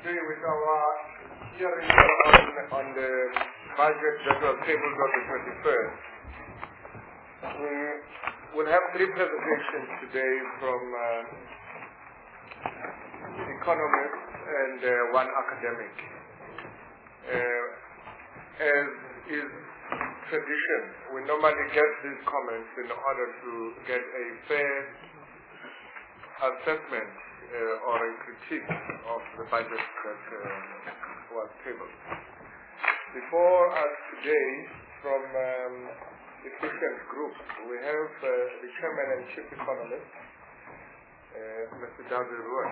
continue with our hearing on the budget that was tabled on the 21st. We will have three presentations today from economists and one academic. As is tradition, we normally get these comments in order to get a fair assessment or a critique of the budget that was tabled. Before us today, from the Christian Group, we have the Chairman and Chief Economist, Mr. David Roy.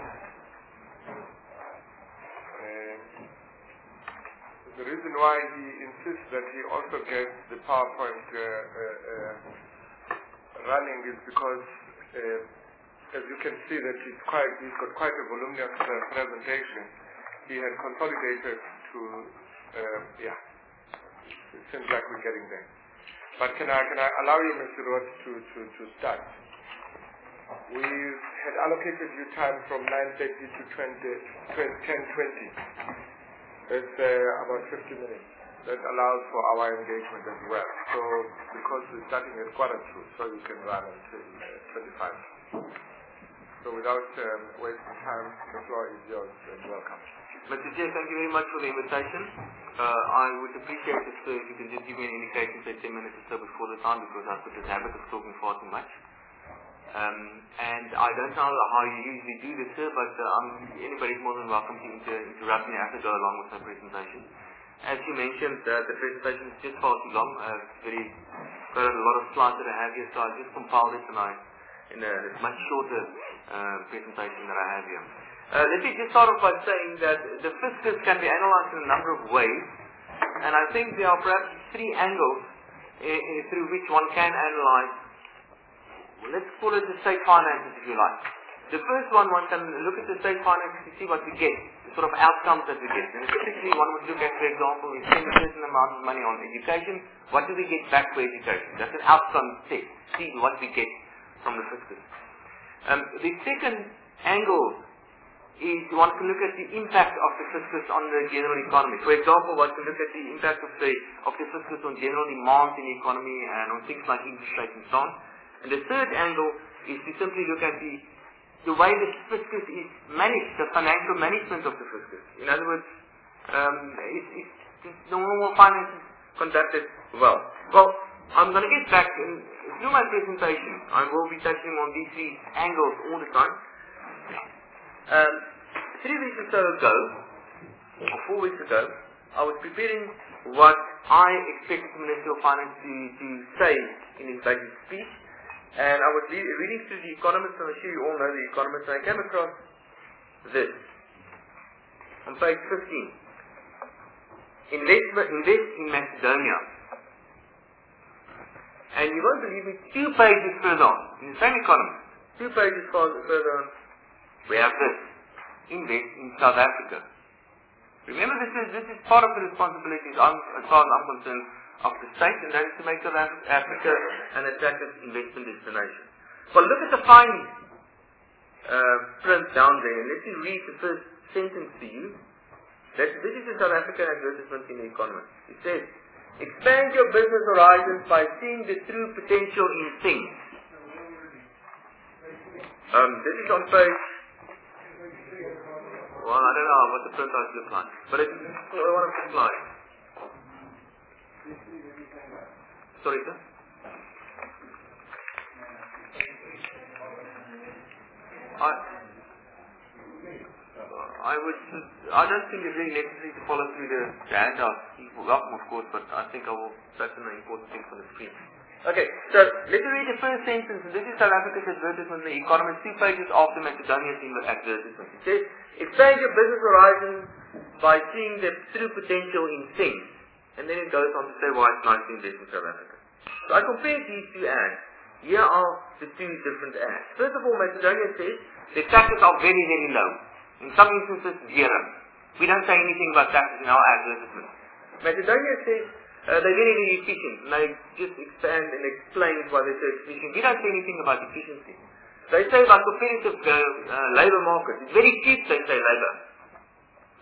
The reason why he insists that he also gets the PowerPoint running is because as you can see that he's got quite a voluminous presentation. He had consolidated to, it seems like we're getting there. But can I allow you, Mr. Roth, to start? We had allocated you time from 9:30 to 10:20. That's about 50 minutes. That allows for our engagement as well. So, because we're starting at 1:45, so you can run until 25. So without wasting time, the floor is yours and welcome. Mr. Chair, thank you very much for the invitation. I would appreciate it if you can just give me an indication, say 10 minutes or so before the time, because I've got this habit of talking far too much. And I don't know how you usually do this, sir, but anybody's more than welcome to interrupt me as I go along with my presentation. As you mentioned, the presentation is just far too long. I've got a lot of slides that I have here, so I just compiled it tonight in a much shorter presentation that I have here. Let me just start off by saying that the fiscus can be analyzed in a number of ways, and I think there are perhaps three angles through which one can analyze, let's call it the state finances if you like. The first one can look at the state finances to see what we get, the sort of outcomes that we get. And typically one would look at, for example, we spend a certain amount of money on education, what do we get back for education? That's an outcome test, see what we get from the fiscus. The second angle is one can look at the impact of the fiscus on the general economy. For example, one can look at the impact of the fiscus on general demand in the economy and on things like interest rates and so on. And the third angle is to simply look at the way the fiscus is managed, the financial management of the fiscus. In other words, is the normal finance is conducted well. Well, I'm going to get back through my presentation. I will be touching on these three angles all the time. 3 weeks or so ago, or 4 weeks ago, I was preparing what I expected the Minister of Finance to say in his budget speech, and I was reading through The Economist, and I'm sure you all know The Economist, and I came across this on page 15. Invest in Macedonia. And you won't believe me, 2 pages further on, in the same Economist, 2 pages further on, we have this. Invest in South Africa. Remember, this is part of the responsibilities, as far as I'm concerned, of the state, and that is to make South Africa an attractive investment destination. Well, look at the fine print down there, and let me read the first sentence to you. This is the South African advertisement in The Economist. It says, expand your business horizons by seeing the true potential in things. This is on page, well, I don't know what the printouts look like, but it's one of the slides. Sorry, sir? I don't think it's really necessary to follow through the handout. You're welcome, of course, but I think I will touch on the important things on the screen. Okay, so let me read the first sentence. This is South Africa's advertisement in The Economist, 2 pages after Macedonia's advertisement. It says, expand your business horizons by seeing the true potential in things. And then it goes on to say why it's nice to invest in South Africa. So I compared these two ads. Here are the 2 different ads. First of all, Macedonia says the taxes are very, very low. In some instances, 0. We don't say anything about taxes in our advertisement. Macedonia says they're very, very efficient. And they just expand and explain why they're so efficient. We don't say anything about efficiency. They say about competitive labour market. It's very cheap, they say, labour.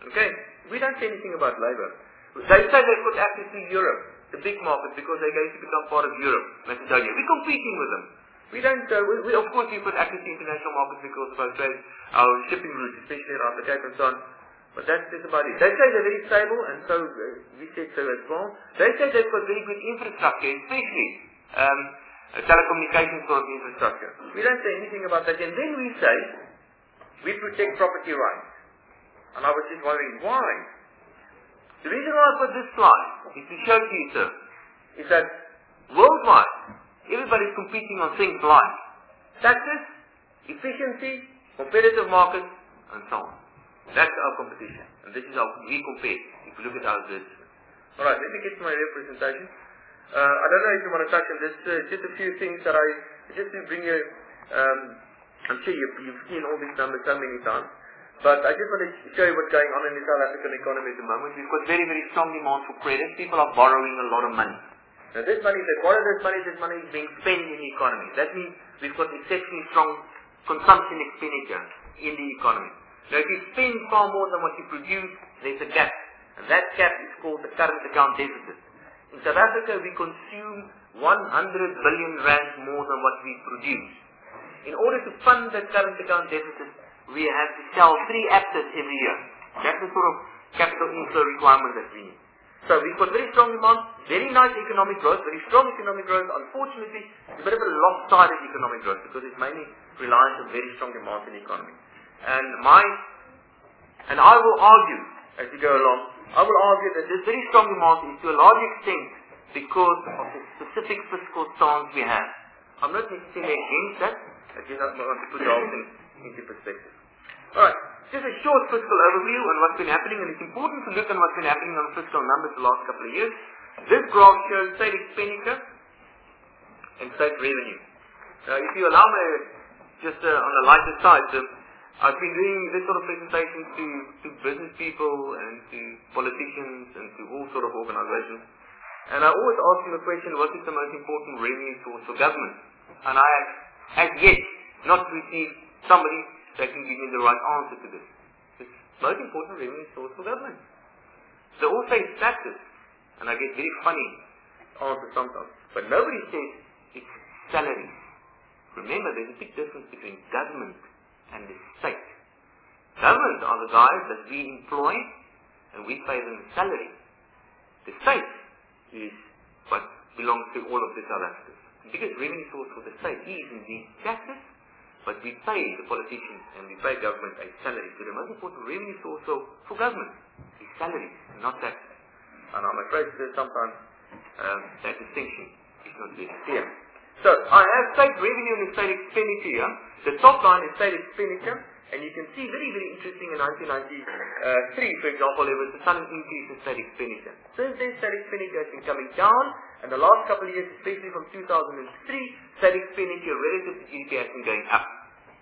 Okay? We don't say anything about labour. They say they've got access to Europe, the big market, because they're going to become part of Europe, Macedonia. We're competing with them. We don't, of course we've got access to international markets because of our trade, our shipping routes, especially around the Cape and so on. But that's just about it. They say they're very stable, and so we said so as well. They say they've got very good infrastructure, especially telecommunications sort of infrastructure. We don't say anything about that. And then we say, we protect property rights. And I was just wondering, why? The reason why I put this slide is to show to you, sir, is that worldwide, everybody's competing on things like taxes, efficiency, competitive markets, and so on. That's our competition. And this is how we compare, if you look at our advertisement. Alright, let me get to my representation. I don't know if you want to touch on this, just a few things that just to bring you, I'm sure you've seen all these numbers so many times, but I just want to show you what's going on in the South African economy at the moment. We've got very, very strong demand for credit. People are borrowing a lot of money. Now this money, they borrow this money is being spent in the economy. That means we've got exceptionally strong consumption expenditure in the economy. Now if you spend far more than what you produce, there's a gap. And that gap is called the current account deficit. In South Africa, we consume 100 billion rand more than what we produce. In order to fund that current account deficit, we have to sell 3 assets every year. That's the sort of capital inflow requirement that we need. So we've got very strong demand, very nice economic growth, very strong economic growth. Unfortunately, it's a bit of a lopsided economic growth because it's mainly reliant on very strong demand in the economy. And I will argue, as we go along, I will argue that this very strong demand is to a large extent because of the specific fiscal stance we have. I'm not necessarily against that, I just want to put the whole thing into perspective. Alright, just a short fiscal overview on what's been happening, and it's important to look at what's been happening on fiscal numbers the last couple of years. This graph shows state expenditure and state revenue. Now, if you allow me, just on the lighter side, I've been doing this sort of presentation to business people and to politicians and to all sort of organizations. And I always ask them the question, what is the most important revenue source for government? And I have yet not received somebody that can give me the right answer to this. The most important revenue source for government. They all say it's taxes. And I get very funny answers sometimes. But nobody says it's salaries. Remember, there's a big difference between government and the state. Government are the guys that we employ and we pay them a salary. The state is what belongs to all of the South Africans. The biggest revenue source for the state is indeed taxes, but we pay the politicians and we pay government a salary. So the most important revenue source for government is salaries, not taxes. And I'm afraid that sometimes that distinction is not very clear. So I have state revenue and state expenditure here. The top line is state expenditure, and you can see very, very interesting in 1993, for example, there was a sudden increase in state expenditure. Since then, state expenditure has been coming down, and the last couple of years, especially from 2003, state expenditure relative to GDP has been going up.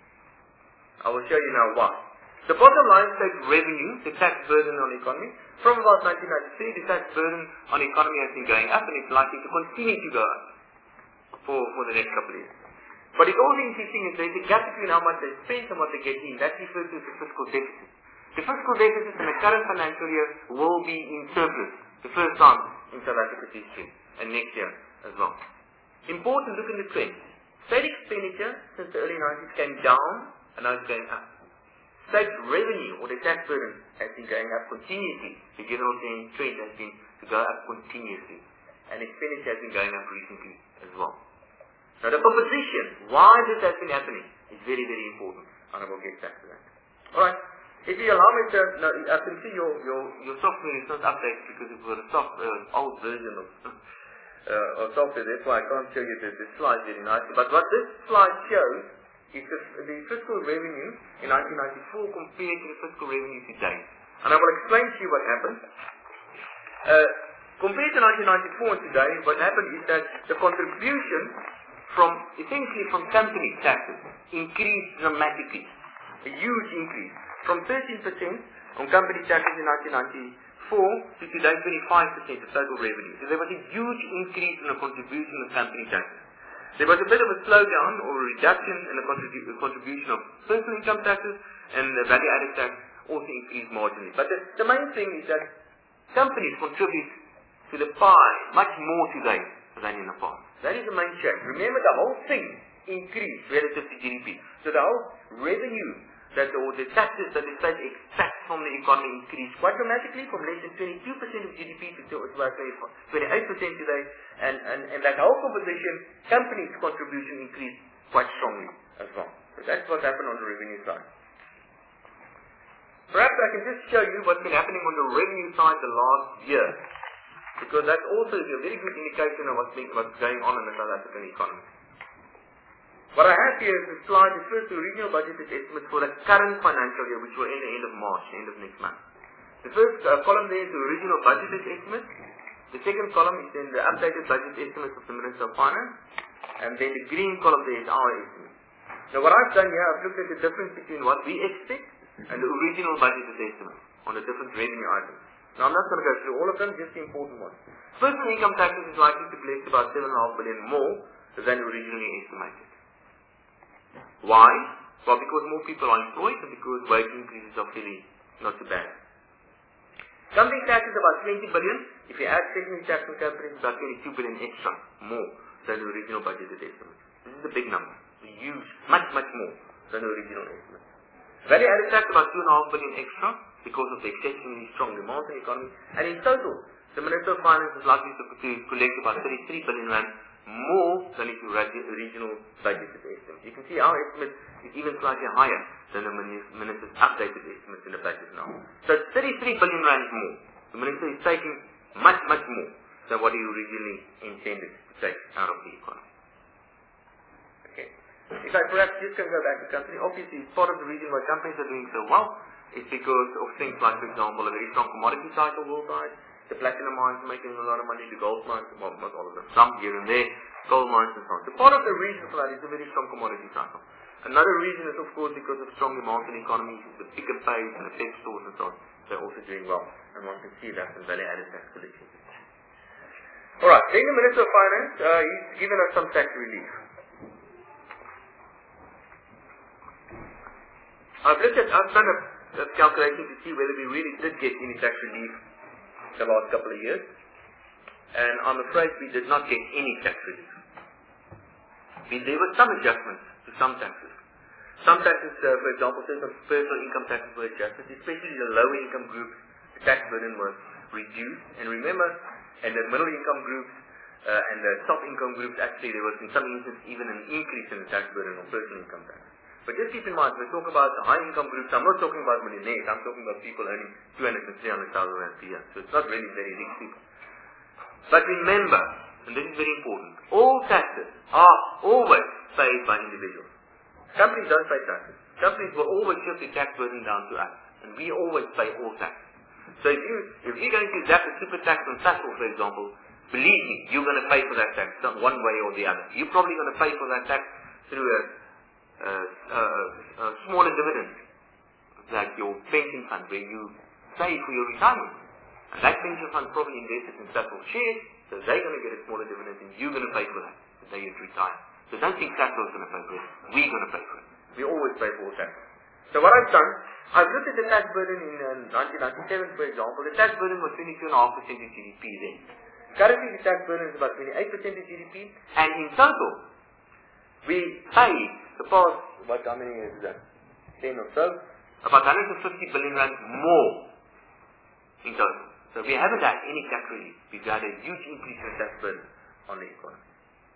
I will show you now why. The bottom line state revenue, the tax burden on the economy. From about 1993, the tax burden on the economy has been going up, and it's likely to continue to go up for the next couple of years. But it's also interesting is there's a gap between how much they spend and what they get in. That's referred to as the fiscal deficit. The fiscal deficit in the current financial year will be in surplus, the first time in South Africa's history, and next year as well. Important, look at the trend. State expenditure since the early 90s came down, and now it's going up. State revenue, or the tax burden, has been going up continuously. The general trend has been to go up continuously. And expenditure has been going up recently as well. Now the composition, why this has been happening, is very, very important. And I will get back to that. Alright, if you allow me to, now I can see your software is not updated because it was an old version of software, that's why I can't show you the slides very nicely. But what this slide shows is the fiscal revenue in 1994 compared to the fiscal revenue today. And I will explain to you what happened. Compared to 1994 and today, what happened is that the contribution essentially from company taxes increased dramatically. A huge increase. From 13% on company taxes in 1994 to today 25% of total revenue. So there was a huge increase in the contribution of company taxes. There was a bit of a slowdown or a reduction in the contribution of personal income taxes and the value-added tax also increased marginally. But the main thing is that companies contribute to the pie much more today than in the past. That is the main change. Remember, the whole thing increased relative to GDP. So the whole revenue or the taxes that the state extracts from the economy increased quite dramatically from less than 22% of GDP to about 28% today. And that whole composition, companies' contribution increased quite strongly as well. So that's what happened on the revenue side. Perhaps I can just show you what's been happening on the revenue side the last year, because that's also a very good indication of what's going on in the South African economy. What I have here is a slide that shows the regional budgeted estimates for the current financial year, which will end the end of March, the end of next month. The first column there is the regional budgeted estimates. The second column is then the updated budget estimates of the Minister of Finance. And then the green column there is our estimate. Now what I've done here, I've looked at the difference between what we expect and the original budgeted estimate on the different revenue items. Now I'm not going to go through all of them, just the important ones. Personal income taxes is likely to collect about 7.5 billion more than originally estimated. Why? Well, because more people are employed and because wage increases are really not too bad. Company tax is about 20 billion. If you add secondary tax on companies, about 22 billion extra more than the original budgeted estimate. This is a big number. Huge. Much more than the original estimate. Value added tax about 2.5 billion extra because of the exceptionally strong demand in the economy. And in total, the Minister of Finance is likely to collect about 33 billion rand more than its original budgeted estimate. You can see our estimate is even slightly higher than the Minister's updated estimate in the budget now. So it's 33 billion rand more. The Minister is taking much more than what he originally intended to take out of the economy. Okay. If I perhaps just can go back to company, obviously part of the reason why companies are doing so well is because of things like, for example, a very strong commodity cycle worldwide. The platinum mines are making a lot of money, the gold mines, well, not all of them, some here and there, gold mines and so on. So part of the reason for that is a very strong commodity cycle. Another reason is, of course, because of strong demand in the economy, the Pick n Pays and the pet stores and so on, they're also doing well. And one can see that in value-added tax collection. Alright, then the Minister of Finance, he's given us some tax relief. I've done a calculation to see whether we really did get any tax relief the last couple of years, and I'm afraid we did not get any tax relief. There were some adjustments to some taxes. Some taxes, for example, certain personal income taxes were adjusted, especially the lower income groups, the tax burden was reduced. And remember, in the middle income groups and the top income groups, actually there was in some instances even an increase in the tax burden on personal income tax. But just keep in mind, when we talk about the high income groups, I'm not talking about millionaires, I'm talking about people earning 200 and 300,000 rand per year. So it's not really very rich people. But remember, and this is very important, all taxes are always paid by individuals. Companies don't pay taxes. Companies will always shift the tax burden down to us. And we always pay all taxes. So if you're going to zap a super tax on petrol, for example, believe me, you're going to pay for that tax one way or the other. You're probably going to pay for that tax through a smaller dividend, like your pension fund, where you save for your retirement. And that pension fund probably invested in Sasol shares, so they're going to get a smaller dividend and you're going to pay for that the day you retire. So don't think Sasol's going to pay for it. We're going to pay for it. We always pay for all tax. So what I've done, I've looked at the tax burden in 1997, for example. The tax burden was 22.5% of GDP then. Currently the tax burden is about 28% of GDP, and in total, we pay the past, how many years is that? 10 or so, about 150 billion rand more in total. So we haven't had any tax relief. We've had a huge increase in tax burden on the economy.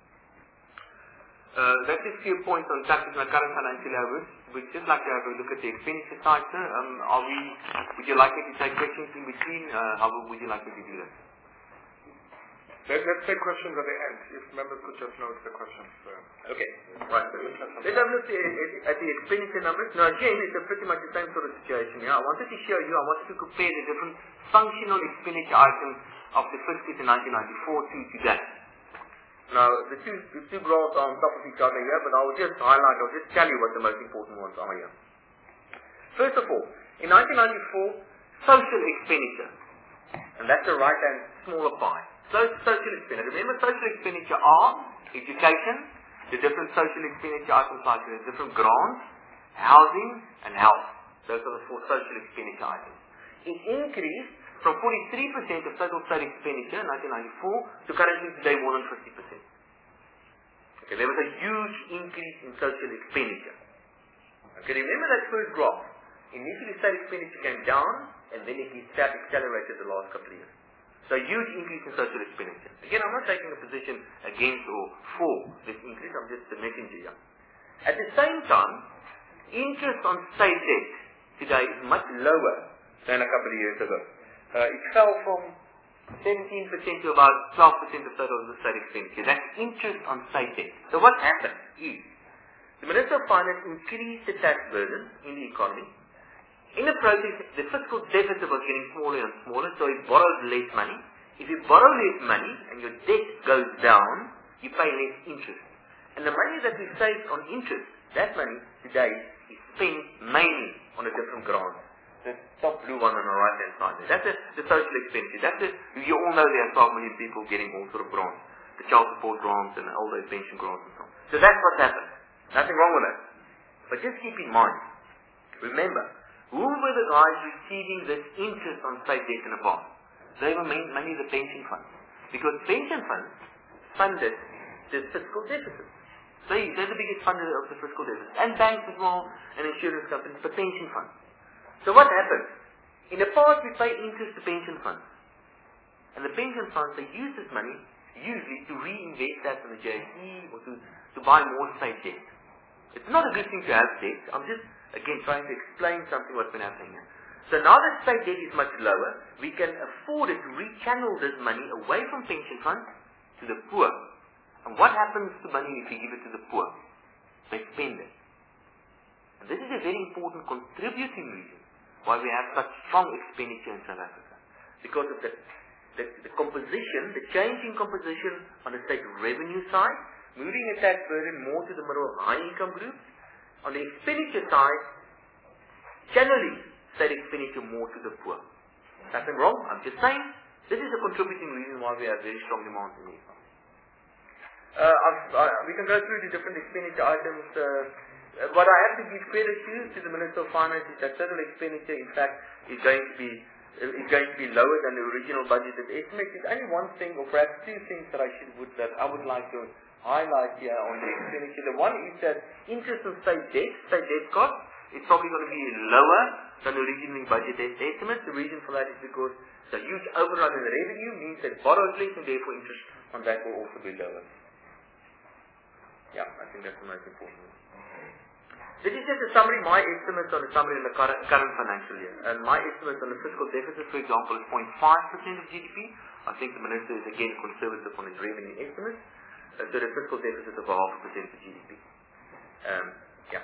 That's just a few points on taxes in our current financial year. We'd just like to have a look at the expenditure side, sir. Would you like me to take questions in between? How would you like me to do that? Let's take questions at the end, if members could just note the questions. Okay, right. Let's have a look at the expenditure numbers. Now again, it's pretty much the same sort of situation here. I wanted to show you, I wanted to compare the different functional expenditure items of the fiscal year 1994 to today. Now, the two graphs are on top of each other here, but I'll just tell you what the most important ones are here. First of all, in 1994, social expenditure, and that's the right-hand smaller pie. Social expenditure. Remember, social expenditure are education, the different social expenditure items like the different grants, housing, and health. Those are the 4 social expenditure items. It increased from 43% of total state expenditure in 1994 to currently today more than 50%. Okay, there was a huge increase in social expenditure. Okay, remember that first graph. Initially state expenditure came down and then it accelerated the last couple of years. So a huge increase in social expenditure. Again, I'm not taking a position against or for this increase, I'm just the messenger here. At the same time, interest on state debt today is much lower than a couple of years ago. It fell from 17% to about 12% of total state expenditure. That's interest on state debt. So what happened is, the Minister of Finance increased the tax burden in the economy. In the process, the fiscal deficit was getting smaller and smaller, so he borrowed less money. If you borrow less money and your debt goes down, you pay less interest. And the money that we save on interest, that money today is spent mainly on a different grant. The top blue one on the right hand side. That's the social expenditure. You all know there are 12 million people getting all sort of grants. The child support grants and the old age pension grants and so on. So that's what's happened. Nothing wrong with that. But just keep in mind, remember, who were the guys receiving this interest on state debt in the past? They were mainly the pension funds. Because pension funds funded the fiscal deficit. They're the biggest funder of the fiscal deficit. And banks as well, and insurance companies, but pension funds. So what happens? In the past we pay interest to pension funds. And the pension funds, they use this money usually to reinvest that in the JSE or to buy more state debt. It's not a good thing to have debt. I'm just, again, trying to explain something what's been happening here. So now that state debt is much lower, we can afford it to rechannel this money away from pension funds to the poor. And what happens to money if you give it to the poor? They spend it. And this is a very important contributing reason why we have such strong expenditure in South Africa. Because of the composition, the change in composition on the state revenue side, moving a tax burden more to the middle of high income groups. On the expenditure side, channeling state expenditure more to the poor. Nothing wrong, I'm just saying, this is a contributing reason why we have very strong demand in the economy. We can go through the different expenditure items. What I have to give credit to the Minister of Finance is that total expenditure, in fact, is going to be lower than the original budgeted estimate. There's only one thing, or perhaps two things that I would like to highlight here on the expenditure. The one is that interest on state debt cost, is probably going to be lower than the originally budgeted estimate. The reason for that is because the huge overrun in the revenue means that borrowed less and therefore interest on that will also be lower. Yeah, I think that's the most important. This is just a summary, my estimates on the summary in the current financial year. And my estimates on the fiscal deficit, for example, is 0.5% of GDP. I think the Minister is again conservative on his revenue estimates. So the fiscal deficit of 0.5% of GDP. Yeah.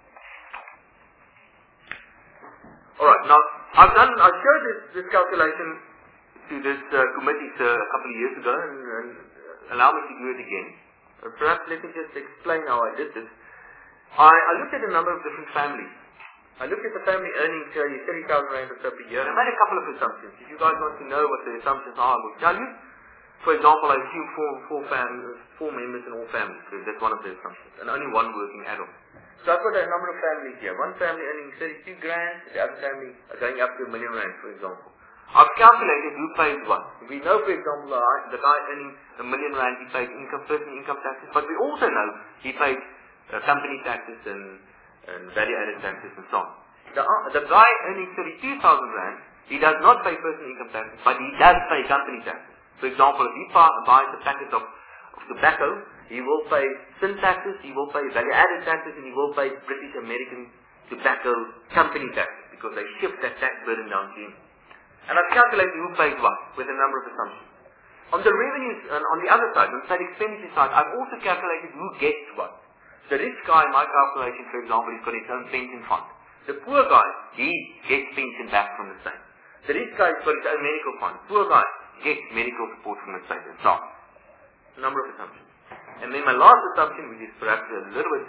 Alright, now I showed this calculation to this committee a couple of years ago and allow me to do it again. Perhaps let me just explain how I did this. I looked at a number of different families. I looked at the family earning 30,000 rand or so per year and I made a couple of assumptions. If you guys want to know what the assumptions are, I will tell you. For example, I assume four members in all families. So that's one of the assumptions. And only one working adult. So I've got a number of families here. One family earning 32 grand, the other family are going up to R1 million, for example. I've calculated who pays what. We know, for example, the guy earning R1 million, he pays personal income taxes, but we also know he pays company taxes and value-added taxes and so on. The guy earning 32,000 rand, he does not pay personal income taxes, but he does pay company taxes. For example, if he buys a packet of tobacco, he will pay sin taxes, he will pay value-added taxes, and he will pay British American tobacco company taxes, because they shift that tax burden down to him. And I've calculated who pays what, with a number of assumptions. On the revenues, on the other side, on the state expenditure side, I've also calculated who gets what. The rich guy, my calculation, for example, he's got his own pension fund. The poor guy, he gets pension back from the state. The rich guy's got his own medical fund. Poor guy gets medical support from the state and so on. A number of assumptions. And then my last assumption, which is perhaps a bit of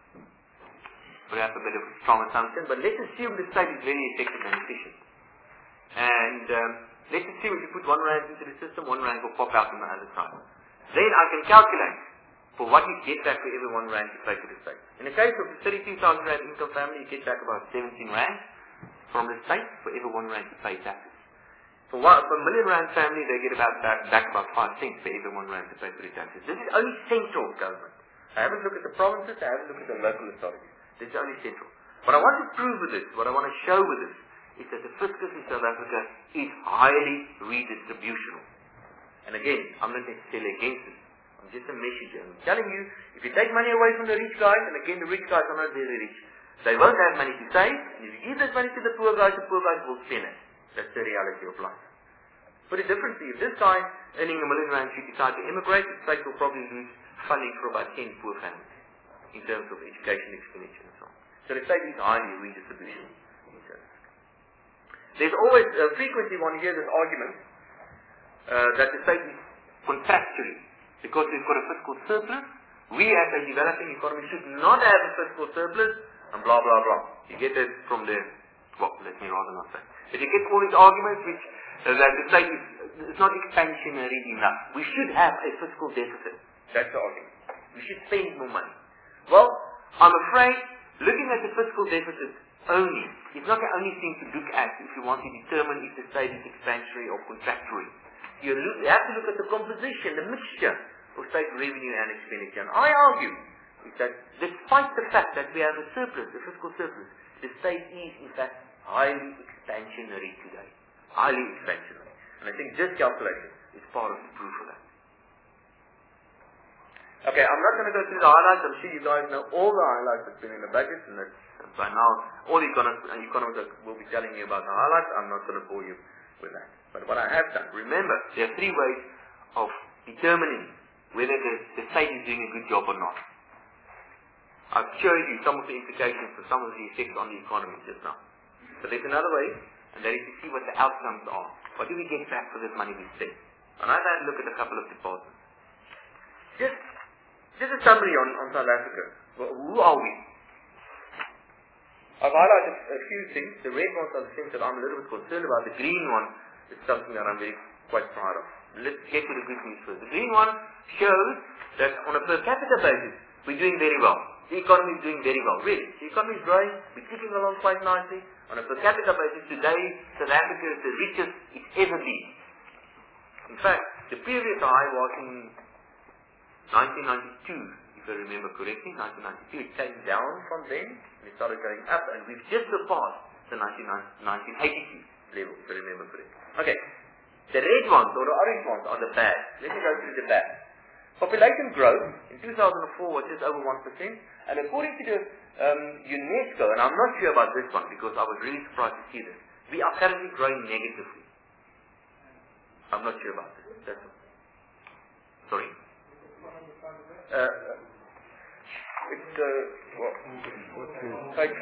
a strong assumption, but let's assume the state is very effective and efficient. And let's assume if you put 1 rand into the system, 1 rand will pop out on the other side. Then I can calculate for what you get back for every 1 rand you pay to the state. In the case of the 32,000 rand income family, you get back about 17 rand. from the state for every R1 to pay taxes. For a million rand family, they get back about 5 cents for every R1 to pay for the taxes. This is only central government. I haven't looked at the provinces, I haven't looked at the local authorities. This is only central. What I want to prove with this, what I want to show with this, is that the fiscus in South Africa is highly redistributional. And again, I'm not necessarily against it. I'm just a messenger. I'm telling you, if you take money away from the rich guys, and again the rich guys are not very rich, they won't have money to save, and if you give that money to the poor guys will spend it. That's the reality of life. Put it differently, if this guy earning R1 million should decide to immigrate, the state will probably lose funding for about 10 poor families in terms of education expenditure and so on. So the state is highly redistributional. There's always, frequently one hears this argument that the state is contractually, because we've got a fiscal surplus, we as a developing economy should not have a fiscal surplus, and blah blah blah. You get that from the, well, let me rather not say. But you get all these arguments which, that the state is not expansionary enough. We should have a fiscal deficit. That's the argument. We should spend more money. Well, I'm afraid, looking at the fiscal deficit only is not the only thing to look at if you want to determine if the state is expansionary or contractory. You have to look at the composition, the mixture of state revenue and expenditure. And I argue is that despite the fact that we have a surplus, a fiscal surplus, the state is in fact highly expansionary today. Highly expansionary. And I think this calculation is part of the proof of that. Okay, I'm not going to go through the highlights. I'm sure you guys know all the highlights that's been in the budget, and that's, by now all the economists will be telling you about the highlights. I'm not going to bore you with that. But what I have done, remember, there are 3 ways of determining whether the state is doing a good job or not. I've showed you some of the implications for some of the effects on the economy just now. But there's another way, and that is to see what the outcomes are. What do we get back for this money we spend? And I've had a look at a couple of departments. Just a summary on South Africa. Well, who are we? I've highlighted a few things. The red ones are the things that I'm a little bit concerned about. The green one is something that I'm very quite proud of. Let's get to the good news first. The green one shows that on a per capita basis, we're doing very well. The economy is doing very well. Really. The economy is growing. We're ticking along quite nicely. On a per capita basis, today, South Africa is the richest it's ever been. In fact, the previous high was in 1992, if I remember correctly. 1992, it came down from then, and it started going up, and we've just surpassed the 1982 level, if I remember correctly. Okay. The red ones, or the orange ones, are the bad. Let me go through the bad. Population growth in 2004 was just over 1%, and according to the UNESCO, and I'm not sure about this one because I was really surprised to see this, we are currently growing negatively. I'm not sure about this. That's all. Sorry. It's page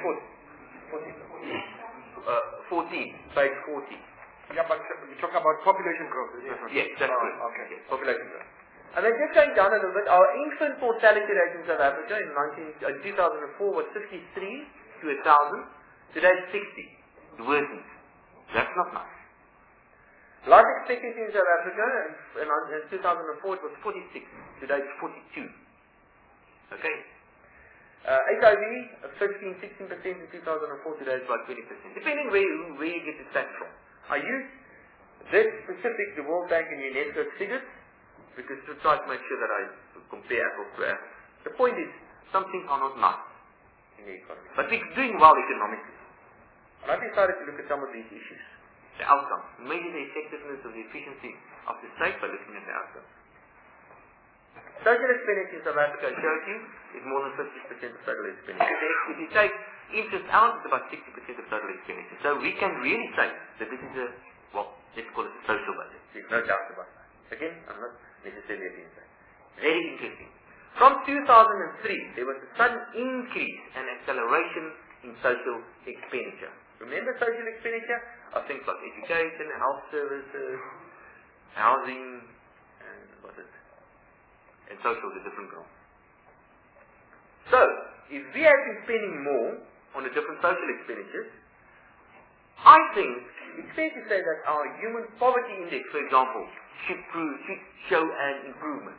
14. Page 14. Yeah, but we talk about population growth. Yes, that's correct. Okay. Yes. Population growth. And then just going down a little bit, our infant mortality rate in South Africa in 2004 was 53 to 1,000. Today it's 60. It worsens. That's not nice. Life expectancy in South Africa in 2004 it was 46. Today it's 42. Okay. HIV 15-16% in 2004. Today it's about 20%. Depending where you get the stats from. I use this specific, the World Bank and UNESCO figures, because to try to make sure that I compare apples to apples. The point is, some things are not nice in the economy. But we're doing well economically. And I decided to look at some of these issues. The outcomes. Measure the effectiveness of the efficiency of the state by looking at the outcomes. Social expenditure in South Africa, I showed you, is more than 50% of total expenditure. If you take interest out, it's about 60% of total expenditure. So we can really say that this is let's call it a social budget. There's no doubt about that. Again, I'm not necessarily against that. Very interesting. From 2003, there was a sudden increase and acceleration in social expenditure. Remember social expenditure? Are things like education, health services, housing, and social, the different grants. So, if we have been spending more on the different social expenditures, I think it's fair to say that our human poverty index, for example, should show an improvement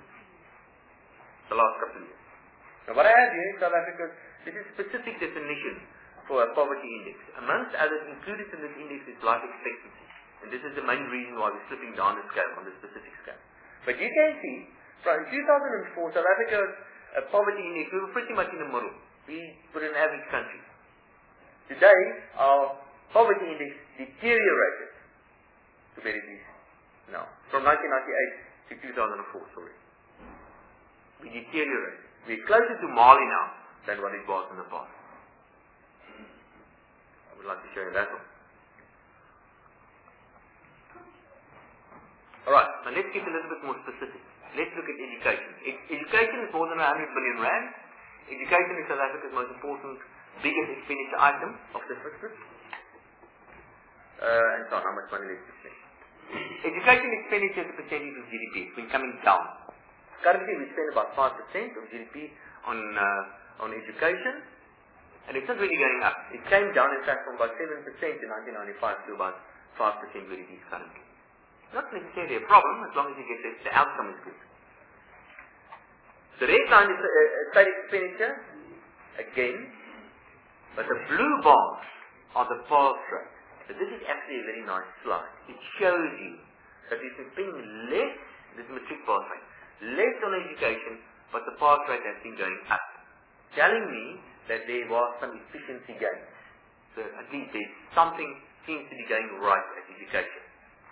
the last couple of years. Now what I have here in South Africa, this is specific definition for a poverty index. Amongst others, included in this index is life expectancy. And this is the main reason why we're slipping down the scale, on the specific scale. But you can see, from 2004, South Africa's poverty index, we were pretty much in the middle. We were an average country. Today, our poverty index deteriorated to where it is now. From 1998 to 2004, sorry. We deteriorated. We're closer to Mali now than what it was in the past. I would like to show you that one. Alright, now let's get a little bit more specific. Let's look at education. Education is more than 100 billion rand. Education is South Africa's most important, biggest expenditure item of the fiscal. And so on, how much money let's spend. Education expenditure as a percentage of GDP has been coming down. Currently we spend about 5% of GDP on education, and it's not really going up. It came down in fact from about 7% in 1995 to about 5% where it is currently. Not necessarily a problem as long as you get the outcome is good. The red line is state expenditure, again, but the blue bars are the pass rate. So this is actually a very nice slide. It shows you that we've been spending less, this is matric pass rate, less on education, but the pass rate has been going up, telling me that there was some efficiency gains. So at least there's something seems to be going right at education.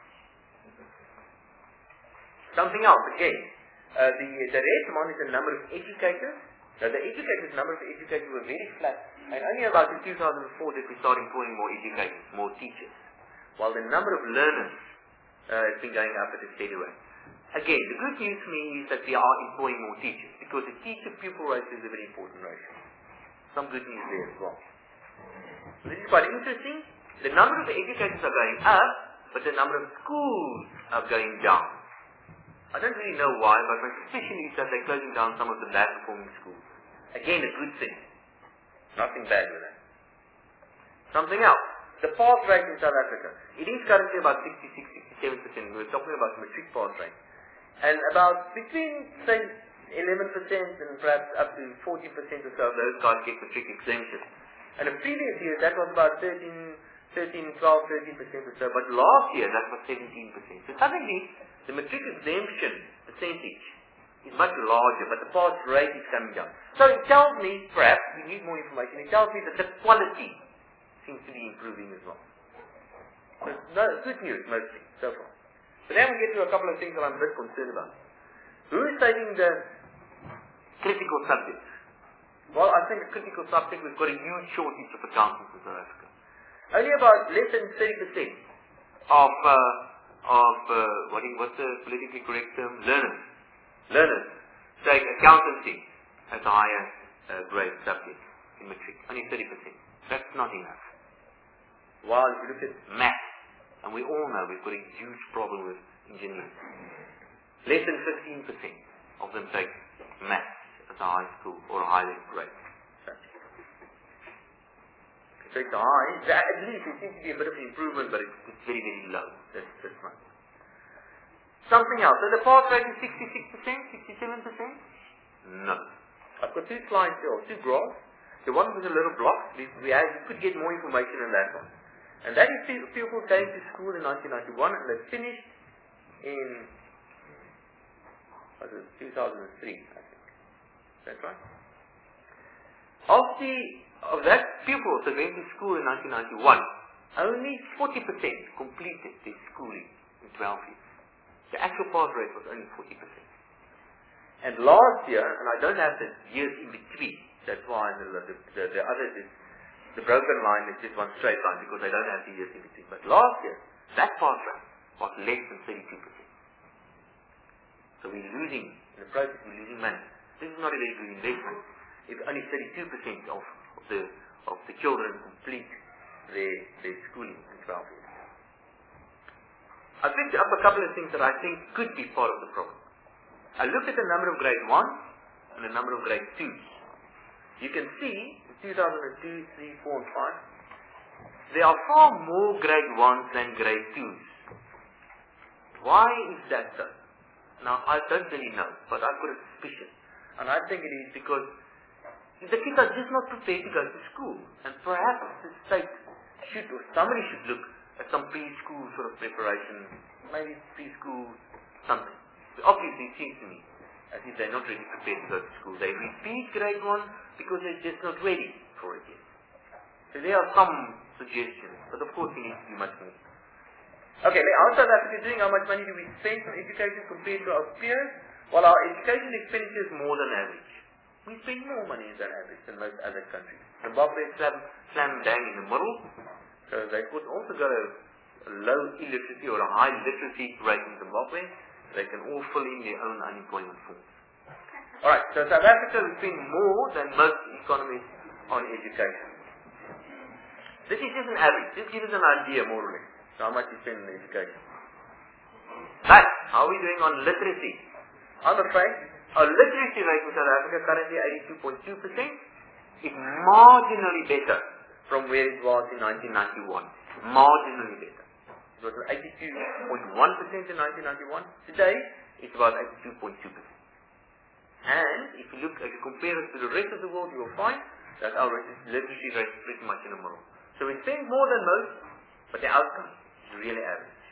Something else, again, the red one is the number of educators. Now the number of educators were very flat, and only about in 2004 did we start employing more educators, more teachers, while the number of learners has been going up at a steady rate. Again, the good news for me is that we are employing more teachers, because the teacher-pupil ratio is a very important ratio. Some good news there as well. So this is quite interesting. The number of educators are going up, but the number of schools are going down. I don't really know why, but my suspicion is that they're closing down some of the bad performing schools. Again, a good thing. Nothing bad with that. Something else. The pass rate in South Africa. It is currently about 66-67%. We're talking about matric pass rate. And about between, say, 11% and perhaps up to 40% or so of those guys get matric exemption. And the previous year, that was about 13, 12, 13% or so. But last year, that was 17%. So suddenly, the matric exemption percentage is much larger, but the pass rate is coming down. So it tells me, perhaps, we need more information, it tells me that the quality seems to be improving as well. So good news, mostly, so far. But then we get to a couple of things that I'm a bit concerned about. Who is taking the critical subjects? Well, I think the critical subject, we've got a huge shortage of accountants in South Africa. Only about less than 30% of what's the politically correct term? Learners take accountancy as a higher grade subject in matric. Only 30%. That's not enough. While if you look at maths, and we all know we've got a huge problem with engineers. Less than 15% of them take maths as a high school or a higher grade subject. So it's high. At least it seems to be a bit of an improvement, but it's very, very low. That's right. Something else. So the pass rate is 66%, 67%? No. I've got two slides here, or two graphs. The one with a little block, we could get more information on that one. And that is people came to school in 1991 and they finished in 2003, I think. That's right. Of that pupils that went to school in 1991, only 40% completed their schooling in 12 years. The actual pass rate was only 40%. And last year, and I don't have the years in between, that's why the others is, the broken line is just one straight line because I don't have the years in between. But last year, that pass rate was less than 32%. So we're losing, in the process we're losing money. This is not a very good investment. If only 32% of the children complete their schooling in 12 years. I picked up a couple of things that I think could be part of the problem. I looked at the number of grade 1 and the number of grade 2s. You can see in 2002, 3, 4 and 5, there are far more grade 1s than grade 2s. Why is that so? Now I don't really know, but I've got a suspicion. And I think it is because The kids are just not prepared to go to school. And perhaps the state should, or somebody should look at some preschool sort of preparation, maybe preschool something. So obviously it seems to me as if they're not really prepared to go to school. They repeat grade 1 because they're just not ready for it yet. So there are some suggestions, but of course we need to do much more. Okay, how's South Africa doing? How much money do we spend on education compared to our peers? Well, our education expenditure is more than average. We spend more money than average than most other countries. Zimbabwe slam bang in the middle, so they could also got a low illiteracy or a high literacy rate in Zimbabwe. They can all fill in their own unemployment forms. Alright, so South Africa we spend more than most economies on education. This is just an average. Just give us an idea more or less how much we spend on education. But how are we doing on literacy? I'm afraid our literacy rate in South Africa currently 82.2% is marginally better from where it was in 1991. Marginally better. It was 82.1% in 1991. Today it's about 82.2%. And if you compare it to the rest of the world, you will find that our literacy rate is pretty much in the middle. So we spend more than most, but the outcome is really average.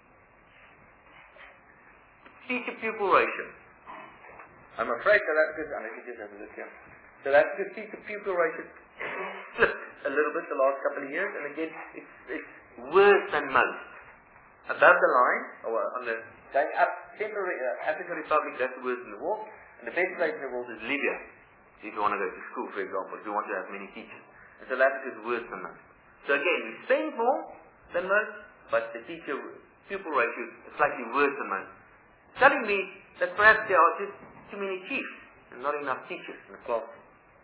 Teacher-pupil ratio. I'm afraid South Africa's, let me just have a look here. South Africa's teacher-pupil ratio slipped a little bit the last couple of years, and again, it's worse than most. Above the line, or on the going up, African Republic, that's worse than the world, and the best place in the world is Libya. If you want to go to school, for example, if you want to have many teachers. And South Africa is worse than most. So again, we spend more than most, but the teacher-pupil ratio is slightly worse than most. Telling me that perhaps there are just too many chiefs and not enough teachers in the class.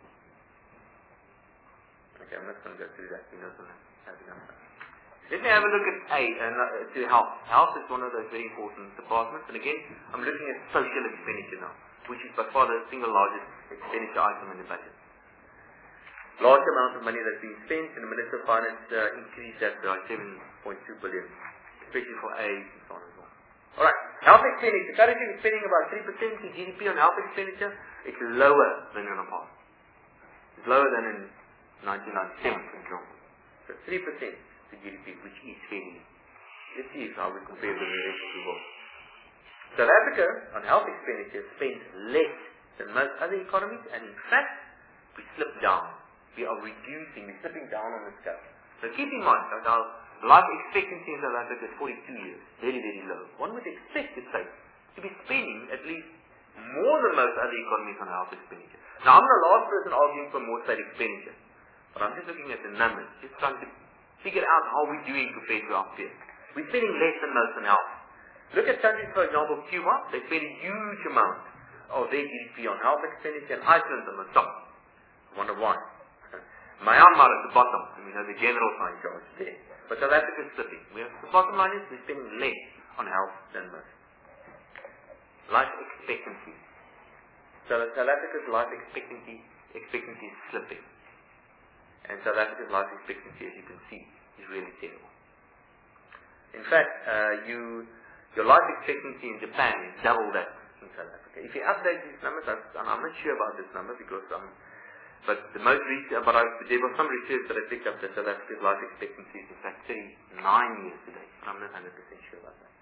Okay, I'm not going to go through that. We know have enough. Let me have a look at to health. Health is one of those very important departments. And again, I'm looking at social expenditure now, which is by far the single largest expenditure item in the budget. Large amount of money that's being spent, and the Minister of Finance increased that by 7.2 billion, especially for AIDS and so on and so on. Alright, health expenditure. Currently we're spending about 3% of GDP on health expenditure. It's lower than in the past. It's lower than in 1997, for example. So 3% to GDP, which is fairly. Let's see how we compare with the rest of the world. South Africa, on health expenditure, spends less than most other economies, and in fact, we slip down. We are reducing, we're slipping down on the scale. So keep in mind that our life expectancy in South Africa is 42 years, very, very low. One would expect the state to be spending at least more than most other economies on health expenditure. Now, I'm the last person arguing for more state expenditure, but I'm just looking at the numbers, just trying to figure out how we're doing compared to our peers. We're spending less than most on health. Look at countries, for example, Cuba. They spend a huge amount of their GDP on health expenditure, and Iceland on the top. I wonder why. Myanmar at the bottom, and we know the general in charge there. But South Africa is slipping. The bottom line is we're spending less on health than most. Life expectancy. So South Africa's life expectancy is slipping. And South Africa's life expectancy, as you can see, is really terrible. In fact, your life expectancy in Japan is double that in South Africa. If you update these numbers, I'm not sure about this number because but the most recent, there was some research that I picked up that South Africa's life expectancy is in fact 39 years today. I'm not 100% sure about that.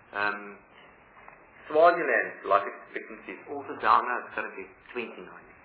Swaziland's life expectancy is also down now. It's currently 29 years.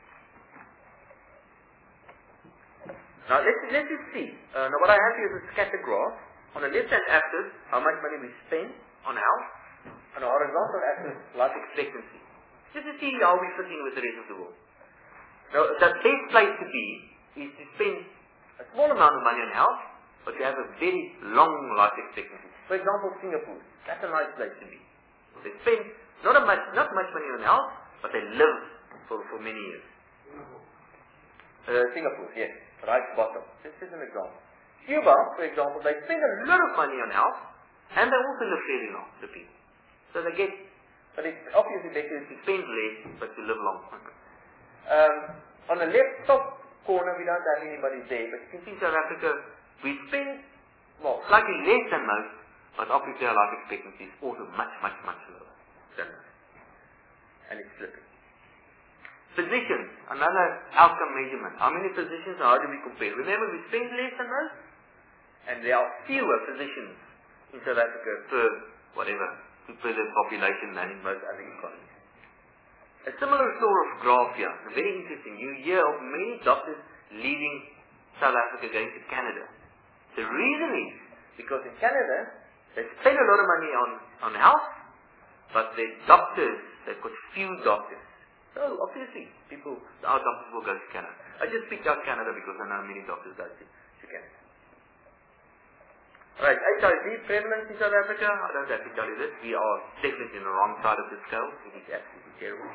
Now let's just see. Now what I have here is a scatter graph. On the left-hand axis, how much money we spend on health. On the horizontal axis, life expectancy. Just to see how we fit in with the rest of the world. Now, the best place to be is to spend a small amount of money on health, but to have a very long life expectancy. For example, Singapore. That's a nice place to be. They spend not much money on health, but they live for many years. Singapore, yes, right bottom. This is an example. Cuba, for example, they spend a lot of money on health, and they also live fairly long, the people. So they get, but it's obviously better to spend less, but to live long. On the left top corner, we don't have anybody there, but you can see South Africa, we spend, slightly less than most, but obviously our life expectancy is also much, much, much lower than most. And it's slipping. Physicians, another outcome measurement. How many physicians, how do we compare? Remember, we spend less than most, and there are fewer physicians in South Africa per the population than in most other economies. A similar sort of graph here, very interesting. You hear of many doctors leaving South Africa going to Canada. The reason is because in Canada, they spend a lot of money on health, but their doctors, they've got few doctors. So obviously, our doctors will go to Canada. I just picked out Canada because I know many doctors go to Canada. Alright, HIV prevalence in South Africa, I don't have to tell you this. We are definitely on the wrong side of the scale. It is absolutely terrible.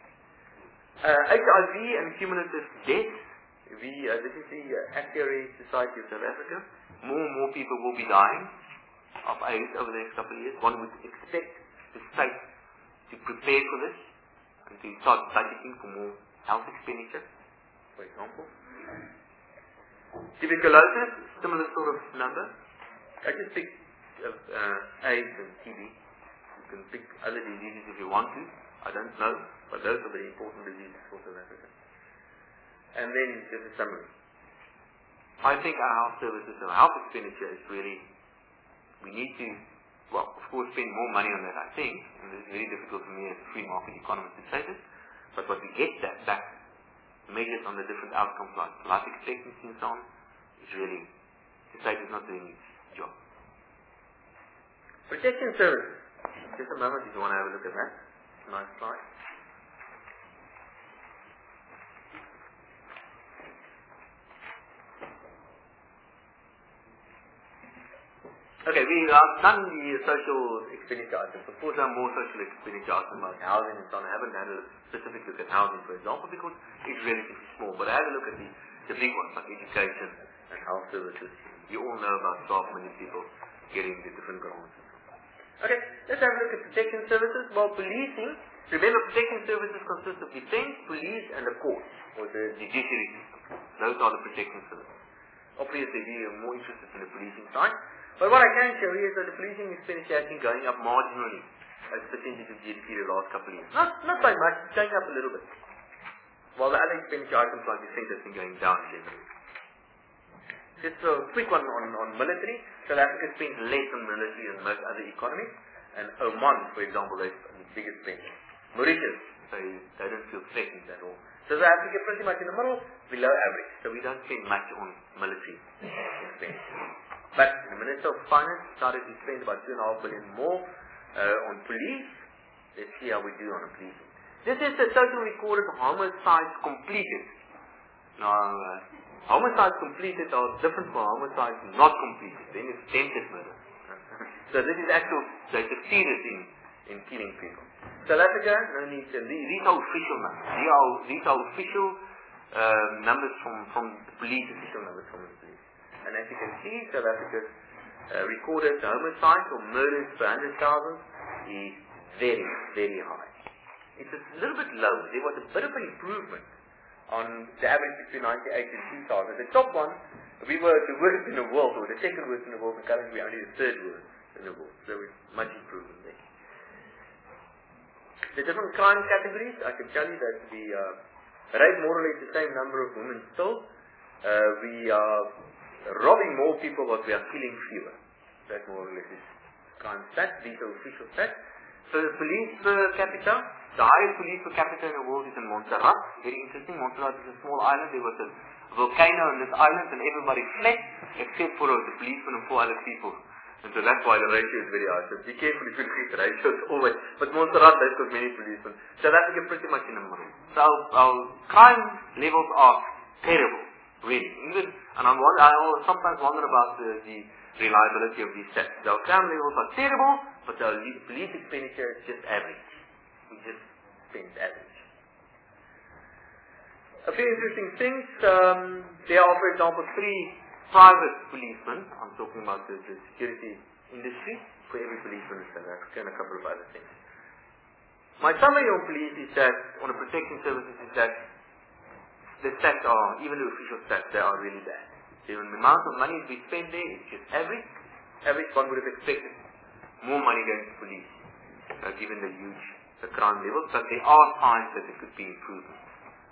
HIV and cumulative deaths. This is the Actuary Society of South Africa. More and more people will be dying of AIDS over the next couple of years. One would expect the state to prepare for this and to start budgeting for more health expenditure, for example. Tuberculosis, similar sort of number. I just picked AIDS and TB. You can pick other diseases if you want to. I don't know, but those are very important diseases for South Africa. And then just a summary. I think our health services, our health expenditure is really, we need to, well, of course, spend more money on that, I think, and it's very difficult for me as a free market economist to say this, but what we get that back, measured on the different outcomes like life expectancy and so on, is really, society is not doing its job. Protection services. Just a moment if you want to have a look at that. Nice slide. Okay, we have done the social expenditure items. Of course, there are more social expenditure items like housing and so on. I haven't had a specific look at housing, for example, because it's relatively small. But I had a look at the big ones like education and health services. You all know about 12 million people getting the different grants. Okay, let's have a look at protection services. Well, policing, remember protection services consist of defense, police, and the courts, or the judiciary system. Those are the protection services. Obviously, we are more interested in the policing side. But what I can show you is that the policing expenditure has been going up marginally as a percentage of GDP the last couple of years. Not by much, it's going up a little bit. While the other expenditure items like defense have been going down generally. Just a quick one on military. South Africa spends less on military than most other economies. And Oman, for example, is the biggest spender. Mauritius, they don't feel threatened at all. So South Africa pretty much in the middle, below average. So we don't spend much on military expenditure. But the Minister of Finance started to spend about 2.5 billion more on police. Let's see how we do on police. This is the total recorded homicides completed. Now, homicides completed are different from homicides not completed. Then it's attempted murder. So this is actual, they succeeded in killing people. South Africa, no need to, these are official numbers. These are official numbers from the police, official numbers from the police. And as you can see, South Africa's recorded homicides or murders per 100,000 is very, very high. It's a little bit low. There was a bit of an improvement on the average between 98 and 2000. The top one, we were the worst in the world, or the second worst in the world, and currently we're only the third worst in the world. So it's much improvement there. The different crime categories, I can tell you that we rape more or less the same number of women still. We are robbing more people, but we are killing fewer. That more or less is crime stats. These are official stats. So the police per capita, the highest police per capita in the world is in Montserrat. Very interesting. Montserrat is a small island. There was a volcano on this island and everybody fled except for the policeman and 4 other people. And so that's why the ratio is very high. So be careful if you look at the ratios always. But Montserrat has got many policemen. South Africa pretty much in the middle. So our crime levels are terrible. Really. And I sometimes wonder about the reliability of these stats. Our crime levels are terrible, but our police expenditure is just average. We just spend average. A few interesting things. There are, for example, 3 private policemen. I'm talking about the security industry for every policeman in South Africa and a couple of other things. My summary on police is that, on the protection services, is that the stats are, even the official stats, they are really bad. The amount of money we spend there is just average. Average, one would have expected more money going to police, given the crime levels, but there are signs that there could be improvement.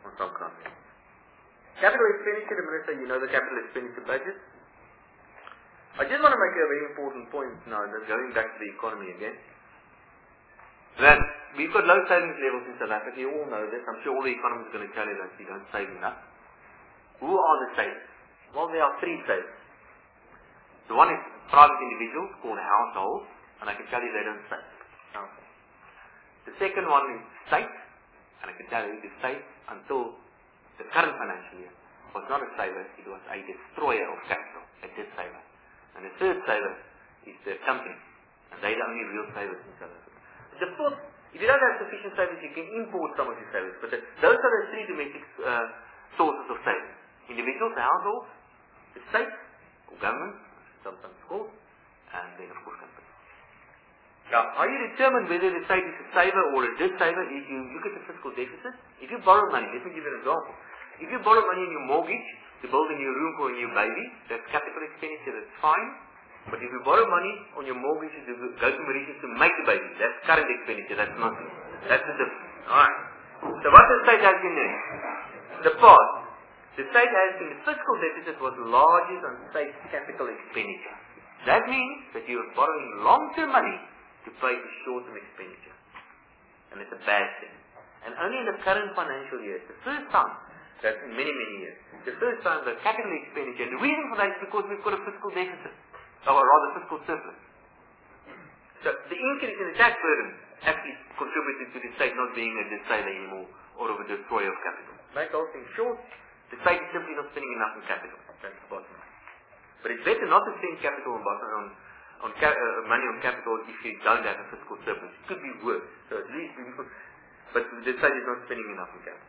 on some kind. Capital expenditure, Minister, you know the capital expenditure budget. I just want to make a very important point now, going back to the economy again. That we've got low savings levels in South Africa, you all know this. I'm sure all the economists are going to tell you that we don't save enough. Who are the savers? Well, there are three savers. The one is private individuals called households, and I can tell you they don't save. The second one is state, and I can tell you the state until the current financial year was not a saver, it was a destroyer of capital, a debt saver. And the third saver is the company, and they're the only real savers in South Africa. The fourth, if you don't have sufficient savings, you can import some of your savings, but those are the three domestic sources of savings. Individuals, households, the state, or government, sometimes called, and then of course companies. Now, how you determine whether the state is a saver or a dissaver is you look at the fiscal deficit. If you borrow money, let me give you an example. If you borrow money in your mortgage to build a new room for a new baby, that's capital expenditure, that's fine. But if you borrow money on your mortgage to go to Mauritius to make the baby, that's current expenditure, that's nothing. That's the difference. Alright. So what the state has been doing? The past. The state has been, the fiscal deficit was larger than state capital expenditure. That means that you are borrowing long-term money to pay for short-term expenditure. And it's a bad thing. And only in the current financial year, the first time, that's in many, many years, the first time that capital expenditure, the reason for that is because we've got a fiscal deficit, or rather fiscal surplus. So the increase in the tax burden actually contributed to the state not being a dissaver anymore, or of a destroyer of capital. Make the whole thing short, the state is simply not spending enough on capital. That's the bottom line. But it's better not to spend capital on money on capital if you don't have a fiscal surplus. It could be worse. So at least but the state is not spending enough on capital.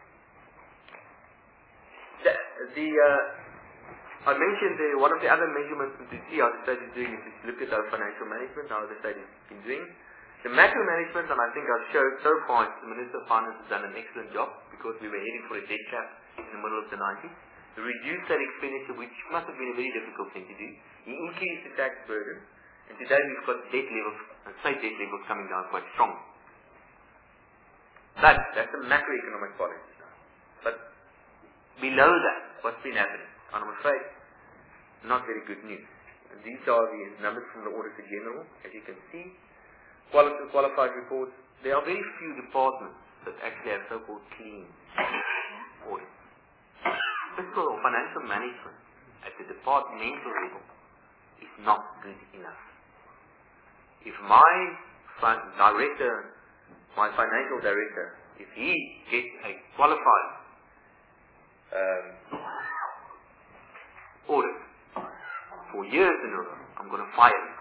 I mentioned one of the other measurements to see how the state is doing is to look at our financial management, how the state has been doing. The macro management, and I think I've showed so far, the Minister of Finance has done an excellent job because we were heading for a debt cap in the middle of the 90s. To reduce that expenditure, which must have been a very difficult thing to do. He increased the tax burden, and today we've got debt levels, and state debt levels coming down quite strong. But that's the macroeconomic policy now. But below that, what's been happening? And I'm afraid, not very good news. And these are the numbers from the Auditor General, as you can see. Qualified reports. There are very few departments that actually have so-called clean audits. Fiscal or financial management at the departmental level is not good enough. If my financial director, if he gets a qualified audit for years in a row, I'm going to fire him.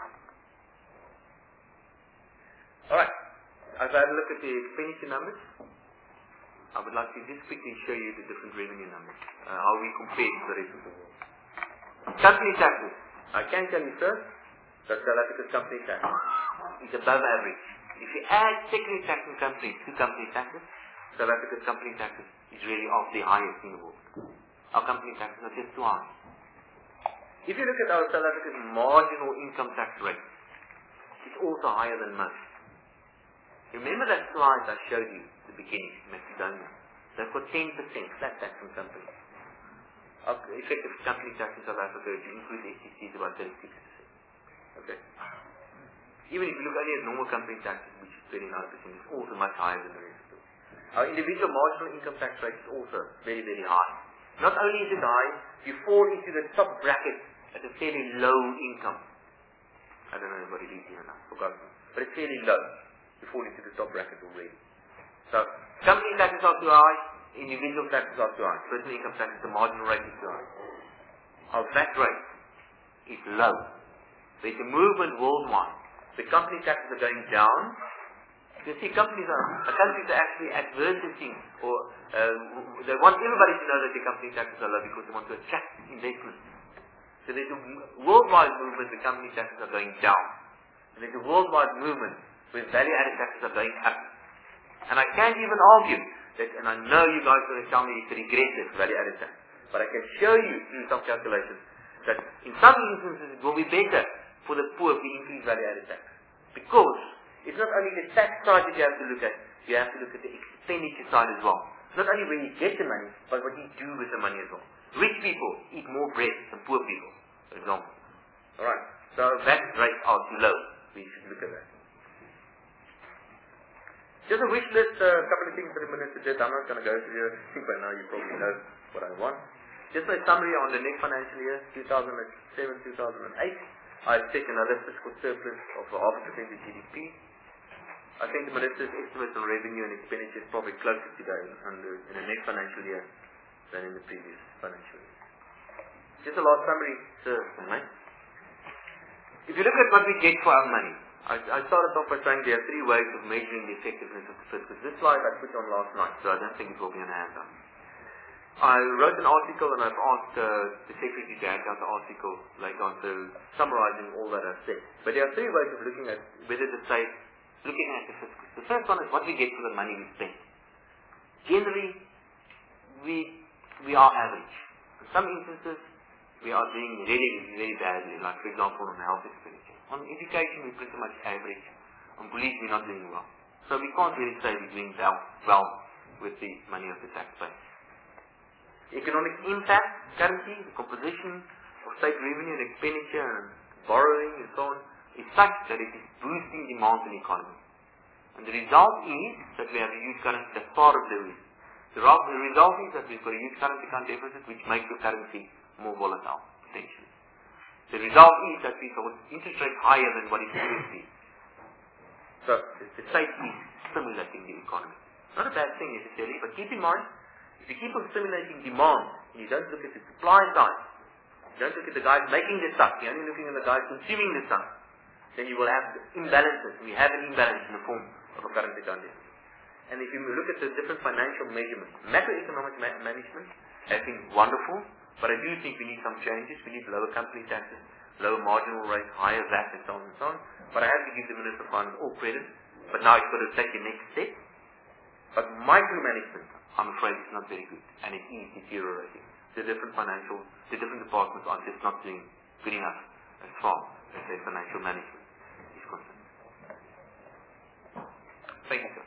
Alright, I've had a look at the expenditure numbers. I would like to just quickly show you the different revenue numbers, how we compare to the rest of the world. Company taxes. I can tell you first that South Africa's company tax is above average. If you add secondary tax and companies to company taxes, South Africa's company taxes is really of the highest in the world. Our company taxes are just too high. If you look at our South Africa's marginal income tax rate, it's also higher than most. Remember that slide I showed you at the beginning, Macedonia? They've got 10% flat tax on companies. Our effective company tax in South Africa, if you include STC, is about 36%. Okay? Even if you look only at normal company taxes, which is 39%, it's also much higher than the rest of it. Our individual marginal income tax rate is also very, very high. Not only is it high, you fall into the top bracket at a fairly low income. I don't know what it is here now, forgotten. But it's fairly low. You fall into the top bracket already. So, company taxes are too high, individual taxes are too high. Personal income taxes, the marginal rate is too high. Our VAT rate is low. There's a movement worldwide. The company taxes are going down. You see, countries are actually advertising, or they want everybody to know that the company taxes are low because they want to attract investment. So there's a worldwide movement where company taxes are going down. And there's a worldwide movement where value-added taxes are going up. And I can't even argue that, and I know you guys are going to tell me it's regressive, value-added tax. But I can show you through some calculations that in some instances it will be better for the poor if we increase value-added tax. Because it's not only the tax side that you have to look at, you have to look at the expenditure side as well. Not only where you get the money, but what you do with the money as well. Rich people eat more bread than poor people, for example. Alright, so that rate out low. We should look at that. Just a wish list, a couple of things that the Minister did. I'm not going to go through here. I think by now you probably know what I want. Just a summary on the next financial year, 2007-2008. I've set another fiscal surplus of 0.5% of GDP. I think the Minister's estimates on revenue and expenditure is probably closer today in the next financial year than in the previous financial year. Just a last summary, sir. If you look at what we get for our money, I started off by saying there are three ways of measuring the effectiveness of the fiscal. This slide I put on last night, so I don't think it will be on handout. I wrote an article and I've asked the Secretary to hand out the article later on, so summarizing all that I've said. But there are three ways of looking at whether to say, looking at the fiscal. The first one is what we get for the money we spend. Generally, we are average. In some instances, we are doing really, really badly, like for example on health expenditure. On education, we're pretty much average. On police, we're not doing well. So we can't really say we're doing well with the money of the taxpayer. Economic impact, currency, the composition of state revenue and expenditure and borrowing and so on is such that it is boosting demand in the economy. And the result is that we have a huge currency, that's part of the reason. The result is that we've got a huge currency account deficit which makes the currency more volatile, potentially. The result is that we've got interest rate higher than what it should be. So the state is stimulating the economy. Not a bad thing necessarily, but keep in mind, if you keep on stimulating demand, and you don't look at the supply side, you don't look at the guys making the stuff, you're only looking at the guys consuming the stuff, then you will have imbalances. We have an imbalance in the form of a currency account deficit. And if you look at the different financial measurements, macroeconomic management has been wonderful, but I do think we need some changes. We need lower company taxes, lower marginal rates, higher VAT and so on and so on. But I have to give the Minister of Finance all credit, but now it's got to take the next step. But micromanagement, I'm afraid, is not very good, and it is deteriorating. The different departments are just not doing good enough as far as their financial management is concerned. Thank you, sir.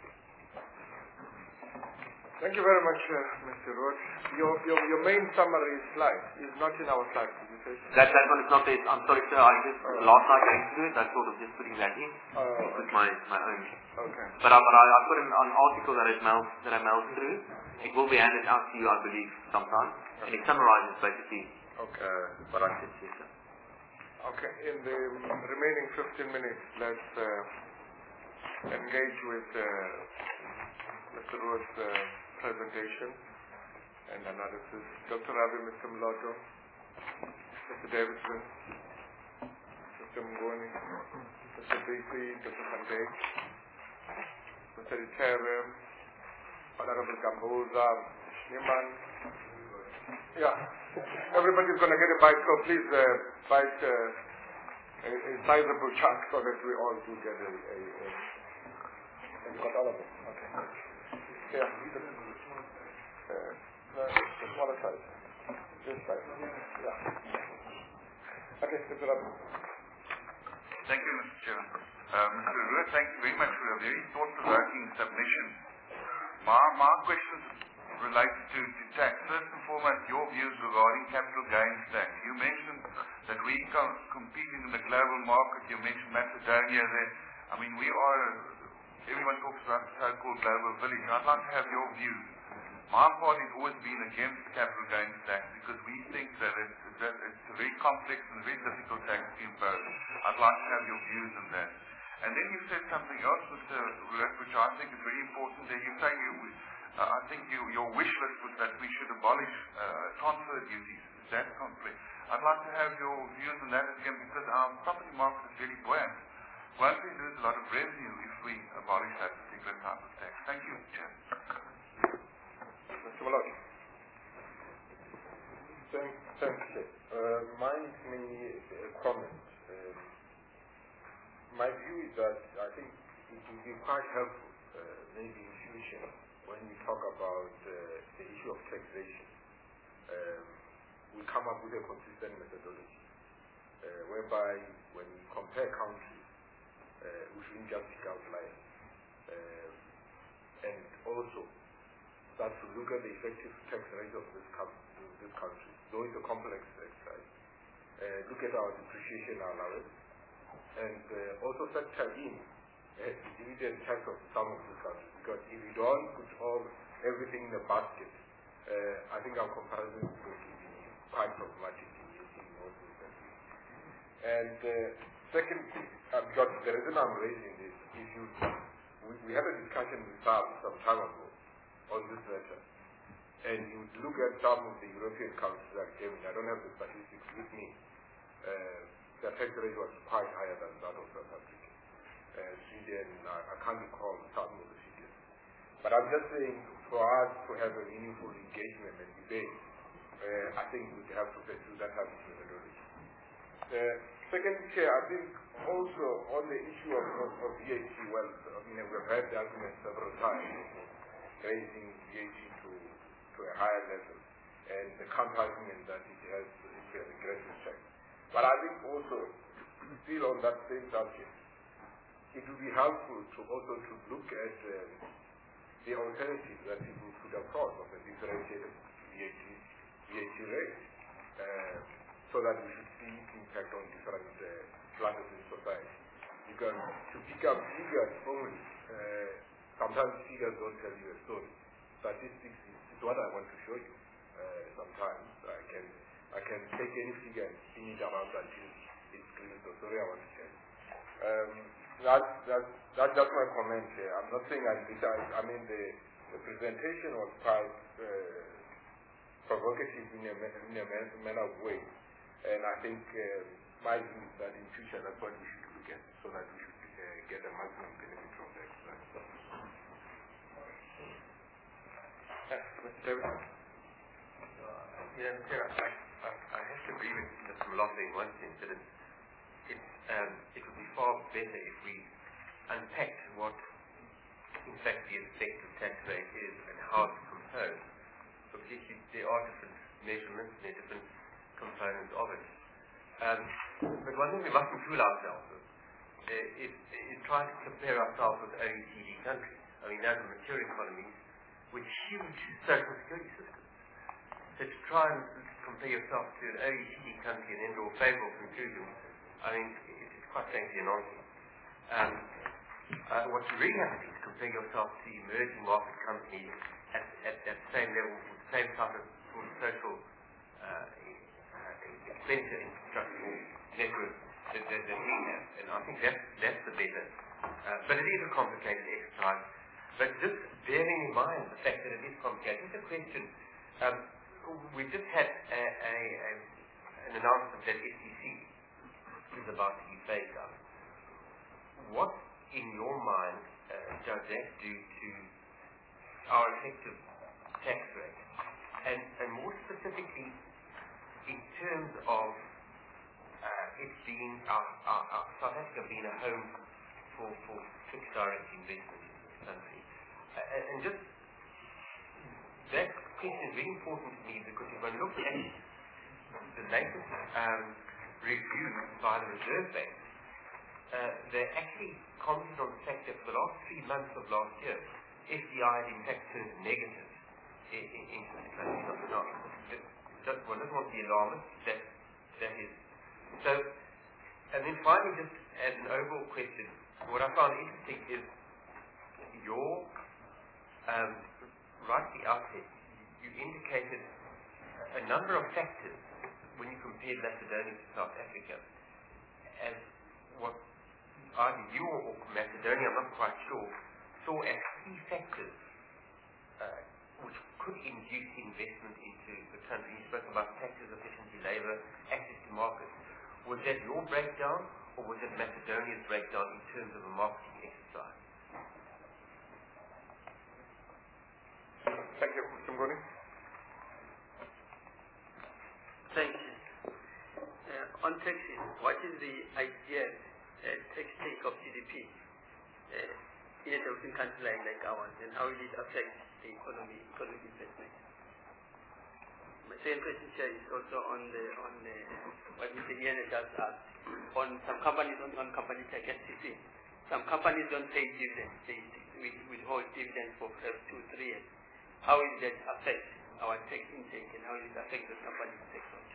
Thank you very much, Mr. Roach. Your main summary slide is not in our slide, did you say? That one is not there. I'm sorry, sir. Last night I didn't do it. I thought of just putting that in with my own. Okay. But I put an article that I mailed through. It will be handed out to you, I believe, sometime. And it summarizes basically what I said to you, sir. Okay. In the remaining 15 minutes, let's engage with Mr. Roach's presentation and analysis. Dr. Ravi, Mr. Mloto, Mr. Davidson, Mr. Mngoni, Mr. BP, Dr. Sandek, Mr. Itere, Honorable Gambuza, Schneemann. Yeah, everybody's going to get a bite, so please bite a sizable chunk so that we all do get and got all of it. Okay. Yeah. The smaller size. This size. Yeah. Okay, Mr. Ravi. Thank you, Mr. Chairman. Mr. Ruud, thank you very much for a very thought-provoking submission. My questions relate to tax. First and foremost, your views regarding capital gains tax. You mentioned that we competing in the global market. You mentioned Macedonia there. I mean, everyone talks about the so-called global village. I'd like to have your views. My party has always been against capital gains tax because we think that it's a very complex and very difficult tax to impose. I'd like to have your views on that. And then you said something else, Mr. Ruud, which I think is very important. There you say I think your wish list was that we should abolish transfer duties. Is that complete? I'd like to have your views on that again because our property market is very buoyant. Won't we lose a lot of revenue if we abolish that particular type of tax? Thank you, Chair. Mr. Malone. Thanks, Chair. Mine is mainly a comment. My view is that I think it would be quite helpful, maybe in future, when we talk about the issue of taxation, we come up with a consistent methodology, whereby when we compare countries, we shouldn't just pick outliers. And also, start to look at the effective tax rate of this country, though it's a complex exercise. Look at our depreciation allowance, and also factor in the dividend tax of some of these countries. Because if you don't put everything in the basket, I think our comparison is going to be quite problematic in most instances. And secondly, because the reason I'm raising this, we had a discussion with SARB some time ago on this matter, and you look at some of the European countries that came in, I don't have the statistics with me, the tax rate was quite higher than that of South Africa. Sweden, I can't recall some of the figures. But I'm just saying, for us to have a meaningful engagement and debate, I think we have to pursue that type of methodology. Second, Chair, I think also on the issue of VAT, well, I mean, we've had the argument several times of raising VAT to a higher level, and the counter-argument that it has a regressive check. But I think also, still on that same subject, it would be helpful to also to look at the alternatives that people could afford of a differentiated VAT rate, so that we should see impact on different classes in society. Because to pick up figures only, sometimes figures don't tell you a story. Statistics is what I want to show you. Sometimes I can take any figure and spin it around until it's clear the story I want to tell. That's just my comment here. I'm not saying I mean the presentation was quite provocative in a manner of way, and I think my view is that in future that's what we should look at, so that we should get a maximum benefit from the exercise. Mr. Davis? Yeah, I have to agree with Mr. Malotha in one sense that it would be far better if we unpacked what in fact the effective tax rate is and how it's composed. Because there are different measurements and there are different components of it. But one thing we mustn't fool ourselves with is trying to compare ourselves with OECD countries. I mean, those are mature economies with huge social security systems. So to try and compare yourself to an OECD country and then draw favorable conclusions, I mean, it's quite frankly a nonsense. What you really have to do is compare yourself to emerging market companies at the same level, with the same type of sort of social expenditure infrastructure network that we have. And I think that's the better. But it is a complicated exercise. But just bearing in mind the fact that it is complicated, just a question. We just had an announcement that SEC is about to be phased out. What, in your mind, does that do to our effective tax rate? And more specifically, in terms of it being our South Africa being a home for fixed direct investment in this country. And just that question is very important to me, because if I look at the latest review by the Reserve Bank, they actually commented on the fact that for the last 3 months of last year, FDI had in fact turned negative in this country. One doesn't want to be alarmist, that is. So, and then finally, just as an overall question, what I found interesting is your, right at the outset, you indicated a number of factors when you compared Macedonia to South Africa as what either you or Macedonia, I'm not quite sure, saw as key factors which could induce investment into the country. You spoke about taxes, efficiency, labour, access to markets. Was that your breakdown, or was it Macedonia's breakdown in terms of a marketing exercise? Thank you. Mr. Mgoni? Thank you. On taxes, what is the ideal tax take of GDP in a developing country like ours, and how will it affect the economic investment? My second question, Chair, is also on what Mr. Ian has just asked, on some companies, on company tax, STC. Some companies don't pay dividends, they withhold dividends for 2-3 years. how will that affect our tax intake and how will it affect the company's tax rate?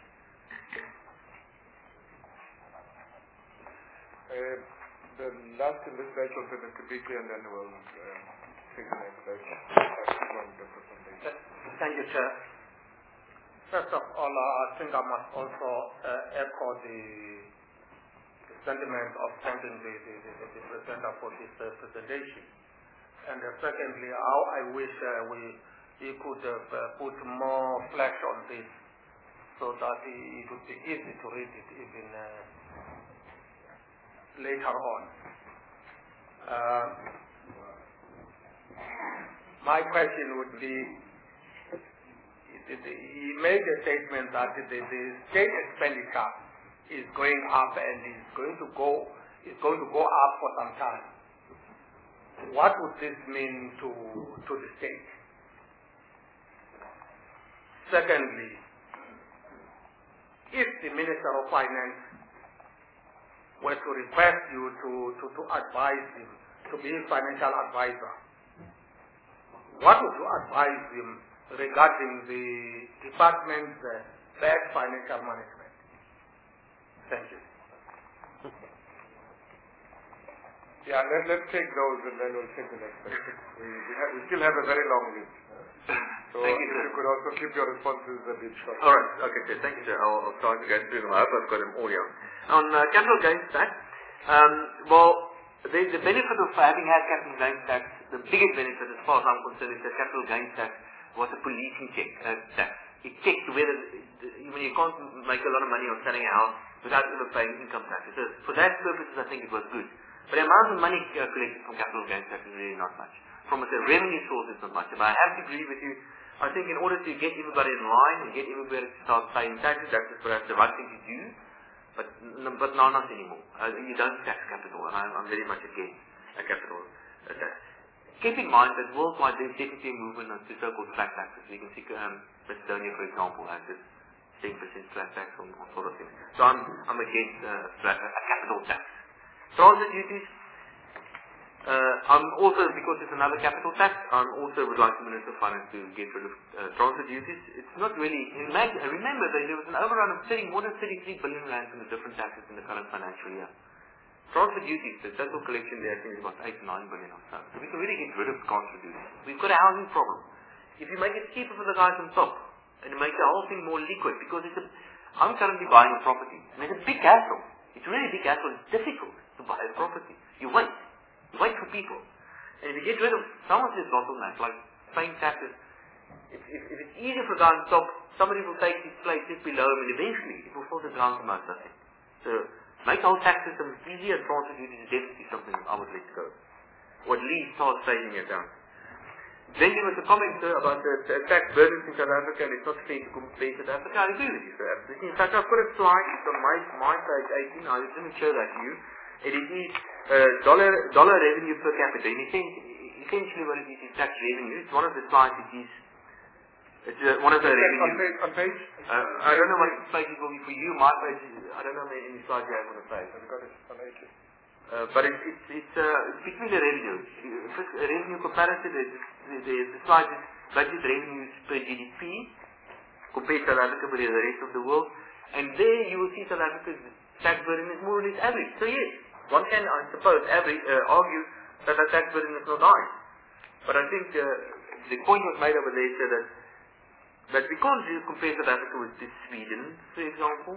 The last in this batch will be Mr. Biki, and then we'll take the next batch. Thank you, Chair. First of all, I think I must also echo the sentiment of thanking the presenter for this presentation. And secondly, how I wish we could put more flesh on this so that it would be easy to read it even later on. My question would be, he made a statement that the state expenditure is going up and is going to go up for some time. What would this mean to the state? Secondly, if the Minister of Finance were to request you to advise him, to be his financial advisor, what would you advise him regarding the department's bad financial management? Thank you. Yeah, let's take those and then we'll take the next question. We still have a very long list. So Thank you, if sir. you could also keep your responses a bit short. All right. Okay, sir. Thank you, sir. I'll start to go through them. I hope I've got them all here. On capital gains tax, well, the benefit of having had capital gains tax, the biggest benefit as far as I'm concerned is that capital gains tax was a policing tax. It checked whether, when you can't make a lot of money on selling a house without ever paying income tax. So for that purposes, I think it was good. But the amount of money collected from capital gains tax is really not much. From a revenue source, it's not much. But I have to agree with you. I think in order to get everybody in line and get everybody to start paying taxes, that is perhaps the right thing to do. But now not anymore. You don't tax capital, and I'm very much against capital tax. Keep in mind that worldwide there's definitely a movement to so-called flat taxes. You can see Macedonia, for example, has this 10% flat tax on sort of things. So I'm against a capital tax. Transit duties, I'm also, because it's another capital tax, I also would like the Minister of Finance to get rid of transit duties. It's not really, remember that there was an overrun of more than 33 billion rand in the different taxes in the current financial year. Transit duties, the total collection there I think is about 8 to 9 billion or so. So we can really get rid of transit duties. We've got a housing problem. If you make it cheaper for the guys on top, and you make the whole thing more liquid, because I'm currently buying a property, and it's a big hassle. It's really a big hassle. It's difficult to buy a property. You wait for people. And if you get rid of some of this bottleneck, like paying taxes, if it's easier for the guy on top, somebody will take his place just below him, and eventually it will sort it out from us, I think. So make the whole tax system easier, and transit duties is definitely something that I would let go. Or at least start saving it down. Then there was a comment, sir, about the tax burdens in South Africa, and it's not fair to compare South Africa. I agree with you, sir. In fact, I've got a slide, it's on my page 18, I didn't show that to you. It is dollar revenue per capita. And essentially what it is tax revenue. It's one of the slides, it's one of the revenue. On page? I don't know what page it will be for you. My page is, I don't know how many slides you have on the page. I've got it on 18. But it's between the revenue. Revenue comparison, the slide is budget revenues per GDP, compare South Africa with the rest of the world. And there you will see South Africa's tax burden is more or less average. So yes, one can, I suppose, argue that the tax burden is not high. But I think the point was made over there, sir, that we can't really compare South Africa with Sweden, for example.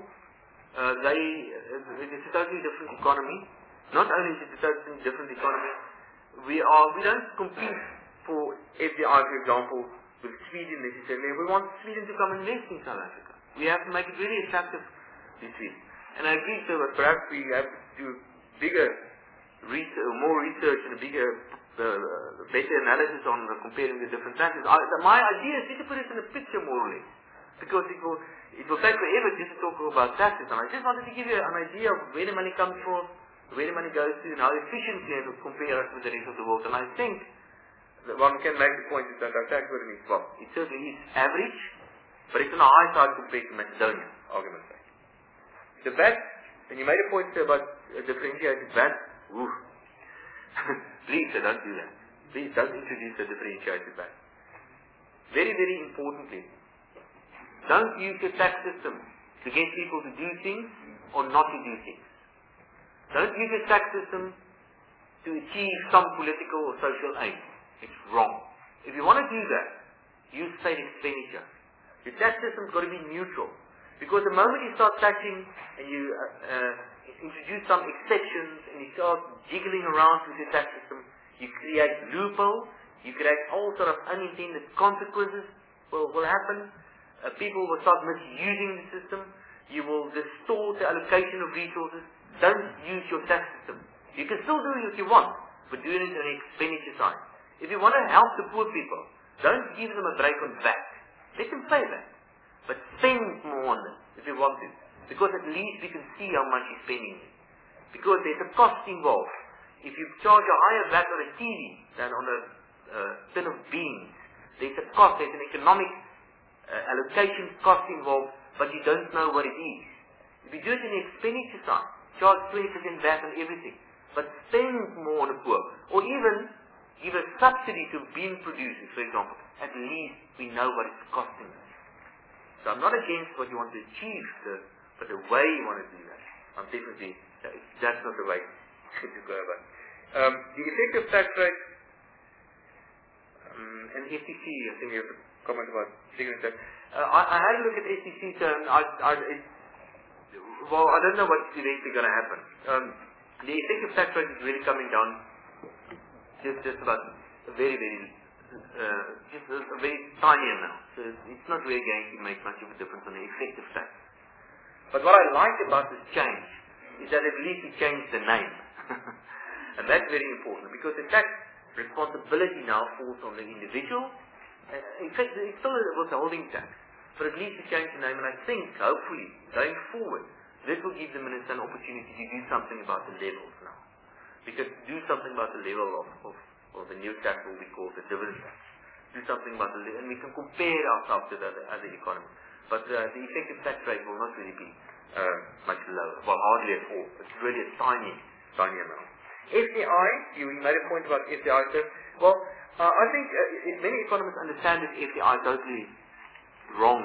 It's a totally different economy. Not only is it a totally different economy, we don't compete for FDI, for example, with Sweden necessarily. We want Sweden to come and invest in South Africa. We have to make it really attractive to Sweden. And I agree, sir, that perhaps we have to do more research and better analysis on comparing the different taxes. My idea is to put it in a picture more or less, because it will take forever just to talk about taxes. And I just wanted to give you an idea of where the money comes from, where the money goes to, and how efficiently it will compare us with the rest of the world. And I think that one can make the point that our tax burden is well. It certainly is average, but it's on the high side compared to Macedonia, argument sake. The VAT, and you made a point about differentiated VAT. Oof. Please, sir, don't do that. Please don't introduce a differentiated VAT. very, very importantly, don't use your tax system to get people to do things or not to do things. Don't use your tax system to achieve some political or social aim. It's wrong. If you want to do that, use state expenditure. Your tax system's got to be neutral. Because the moment you start taxing and you introduce some exceptions and you start jiggling around with your tax system, you create loopholes, you create all sort of unintended consequences will happen. People will start misusing the system. You will distort the allocation of resources. Don't use your tax system. You can still do what you want, but do it on the expenditure side. If you want to help the poor people, don't give them a break on VAT. Let them pay that. But spend more on them if you want to. Because at least we can see how much you're spending. Because there's a cost involved. If you charge a higher VAT on a TV than on a tin of beans, there's a cost, there's an economic allocation cost involved, but you don't know what it is. If you do it in the expenditure side, charge 20% VAT on everything, but spend more on the poor. Or even give a subsidy to bean producers, for example. At least we know what it's costing us. So I'm not against what you want to achieve, but the way you want to do that, I'm definitely, that's not the way to go about it. The effective tax rate, and STC, I think you have a comment about signature. I had a look at STC, and I don't know what's eventually going to happen. The effective tax rate is really coming down just about a very, very just a very tiny amount. So it's not really going to make much of a difference on the effective tax. But what I like about this change is that at least we changed the name. And that's very important because the tax responsibility now falls on the individual. In fact, it still was a holding tax. But at least we changed the name, and I think, hopefully, going forward, this will give the minister an opportunity to do something about the levels now. Because do something about the level of the new tax will be called the dividend tax. Do something about the level, and we can compare ourselves to the other economies. But the effective tax rate will not really be much lower. Well, hardly at all. It's really a tiny amount. FDI, you made a point about FDI. So, well, I think many economists understand that FDI is totally wrong.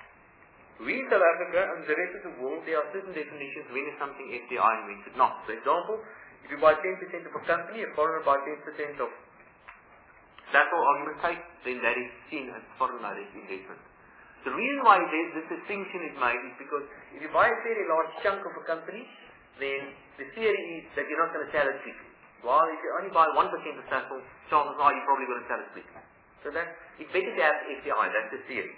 We in South Africa and the rest of the world, there are certain definitions when is something FDI and when is it not. For example, if you buy 10% of a company, a foreigner buys 10% of that's all argument sake, then that is seen as foreign direct investment. The reason why this distinction is made is because if you buy a very large chunk of a company, then the theory is that you're not going to sell it quickly. While if you only buy 1% of Sasol, chances are you're probably going to sell it quickly. So that it's better to have FDI, that's the theory.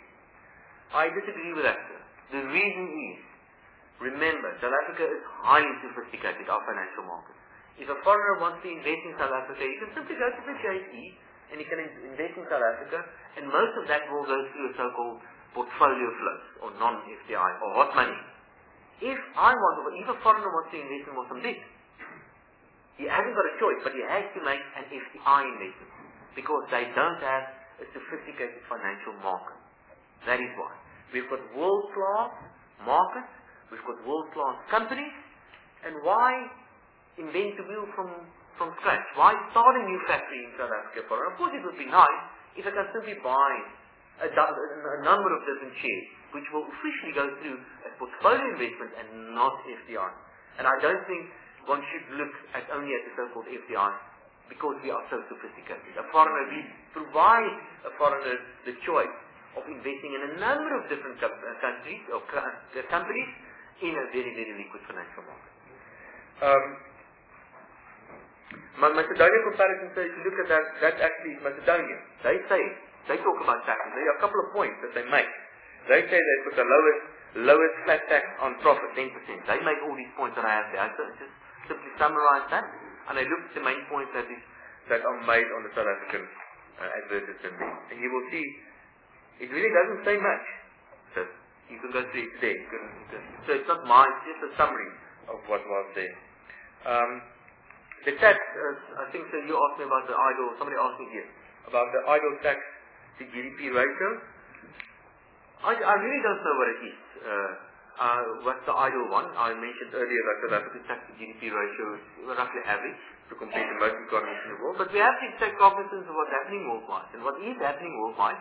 I disagree with that, sir. The reason is, remember, South Africa is highly sophisticated, our financial market. If a foreigner wants to invest in South Africa, he can simply go to the JSE and he can invest in South Africa, and most of that will go through a so-called portfolio flows, or non-FDI, or hot money. If a foreigner wants to invest in Mozambique, he hasn't got a choice, but he has to make an FDI investment, because they don't have a sophisticated financial market. That is why. We've got world-class markets, we've got world-class companies, and why invent the wheel from scratch? Why start a new factory in South Africa? Of course it would be nice if I can simply buy a number of different shares, which will officially go through as portfolio investment and not FDI. And I don't think one should look only at the so-called FDI because we are so sophisticated. We provide a foreigner the choice of investing in a number of different countries or companies in a very, very liquid financial market. Macedonia comparison, so if you look at that actually is Macedonia. They talk about taxes. There are a couple of points that they make. They say they put the lowest flat tax on profit, 10%. They make all these points that I have there. So just simply summarize that, and I look at the main points that are made on the South African advertisement. And you will see it really doesn't say much. So you can go through it there. So it's not mine, it's just a summary of what was there. The tax, I think so you asked me about the idle, somebody asked me here, about the idle tax to GDP ratio. I really don't know what it is. What's the idle one? I mentioned earlier that South Africa's tax to GDP ratio is roughly average to compare to most economies in the world. But we have to take cognizance of what's happening worldwide. And what is happening worldwide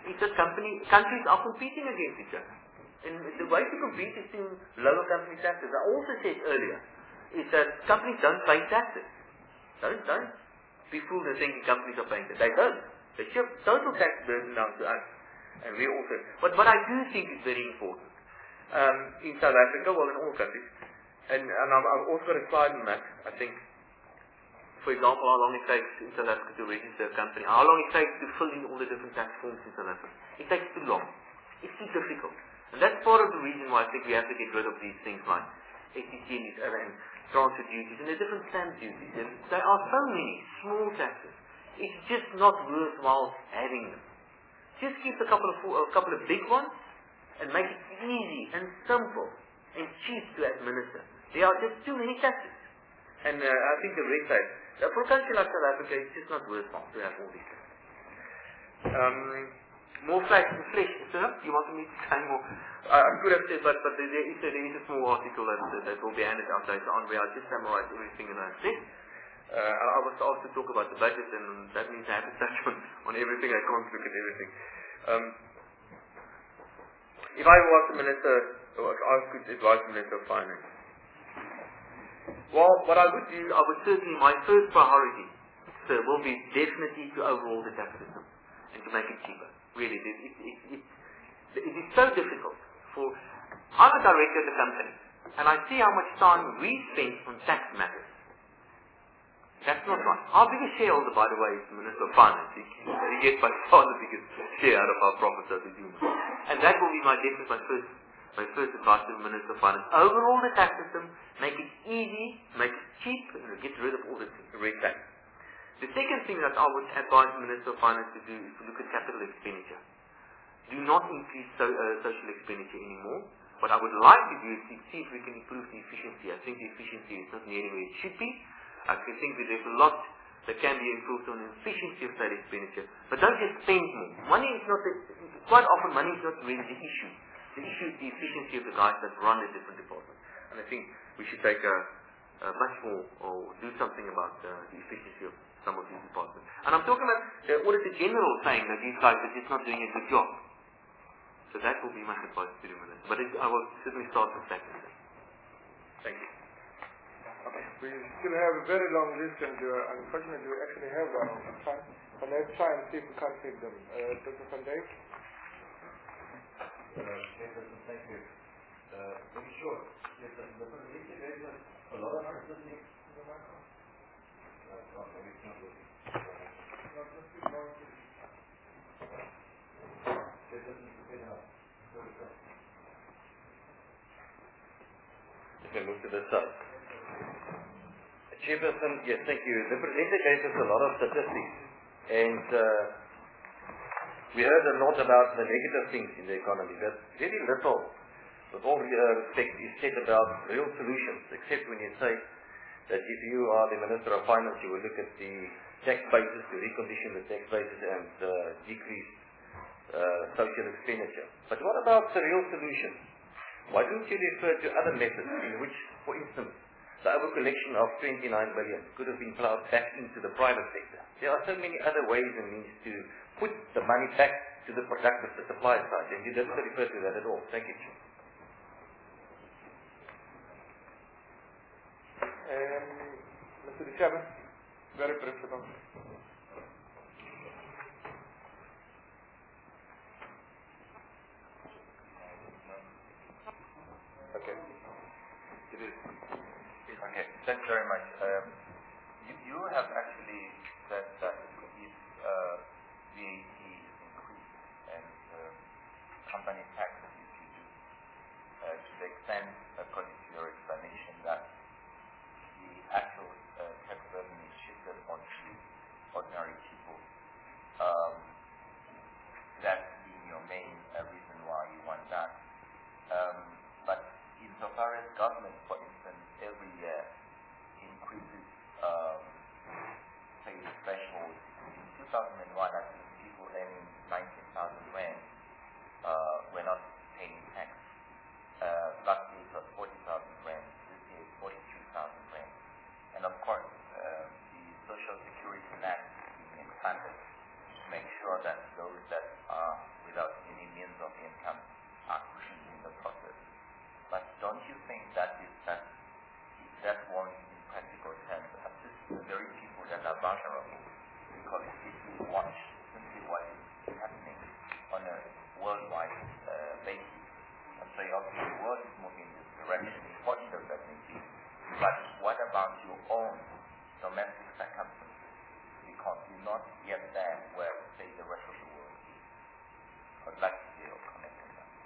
is that countries are competing against each other. And the way to compete is to lower company taxes. I also said earlier, is that companies don't pay taxes. Don't be fooled into thinking companies are paying taxes. They don't. They shift total tax burden down to us. And we also, but what I do think is very important, in South Africa, well in all countries, and I've also got a slide on that, I think, for example, how long it takes in South Africa to register a company, how long it takes to fill in all the different tax forms in South Africa. It takes too long. It's too difficult. And that's part of the reason why I think we have to get rid of these things like SEC and transfer duties and the different stamp duties. And there are so many small taxes. It's just not worthwhile having them. Just keep a couple of big ones and make it easy and simple and cheap to administer. There are just too many taxes. And I think the red tape, for a country like South Africa, it's just not worthwhile to have all these things. More flesh, sir? You wanted me to say more? I could have said, but there is a small article that will be handed out later on where I just summarize everything that I said. I was asked to talk about the budget, and that means I have to touch on everything. I can't look at everything. If I was the minister, or I could advise the Minister of Finance, well, what I would do, I would certainly, my first priority, sir, will be definitely to overhaul the tax system and to make it cheaper. Really, it is so difficult for... I'm a director of the company, and I see how much time we spend on tax matters. That's not right. Our biggest shareholder, by the way, is the Minister of Finance. He gets by far the biggest share out of our profits that we do. And that will be my first advice to the Minister of Finance. Overhaul the tax system, make it easy, make it cheap, and get rid of all the red tape. The second thing that I would advise the Minister of Finance to do is to look at capital expenditure. Do not increase social expenditure anymore. What I would like to do is to see if we can improve the efficiency. I think the efficiency is not nearly where it should be. I think that there's a lot that can be improved on the efficiency of state expenditure. But don't just spend more. Quite often money is not really the issue. The issue is the efficiency of the guys that run the different departments. And I think we should take much more, or do something about the efficiency of some of these departments. And I'm talking about the Auditor General saying that these guys are just not doing a good job. So that will be my advice to the Minister. But I will certainly start with that. Thank you. Okay. We still have a very long list, and unfortunately we actually have run out of time. But let's try and see if we can't take them. Dr. Van Dijk? Thank you. Very short. Yes, the presentation there is a lot of answers next to the microphone. Let me move to this side. Chairperson, yes, thank you. The presenter gave us a lot of statistics, and we heard a lot about the negative things in the economy, but very little, with all respect, is said about real solutions, except when you say that if you are the Minister of Finance, you will look at the tax basis, to recondition the tax basis and decrease social expenditure. But what about the real solutions? Why don't you refer to other methods in which, for instance, the over-collection of 29 billion could have been plowed back into the private sector? There are so many other ways and means to put the money back to the productive, the supply side, and you didn't refer to that at all. Thank you, Chair. Mr. Chairman, very briefly. Okay. It is. Okay, thanks very much. You have actually said that if VAT is increased and company taxes, if you do, to the extent, according to your explanation, that the actual tax burden is shifted onto ordinary people, that's been your main reason why you want that. But insofar as government, for instance, every year increases, say, the threshold. In 2001, I think people earning 19,000 rand were not paying tax. Last year it was 40,000 rand. This year it's 42,000 rand. And of course, the Social Security Net is being expanded to make sure that those that are very people that are vulnerable. Because if you watch simply what is happening on a worldwide basis, and so obviously the world is moving in this direction, important though that may be. But what about your own domestic circumstances? Because you're not yet there where, say, the rest of the world is. I'd like to hear your comment on that.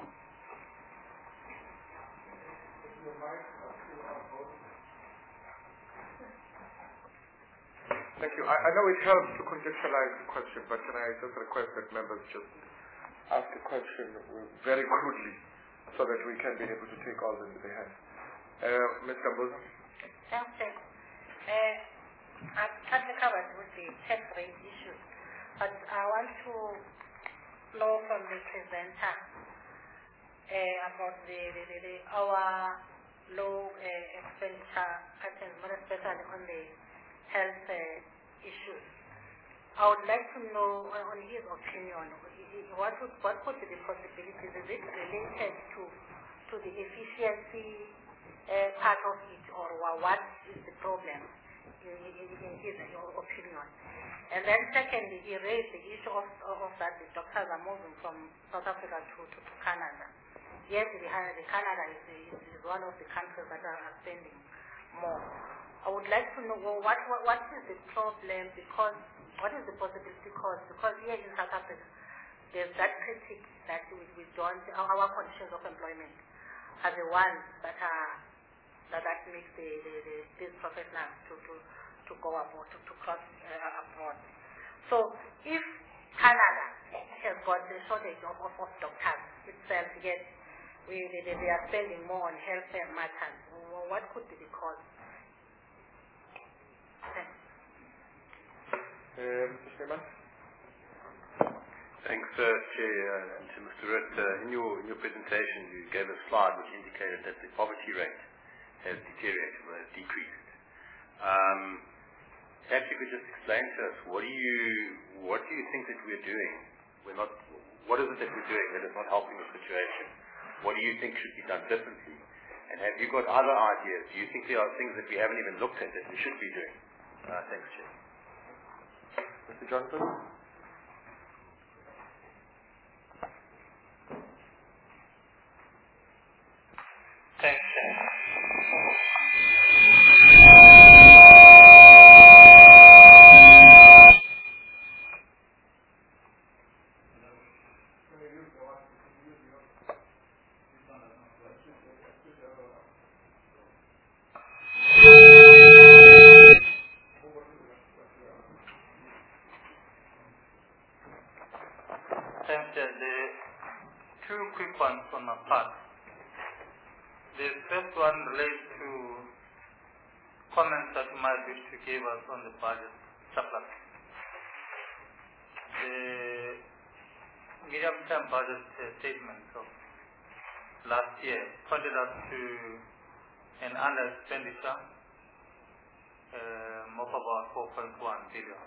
Thank you. I know it helps to contextualize the question, but can I just request that members just ask the question very crudely so that we can be able to take all this into the hand. Mr. Mbuza? Thanks, Chair. I've partly covered with the tax rate issue, but I want to know from the presenter about our low expenditure patterns, more especially on the health issues. I would like to know, on his opinion, what could be the possibilities? Is it related to the efficiency part of it, or what is the problem in his opinion? And then secondly, he raised the issue of that the doctors are moving from South Africa to Canada. Yes, Canada is one of the countries that are spending more. I would like to know what is the problem, because what is the possibility cause? Because here in South Africa, there's that critique that we don't, our conditions of employment are the ones that makes these professionals to go abroad, to cross abroad. So if Canada has got a shortage of doctors itself, yet they are spending more on healthcare matters, what could be the cause? Mr. Sherman? Thanks, Chair, and to Mr. Rutte. In your presentation, you gave a slide which indicated that the poverty rate has deteriorated, or has decreased. Perhaps you could just explain to us, what do you think that we're doing? What is it that we're doing that is not helping the situation? What do you think should be done differently? And have you got other ideas? Do you think there are things that we haven't even looked at that we should be doing? Thanks, Chair. Mr. Johnson? Thanks, Chair. Two quick ones on my part. The first one relates to comments that you might wish to give us on the budget surplus. The medium-term budget statement of last year pointed us to an under-expenditure of about 4.1 billion.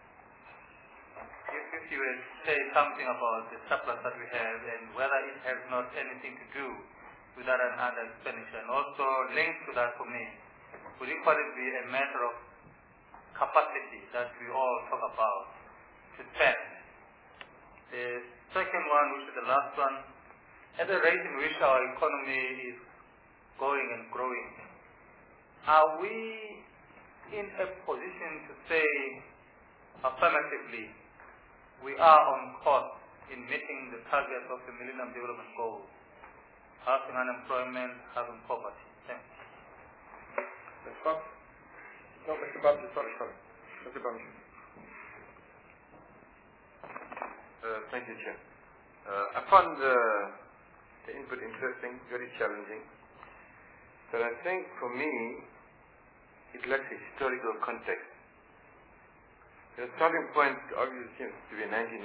If you were to say something about the surplus that we have and whether it has not anything to do with that and under expenditure, and also linked to that for me, would equally be a matter of capacity that we all talk about to spend. The second one, which is the last one, at the rate in which our economy is going and growing, are we in a position to say affirmatively we are on course in meeting the targets of the Millennium Development Goals, halving unemployment, halving poverty? Thanks. Mr. Bamchi? No, Mr. Bamchi, sorry. Mr. Bamchi. Thank you, Chair. I found the input interesting, very challenging, but I think for me it lacks a historical context. The starting point obviously seems to be 1990,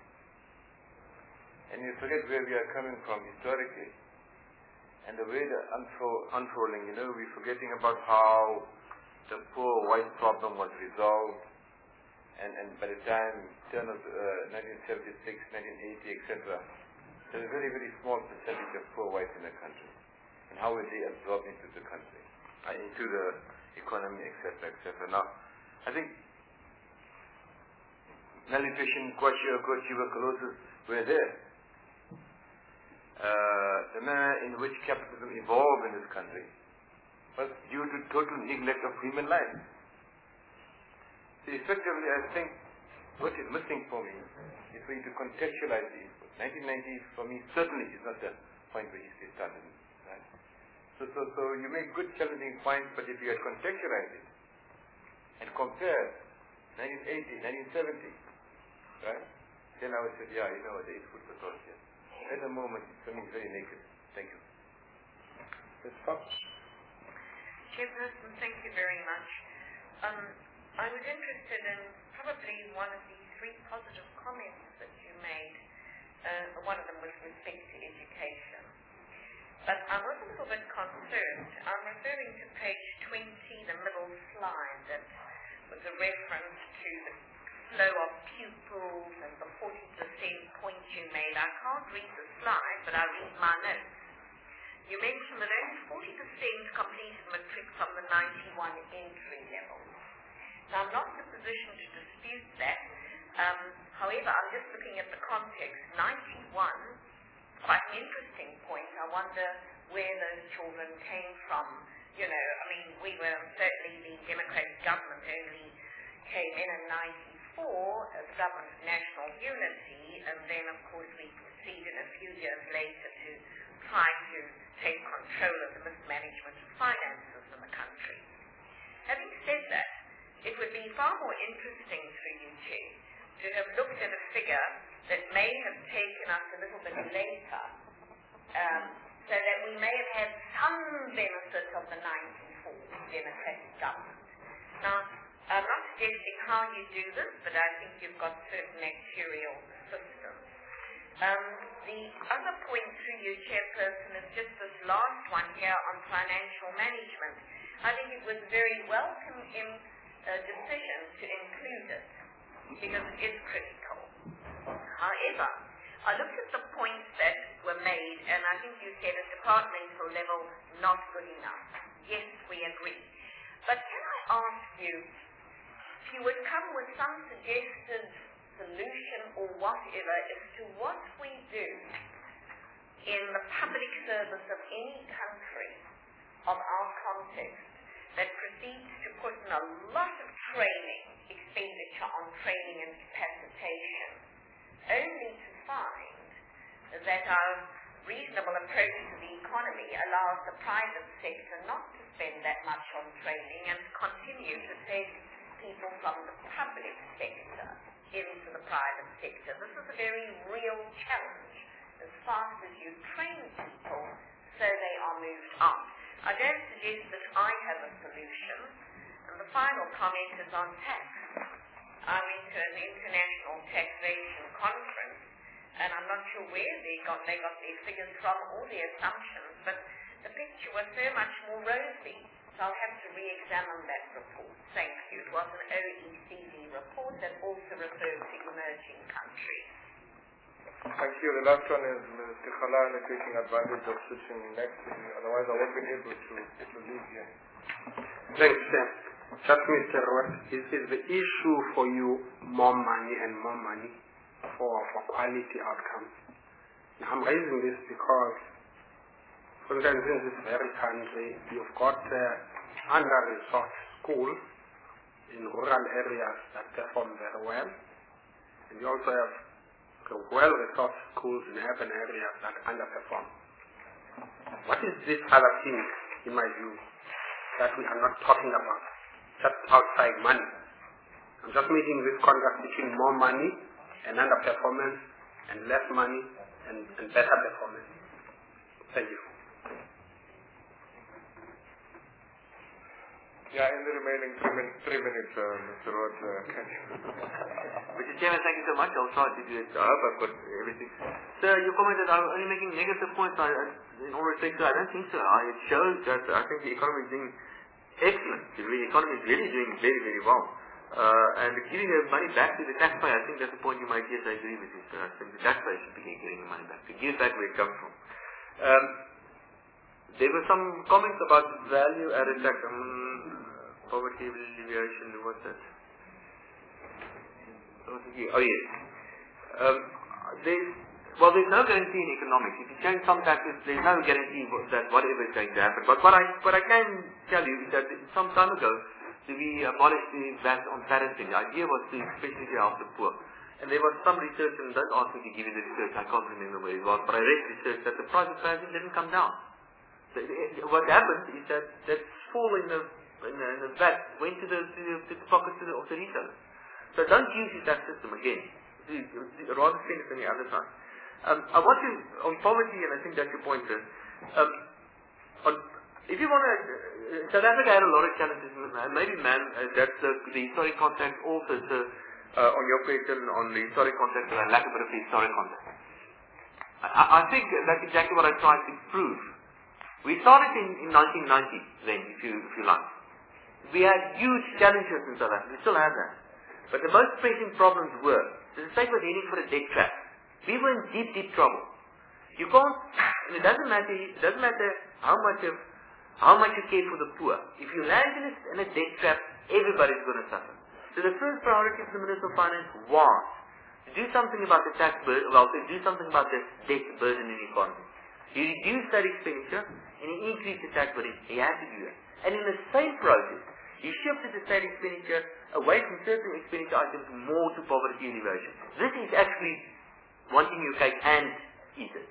and you forget where we are coming from historically, and the way the unfolding, we're forgetting about how the poor white problem was resolved, and by the time turn of 1976, 1980, etc., there's a very, very small percentage of poor whites in the country, and how were they absorbed into the country, into economy, etc., etc. Now, I think malnutrition, kwashiorkor, tuberculosis were there. The manner in which capitalism evolved in this country was due to total neglect of human life. So effectively, I think what is missing for me is for you to contextualize the input. 1990 for me certainly is not the point where history started. Right? So you make good challenging points, but if you had contextualized it and compared 1980, 1970, right? Then I would say, yeah, you know what, the input was all here. At the moment, it's something very naked. Thank you. Chairperson, thank you very much. I was interested in probably one of the three positive comments that you made. One of them was respect to education. But I was a little bit concerned. I'm referring to page 20, the middle slide, that was a reference to the flow of pupils and the 40% point you made. I can't read the slide, but I read my notes. You mentioned that only 40% completed matric from the 91 entry level. Now, I'm not in a position to dispute that. However, I'm just looking at the context. 91, quite an interesting point. I wonder where those children came from. You know, I mean, we were certainly, the Democratic government only came in 94 as government of national unity, and then, of course, we proceeded a few years later to try to take control of the mismanagement of finances in the country. Having said that, it would be far more interesting for you, Chair, to have looked at a figure that may have taken us a little bit later, so that we may have had some benefit of the 94 Democratic government. Now, I'm not suggesting how you do this, but I think you've got certain actuarial systems. The other point through you, Chairperson, is just this last one here on financial management. I think it was very welcome in decision to include it, because it is critical. However, I looked at the points that were made, and I think you said at departmental level, not good enough. Yes, we agree. But can I ask you, if you would come with some suggested solution or whatever as to what we do in the public service of any country of our context that proceeds to put in a lot of training, expenditure on training and capacitation, only to find that our reasonable approach to the economy allows the private sector not to spend that much on training and continue to take people from the public sector into the private sector. This is a very real challenge. As fast as you train people, so they are moved on. I don't suggest that I have a solution. And the final comment is on tax. I went to an international taxation conference, and I'm not sure where they got their figures from or the assumptions, but the picture was so much more rosy. So I'll have to re-examine that report. Thank you. It was an OECD report that also referred to emerging countries. Thank you. The last one is Mr. Khalane taking advantage of sitting next to me. Otherwise, I won't be able to leave here. Thanks, Sir. Just Mr. Roth, is the issue for you more money and more money for quality outcomes? Now, I'm raising this because, for instance, in this very country, you've got under-resourced schools in rural areas that perform very well, and you also have well-resourced schools in urban areas that underperform. What is this other thing, in my view, that we are not talking about, just outside money? I'm just making this contrast between more money and underperformance, and less money and better performance. Thank you. Yeah, in the remaining 3 minutes, Mr. Roth, can you? Mr. Chairman, thank you so much. I'll try to do it. I hope I've got everything. Sir, you commented I'm only making negative points. In all respect, I don't think so. It shows that I think the economy is doing excellent. The economy is really doing very, very well. And giving the money back to the taxpayer, I think that's the point you might yes, I agree with you, sir. I think the taxpayer should be getting the money back. To give it back where it comes from. There were some comments about value-added tax. Poverty alleviation, what's that? Oh yes. There's no guarantee in economics. If you change some taxes, there's no guarantee that whatever is going to happen. But what I can tell you is that some time ago, we abolished the VAT on paraffin. The idea was to especially help the poor. And there was some research, and don't ask me to give you the research, I can't remember where it was, but I read research that the price of paraffin didn't come down. So what happened is that fall in the VAT went to the pockets of the retailers. So don't use that system again. Rather spend it on the other side. I want to, on poverty, and I think that's your point, sir. If you want to, South Africa had a lot of challenges, maybe that's the historic context also, sir, on your question on the historic context and lack of a bit of the historic context. I think that's exactly what I tried to prove. We started in 1990 then, if you like. We had huge challenges in South Africa, we still have that. But the most pressing problems were, the state was heading for a debt trap. We were in deep, deep trouble. You can't, and it doesn't matter how much you care for the poor. If you land in a debt trap, everybody's going to suffer. So the first priority of the Minister of Finance was to do something about the tax burden, to do something about the debt burden in the economy. He reduced that expenditure and he increased the tax burden. He had to do that. And in the same process, he shifted the state expenditure away from certain expenditure items more to poverty alleviation. This is actually wanting your cake and eat it.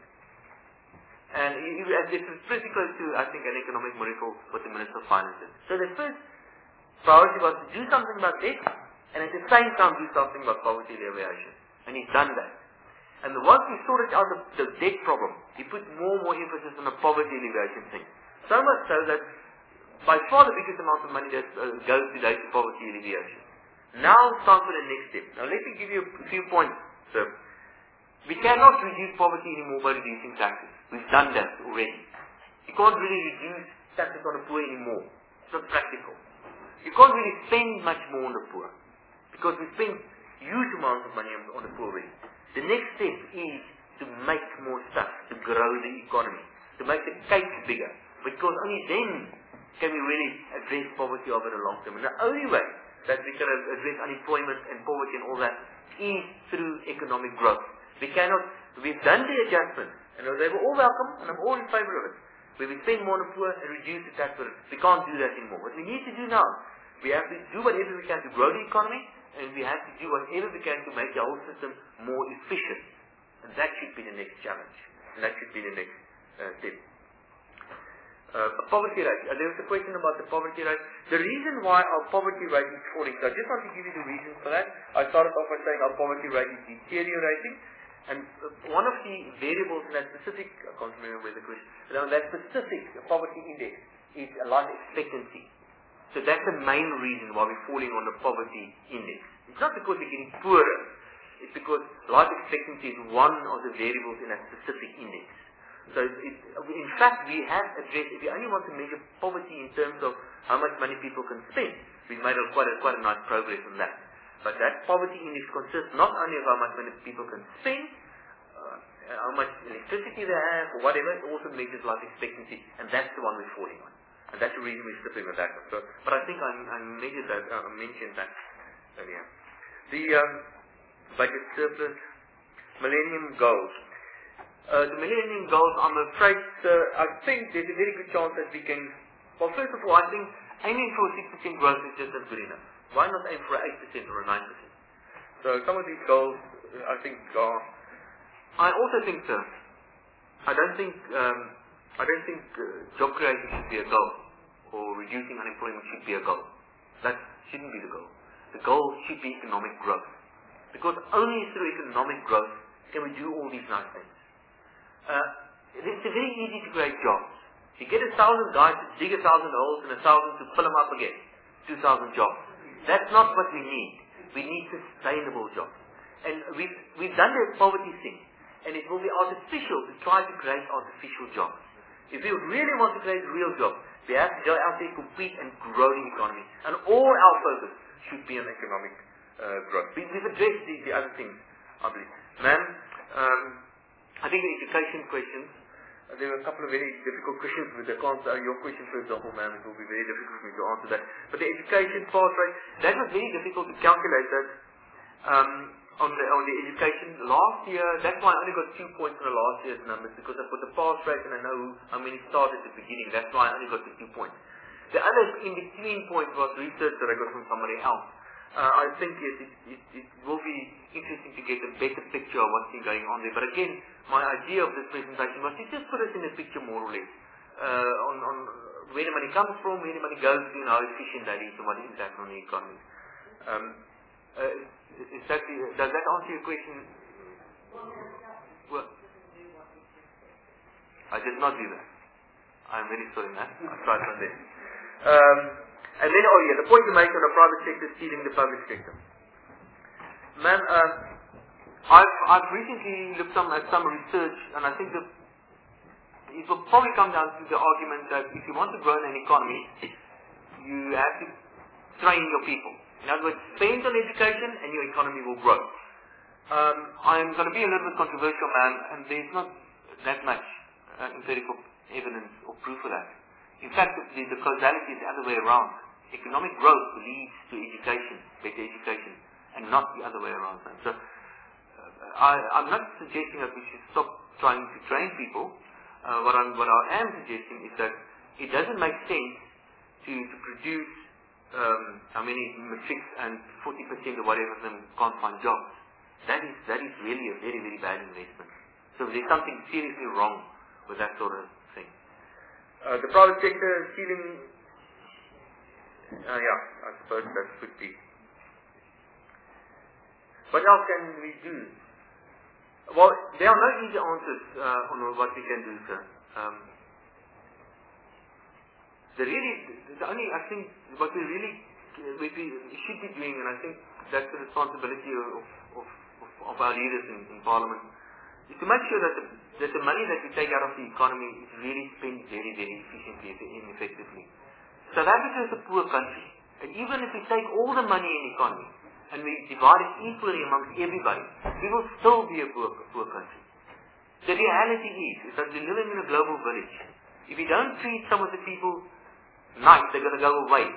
And it was pretty close to, I think, an economic miracle what the Minister of Finance did. So the first priority was to do something about debt and at the same time do something about poverty alleviation. And he's done that. And once we sorted out the debt problem, he put more and more emphasis on the poverty alleviation thing. So much so that by far the biggest amount of money that goes today to poverty alleviation. Now it's time for the next step. Now let me give you a few points, sir. We cannot reduce poverty anymore by reducing taxes. We've done that already. You can't really reduce taxes on the poor anymore. It's not practical. You can't really spend much more on the poor. Because we spend huge amounts of money on the poor already. The next step is to make more stuff, to grow the economy, to make the cake bigger. Because only then can we really address poverty over the long term. And the only way that we can address unemployment and poverty and all that is through economic growth. We've done the adjustment, and they were all welcome, and I'm all in favor of it, where we spend more on the poor and reduce the tax burden. We can't do that anymore. What we need to do now, we have to do whatever we can to grow the economy, and we have to do whatever we can to make the whole system more efficient. And that should be the next challenge. And that should be the next step. Poverty rate. There was a question about the poverty rate. The reason why our poverty rate is falling, so I just want to give you the reasons for that. I started off by saying our poverty rate is deteriorating. And one of the variables in that specific, I can't remember where the question, that specific poverty index is life expectancy. So that's the main reason why we're falling on the poverty index. It's not because we're getting poorer. It's because life expectancy is one of the variables in that specific index. So in fact, we have addressed, if you only want to measure poverty in terms of how much money people can spend, we've made quite a nice progress on that. But that poverty index consists not only of how much money people can spend, how much electricity they have, or whatever, it also measures life expectancy, and that's the one we're falling on. And that's the reason we're slipping on that one. So, but I think I mentioned that earlier. The budget surplus, Millennium Goals. The Millennium Goals, I'm afraid, I think there's a very good chance that we can, well, first of all, I think aiming for 6% growth is just not good enough. Why not aim for 8% or 9%? So some of these goals, I think, are, I also think, sir, I don't think job creation should be a goal, or reducing unemployment should be a goal. That shouldn't be the goal. The goal should be economic growth. Because only through economic growth can we do all these nice things. It's very easy to create jobs. You get 1,000 guys to dig 1,000 holes and 1,000 to fill them up again. 2,000 jobs. That's not what we need. We need sustainable jobs. And we've done the poverty thing. And it will be artificial to try to create artificial jobs. If we really want to create real jobs, we have to go out there, compete and grow the economy. And all our focus should be on economic growth. We've addressed the other things, I believe. Ma'am, I think the education questions, there were a couple of very difficult questions which I can't, your question for example, ma'am, it will be very difficult for me to answer that. But the education pass rate, that was very difficult to calculate that on the education. Last year, that's why I only got 2 points for the last year's numbers, because I put the pass rate and I know how many started at the beginning. That's why I only got the 2 points. The other in-between point was research that I got from somebody else. I think it will be interesting to get a better picture of what's been going on there. But again, my idea of this presentation was to just put us in a picture more or less on where the money comes from, where the money goes to, and how efficient that is, and what impact on the economy. Does that answer your question? Well, I did not do that. I'm very sorry, man. I'll try from there. And then, the point you make on the private sector stealing the public sector. Ma'am, I've recently looked at some research, and I think that it will probably come down to the argument that if you want to grow in an economy, you have to train your people. In other words, spend on education and your economy will grow. I'm going to be a little bit controversial, ma'am, and there's not that much empirical evidence or proof of that. In fact, the causality is the other way around. Economic growth leads to education, better education, and not the other way around. So, I'm not suggesting that we should stop trying to train people. What I am suggesting is that it doesn't make sense to produce how many matrics and 40% or whatever of them can't find jobs. That is really a very, very bad investment. So there's something seriously wrong with that sort of thing. The private sector stealing, I suppose that could be. What else can we do? Well, there are no easy answers on what we can do, sir. I think what we should be doing, and I think that's the responsibility of our leaders in Parliament, is to make sure that the money that we take out of the economy is really spent very, very efficiently and effectively. South Africa is a poor country, and even if we take all the money in the economy and we divide it equally amongst everybody, we will still be a poor country. The reality is that we're living in a global village. If we don't treat some of the people nice, they're going to go away.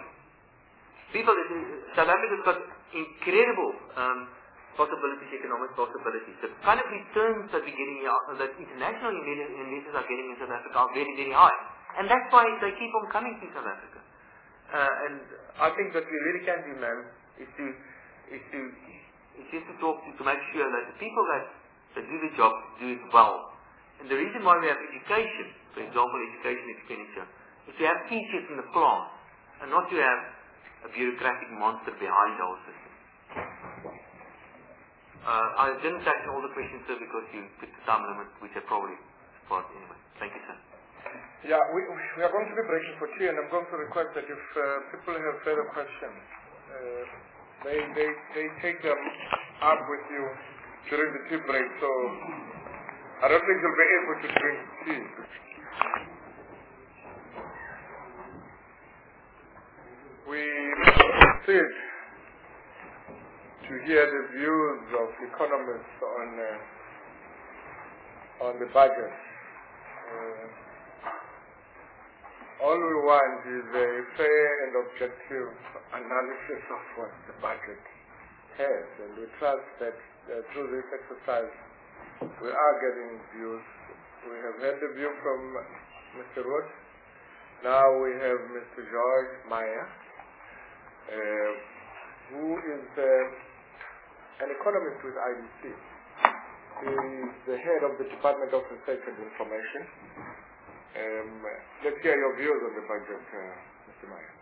South Africa's got incredible possibilities, economic possibilities. The kind of returns that we're getting here, that international investors are getting in South Africa are very, very high. And that's why they keep on coming to South Africa. And I think that we really can do, ma'am, is just to talk to make sure that the people that do the job do it well. And the reason why we have education, for example, education expenditure, is to have teachers in the class and not to have a bureaucratic monster behind our system. I didn't touch on all the questions, sir, because you put the time limit, which I probably forgot anyway. Thank you, sir. Yeah, we are going to be breaking for tea, and I'm going to request that if people have further questions, they take them up with you during the tea break. So I don't think you'll be able to drink tea. We proceed to hear the views of economists on the budget. All we want is a fair and objective analysis of what the budget has, and we trust that through this exercise we are getting views. We have had the view from Mr. Roth. Now we have Mr. George Meyer, who is an economist with IDC. He is the head of the Department of Research and Information. Let's hear your views on the budget, Mr. Meyer.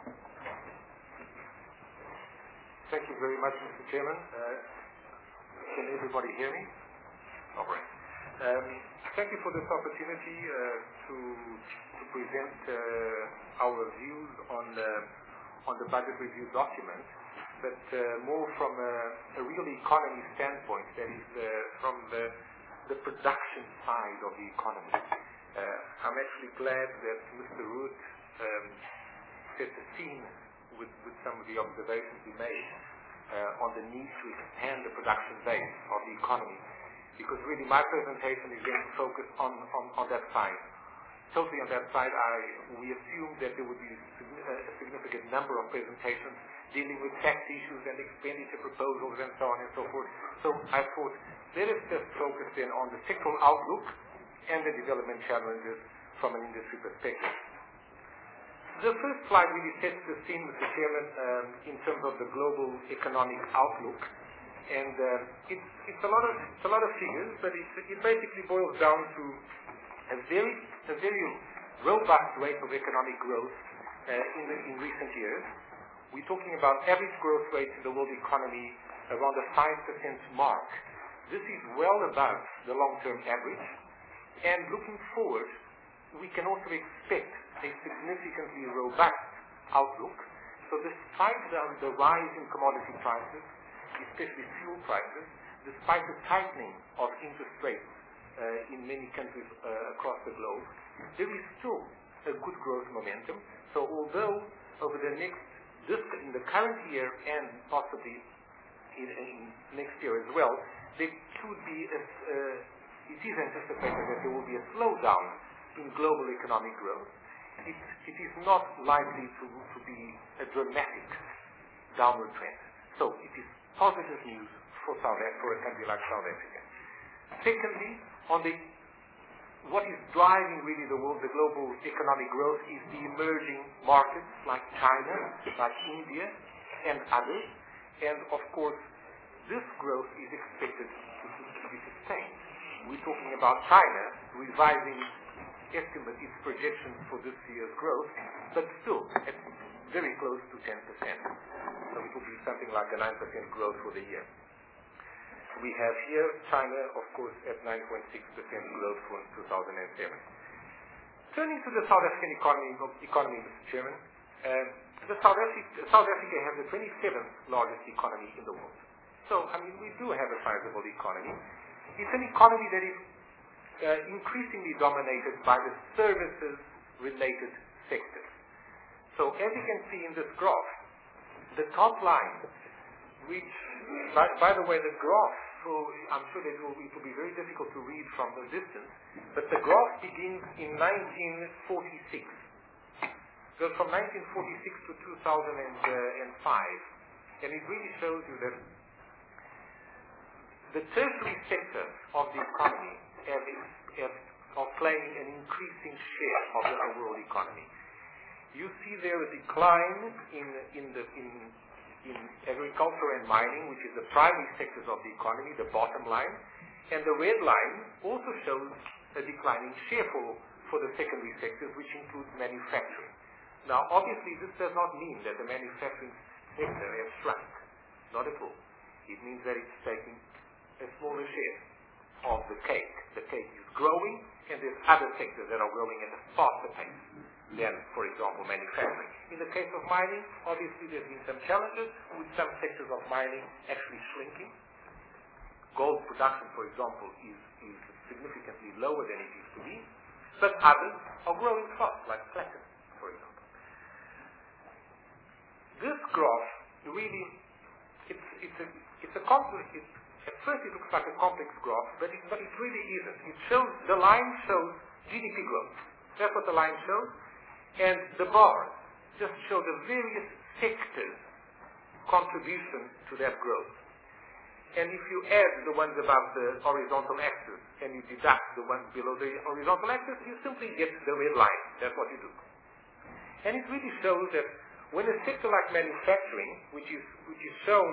Thank you very much, Mr. Chairman. Can everybody hear me? All right. Thank you for this opportunity to present our views on the budget review document, but more from a real economy standpoint, that is from the production side of the economy. I'm actually glad that Mr. Root set the scene with some of the observations he made on the need to expand the production base of the economy. because really my presentation is going to focus on that side. Totally on that side, we assumed that there would be a significant number of presentations dealing with tax issues and expenditure proposals and so on and so forth. So I thought, let us just focus then on the sectoral outlook and the development challenges from an industry perspective. The first slide really sets the scene, Mr. Chairman, in terms of the global economic outlook. And it's a lot of figures, but it basically boils down to a very robust rate of economic growth in recent years. We're talking about average growth rates in the world economy around the 5% mark. This is well above the long-term average. And looking forward, we can also expect a significantly robust outlook. So despite the rise in commodity prices, especially fuel prices, despite the tightening of interest rates in many countries across the globe, there is still a good growth momentum. So although over in the current year and possibly in next year as well, there could be it is anticipated that there will be a slowdown in global economic growth. It is not likely to be a dramatic downward trend. So it is positive news for a country like South Africa. Secondly, what is driving really the global economic growth is the emerging markets like China, like India, and others. And of course, this growth is expected to be sustained. We're talking about China revising its projections for this year's growth, but still at very close to 10%. So it will be something like a 9% growth for the year. We have here China, of course, at 9.6% growth for 2007. Turning to the South African economy, Mr. Chairman, South Africa has the 27th largest economy in the world. So, we do have a sizable economy. It's an economy that is increasingly dominated by the services-related sectors. So, as you can see in this graph, the top line, which, by the way, the graph, so I'm sure that it will be very difficult to read from the distance, but the graph begins in 1946. So from 1946 to 2005, and it really shows you that the tertiary sector of the economy are playing an increasing share of the overall economy. You see there a decline in agriculture and mining, which is the primary sectors of the economy, the bottom line, and the red line also shows a declining share for the secondary sectors, which includes manufacturing. Now, obviously, this does not mean that the manufacturing sector has shrunk. Not at all. It means that it's taking a smaller share of the cake. The cake is growing, and there's other sectors that are growing at a faster pace than, for example, manufacturing. In the case of mining, obviously there's been some challenges with some sectors of mining actually shrinking. Gold production, for example, is significantly lower than it used to be, but others are growing fast, like platinum, for example. This graph really, it's a complex. At first, it looks like a complex graph, but it really isn't. The line shows GDP growth. That's what the line shows. And the bars just show the various sectors' contribution to that growth. And if you add the ones above the horizontal axis and you deduct the ones below the horizontal axis, you simply get the red line. That's what you do. And it really shows that when a sector like manufacturing, which is shown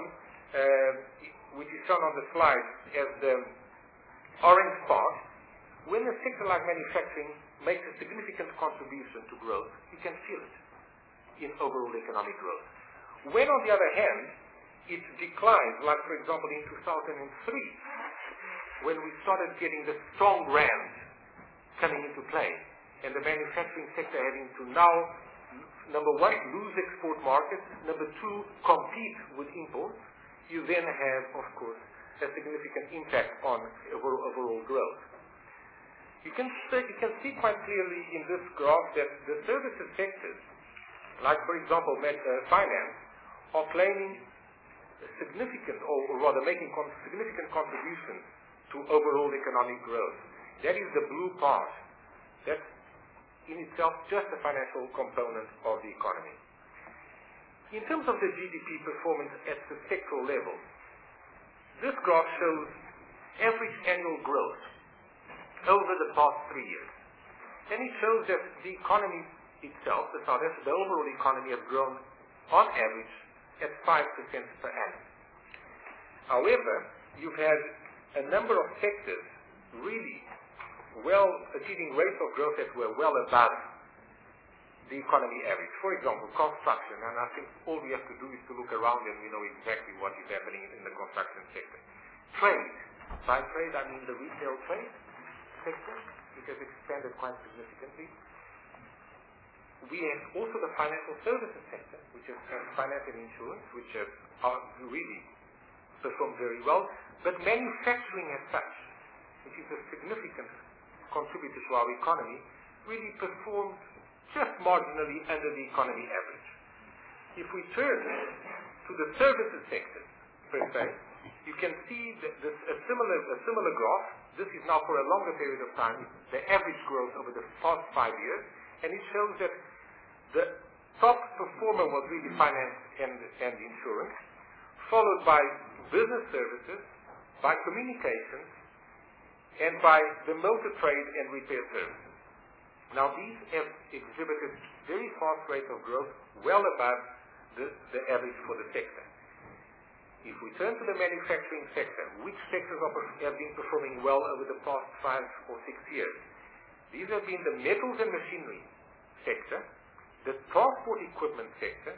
on the slide as the orange part, when a sector like manufacturing makes a significant contribution to growth, you can feel it in overall economic growth. When, on the other hand, it declines, like for example in 2003, when we started getting the strong rand coming into play, and the manufacturing sector having to now, number one, lose export markets, number two, compete with imports, you then have, of course, a significant impact on overall growth. You can see quite clearly in this graph that the services sectors, like for example finance, are claiming significant, or rather making significant contributions to overall economic growth. That is the blue part. That's in itself just a financial component of the economy. In terms of the GDP performance at the sectoral level, this graph shows average annual growth over the past 3 years. And it shows that the economy itself, the overall economy, has grown on average at 5% per annum. However, you've had a number of sectors really achieving rates of growth that were well above the economy average. For example, construction, and I think all we have to do is to look around and we know exactly what is happening in the construction sector. Trade. By trade, I mean the retail trade sector, which has expanded quite significantly. We have also the financial services sector, which is finance and insurance, which have really performed very well. But manufacturing as such, which is a significant contributor to our economy, really performed just marginally under the economy average. If we turn to the services sector, per se, you can see a similar graph. This is now for a longer period of time, the average growth over the past 5 years, and it shows that the top performer was really finance and insurance, followed by business services, by communications, and by the motor trade and repair services. Now, these have exhibited very fast rates of growth, well above the average for the sector. If we turn to the manufacturing sector, which sectors have been performing well over the past 5 or 6 years? These have been the metals and machinery sector, the transport equipment sector,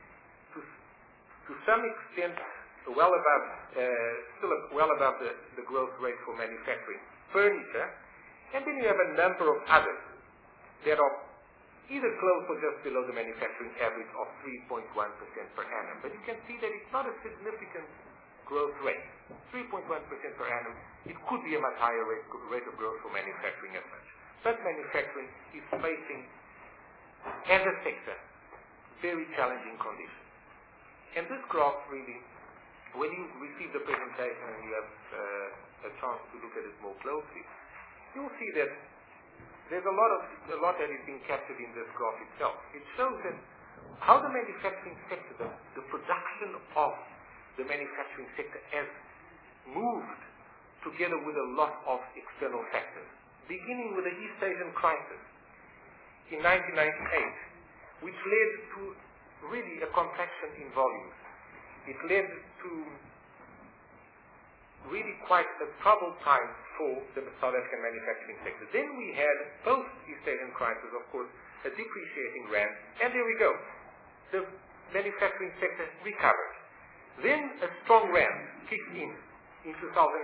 to some extent still well above the growth rate for manufacturing, furniture, and then you have a number of others that are either close or just below the manufacturing average of 3.1% per annum. But you can see that it's not a significant growth rate. 3.1% per annum, it could be a much higher rate of growth for manufacturing as such. But manufacturing is facing, as a sector, very challenging conditions. And this graph really, when you receive the presentation and you have a chance to look at it more closely, you'll see that there's a lot that is being captured in this graph itself. It shows that how the manufacturing sector, the production of the manufacturing sector has moved together with a lot of external factors. Beginning with the East Asian crisis in 1998, which led to really a contraction in volumes. It led to really quite a troubled time for the South African manufacturing sector. Then we had, post-East Asian crisis, of course, a depreciating rand, and there we go. The manufacturing sector recovered. Then a strong rand kicked in 2003.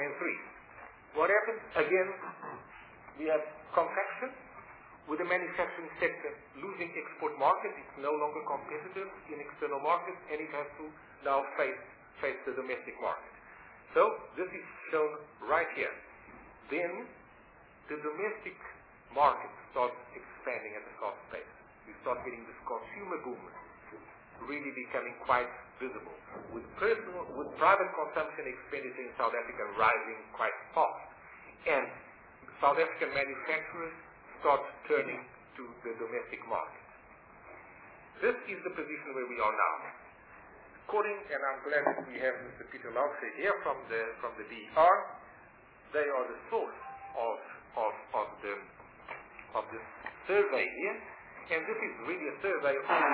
What happened? Again, we have contraction with the manufacturing sector losing export market. It's no longer competitive in external markets, and it has to now face the domestic market. So this is shown right here. Then the domestic market starts expanding at a fast pace. We start getting this consumer boom really becoming quite visible, with private consumption expenditure in South Africa rising quite fast, and South African manufacturers start turning to the domestic market. This is the position where we are now. According, and I'm glad that we have Mr. Peter Laukse here from the DER, they are the source of this survey here, and this is really a survey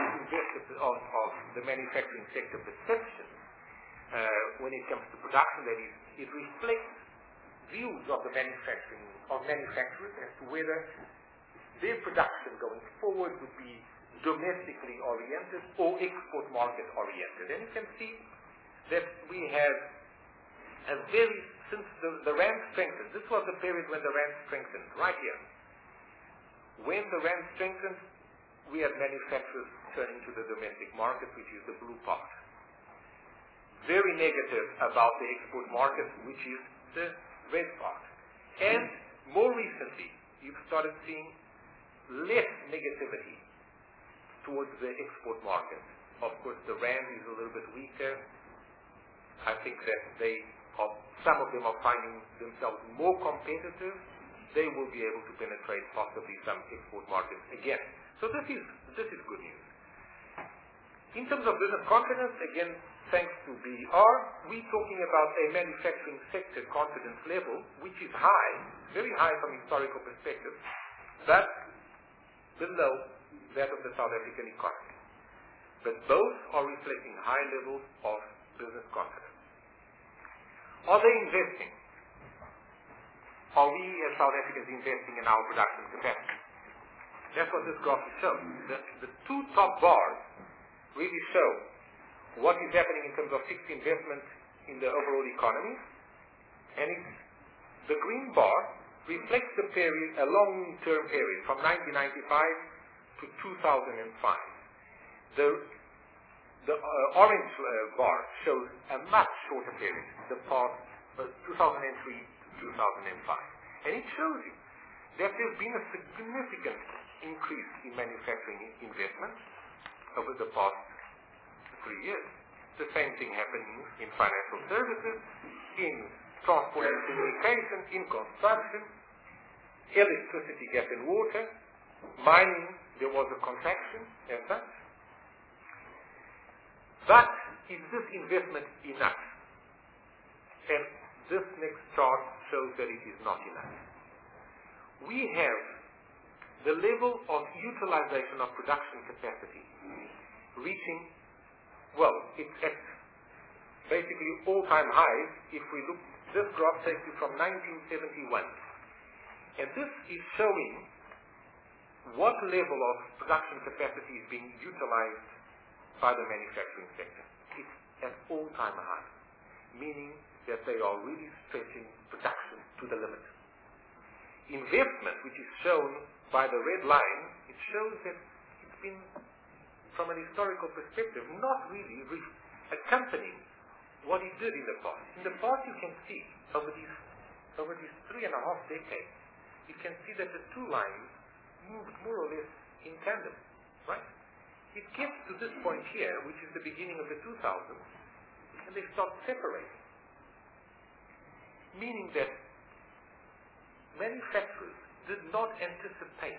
of the manufacturing sector perception when it comes to production. That is, it reflects views of the manufacturers as to whether their production going forward would be domestically oriented or export market oriented. And you can see that we have since the rand strengthened, this was the period when the rand strengthened, right here. When the rand strengthened, we had manufacturers turning to the domestic market, which is the blue part. Very negative about the export market, which is the red part. And more recently, you've started seeing less negativity towards the export market. Of course, the rand is a little bit weaker. I think that they some of them are finding themselves more competitive. They will be able to penetrate possibly some export markets again. So this is good news. In terms of business confidence, again, thanks to BER, we're talking about a manufacturing sector confidence level, which is high, very high from historical perspective, but below that of the South African economy. But both are reflecting high levels of business confidence. Are they investing? Are we as South Africans investing in our production capacity? That's what this graph is showing. The two top bars really show what is happening in terms of fixed investment in the overall economy. And the green bar reflects the period, a long-term period, from 1995 to 2005. The orange bar shows a much shorter period, the past 2003 to 2005. And it shows you that there's been a significant increase in manufacturing investment over the past 3 years. The same thing happening in financial services, in transport and communication, in construction, electricity, gas and water, mining, there was a contraction as such. But is this investment enough? And this next chart shows that it is not enough. We have the level of utilization of production capacity reaching, well, it's at basically all-time highs. If we look, this graph takes you from 1971. And this is showing what level of production capacity is being utilized by the manufacturing sector. It's at all-time high, meaning that they are really stretching production to the limit. Investment, which is shown by the red line, it shows that it's been, from an historical perspective, not really accompanying what it did in the past. In the past, you can see, over these 3.5 decades, you can see that the two lines moved more or less in tandem, right? It gets to this point here, which is the beginning of the 2000s, and they start separating. Meaning that manufacturers did not anticipate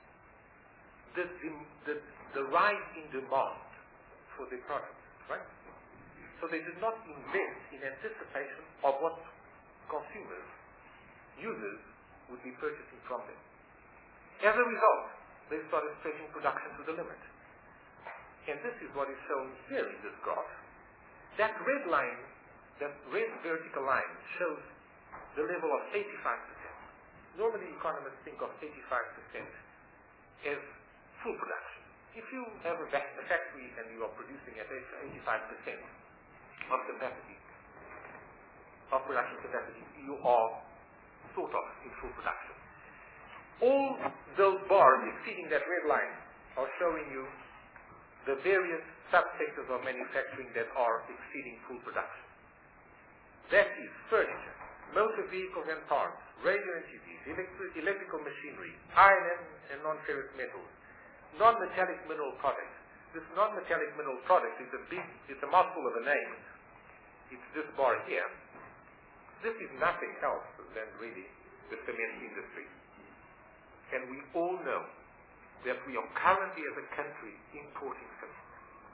the rise in demand for their products, right? So they did not invest in anticipation of what consumers, users, would be purchasing from them. As a result, they started stretching production to the limit. And this is what is shown here in this graph. That red line, that red vertical line, shows the level of 85%. Normally economists think of 85% as full production. If you have a factory and you are producing at 85% of capacity, of production capacity, you are sort of in full production. All those bars exceeding that red line are showing you the various subsectors of manufacturing that are exceeding full production. That is furniture, motor vehicles and parts, radio and TVs, electrical machinery, iron and non-ferrous metals, non-metallic mineral products. This non-metallic mineral product is a mouthful of a name. It's this bar here. This is nothing else than really the cement industry. And we all know that we are currently as a country importing cement.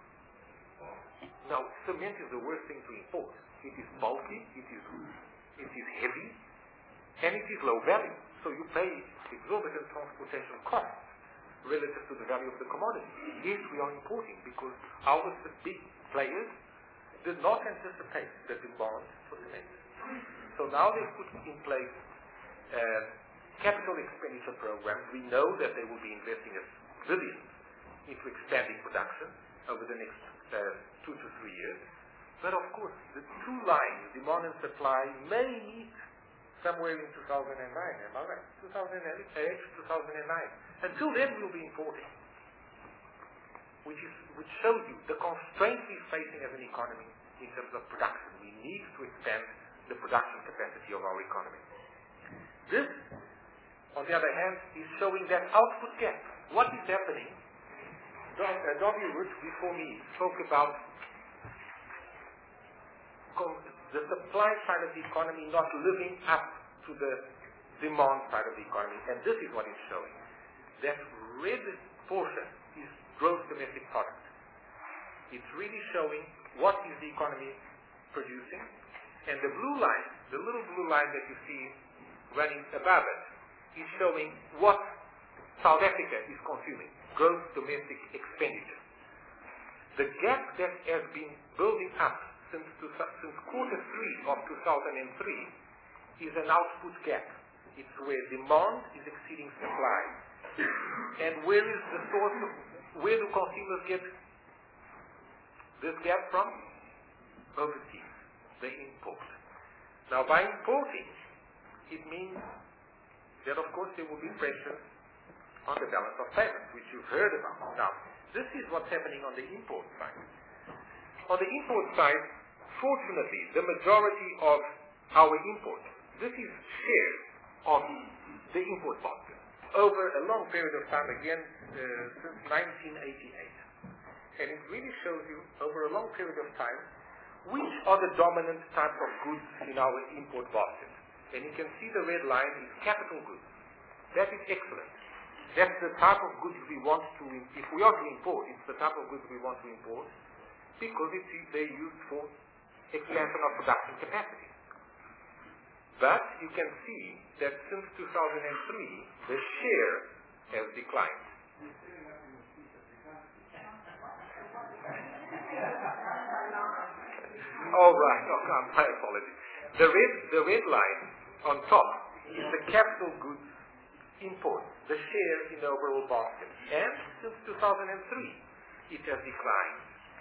Now, cement is the worst thing to import. It is bulky, it is heavy, and it is low value. So you pay exorbitant transportation costs relative to the value of the commodity. Yes, we are importing because our big players did not anticipate the demand for cement. So now they've put in place capital expenditure programs. We know that they will be investing billions into expanding production over the next 2 to 3 years. But of course, the two lines, demand and supply, may meet somewhere in 2009. Am I right? 2008, 2009. Until then, we'll be importing, which shows you the constraints we're facing as an economy in terms of production. We need to expand the production capacity of our economy. This, on the other hand, is showing that output gap. What is happening? W. Root, before me, spoke about the supply side of the economy not living up to the demand side of the economy. And this is what it's showing. That red portion is gross domestic product. It's really showing what is the economy producing. And the blue line, the little blue line that you see running above it, is showing what South Africa is consuming, gross domestic expenditure. The gap that has been building up since quarter 3 of 2003 is an output gap. It's where demand is exceeding supply. And where is the source of, where do consumers get this gap from? Overseas. They import. Now by importing, it means that of course there will be pressure on the balance of payments, which you've heard about. Now, this is what's happening on the import side. On the import side, fortunately, the majority of our imports, this is share of the import basket over a long period of time, again, since 1988. And it really shows you, over a long period of time, which are the dominant types of goods in our import basket. And you can see the red line is capital goods. That is excellent. That's the type of goods we want to, if we are to import, it's the type of goods we want to import because they're used for expansion of production capacity. But you can see that since 2003, the share has declined. All right, my apologies. The red line on top is the capital goods import, the share in the overall basket. And since 2003, it has declined.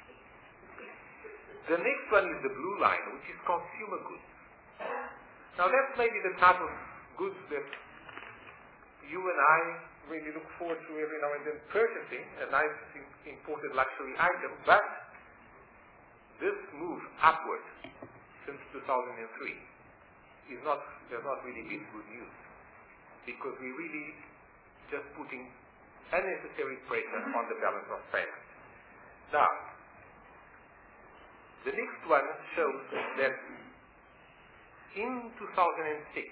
The next one is the blue line, which is consumer goods. Now that's maybe the type of goods that you and I really look forward to every now and then purchasing, a nice imported luxury item, but this move upward since 2003 has not really been good news, because we're really just putting unnecessary pressure on the balance of payments. Now, the next one shows that in 2006,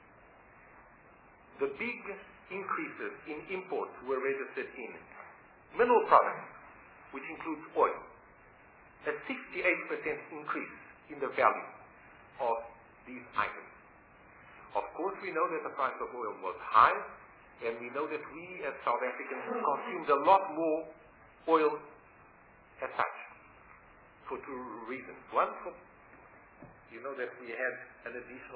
the big increases in imports were registered in mineral products, which includes oil, a 68% increase in the value of these items. Of course, we know that the price of oil was high, and we know that we as South Africans consumed a lot more oil as such, for two reasons. One, you know that we had an additional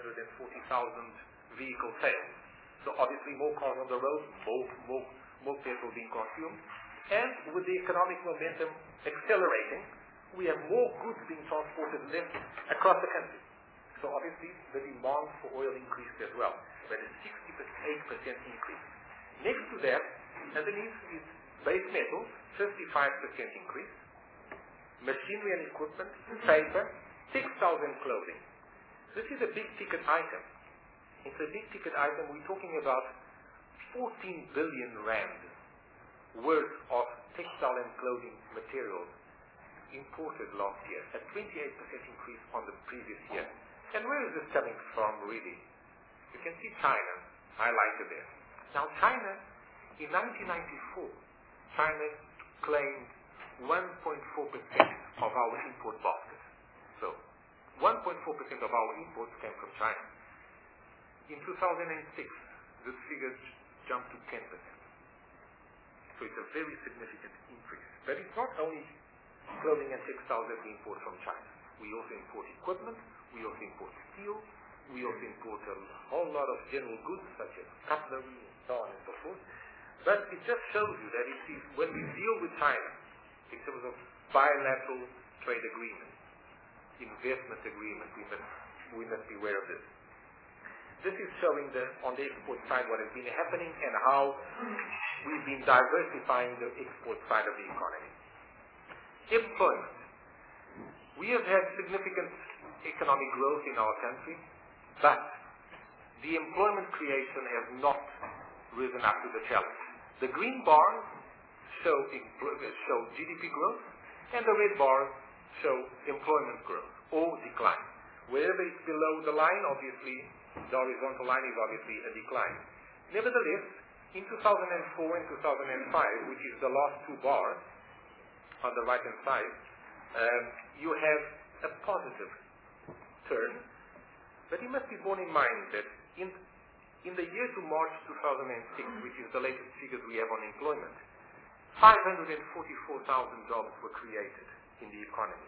740,000 vehicle sales. So obviously more cars on the road, more petrol being consumed. And with the economic momentum accelerating, we have more goods being transported across the country. So obviously the demand for oil increased as well. But a 68% increase. Next to that, underneath is base metals, 55% increase. Machinery and equipment, paper, textiles and clothing. This is a big ticket item. It's a big ticket item. We're talking about 14 billion rand worth of textile and clothing materials imported last year, a 28% increase on the previous year. And where is this coming from, really? You can see China highlighted there. Now, China, in 1994, China claimed 1.4% of our import basket. So, 1.4% of our imports came from China. In 2006, this figure jumped to 10%. So it's a very significant increase. But it's not only clothing and textiles that we import from China. We also import equipment, we also import steel, we also import a whole lot of general goods such as cutlery and so on and so forth. But it just shows you that it is, when we deal with China, in terms of bilateral trade agreements, investment agreements, we must be aware of this. This is showing on the export side what has been happening and how we've been diversifying the export side of the economy. Employment. We have had significant economic growth in our country, but the employment creation has not risen up to the challenge. The green bars show GDP growth, and the red bars show employment growth or decline. Wherever it's below the line, obviously, the horizontal line is obviously a decline. Nevertheless, in 2004 and 2005, which is the last two bars on the right-hand side, you have a positive turn. But it must be borne in mind that in the year to March 2006, which is the latest figures we have on employment, 544,000 jobs were created in the economy.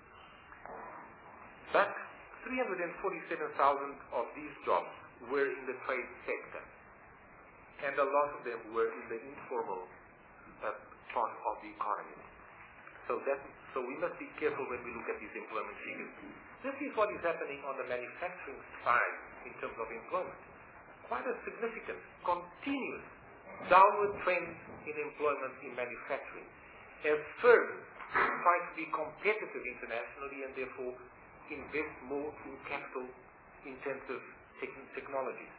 But 347,000 of these jobs were in the trade sector, and a lot of them were in the informal part of the economy. So we must be careful when we look at these employment figures. This is what is happening on the manufacturing side in terms of employment. Quite a significant, continuous downward trend in employment in manufacturing, as firms try to be competitive internationally and therefore invest more in capital-intensive technologies.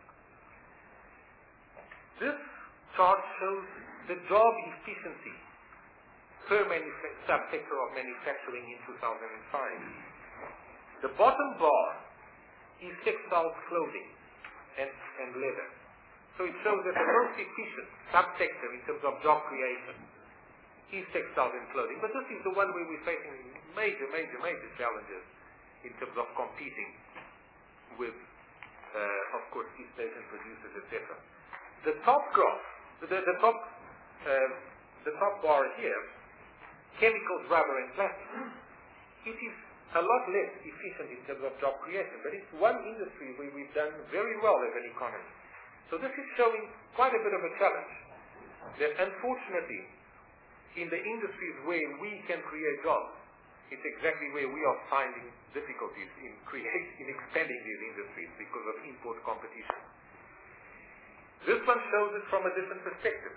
This chart shows the job efficiency per subsector of manufacturing in 2005. The bottom bar is textile clothing and leather. So it shows that the most efficient subsector in terms of job creation is textile and clothing. But this is the one where we're facing major challenges in terms of competing with, of course, East Asian producers, etc. The top graph, the top bar here, chemicals, rubber, and plastics. It is a lot less efficient in terms of job creation, but it's one industry where we've done very well as an economy. So this is showing quite a bit of a challenge. That unfortunately, in the industries where we can create jobs, it's exactly where we are finding difficulties in expanding these industries because of import competition. This one shows it from a different perspective.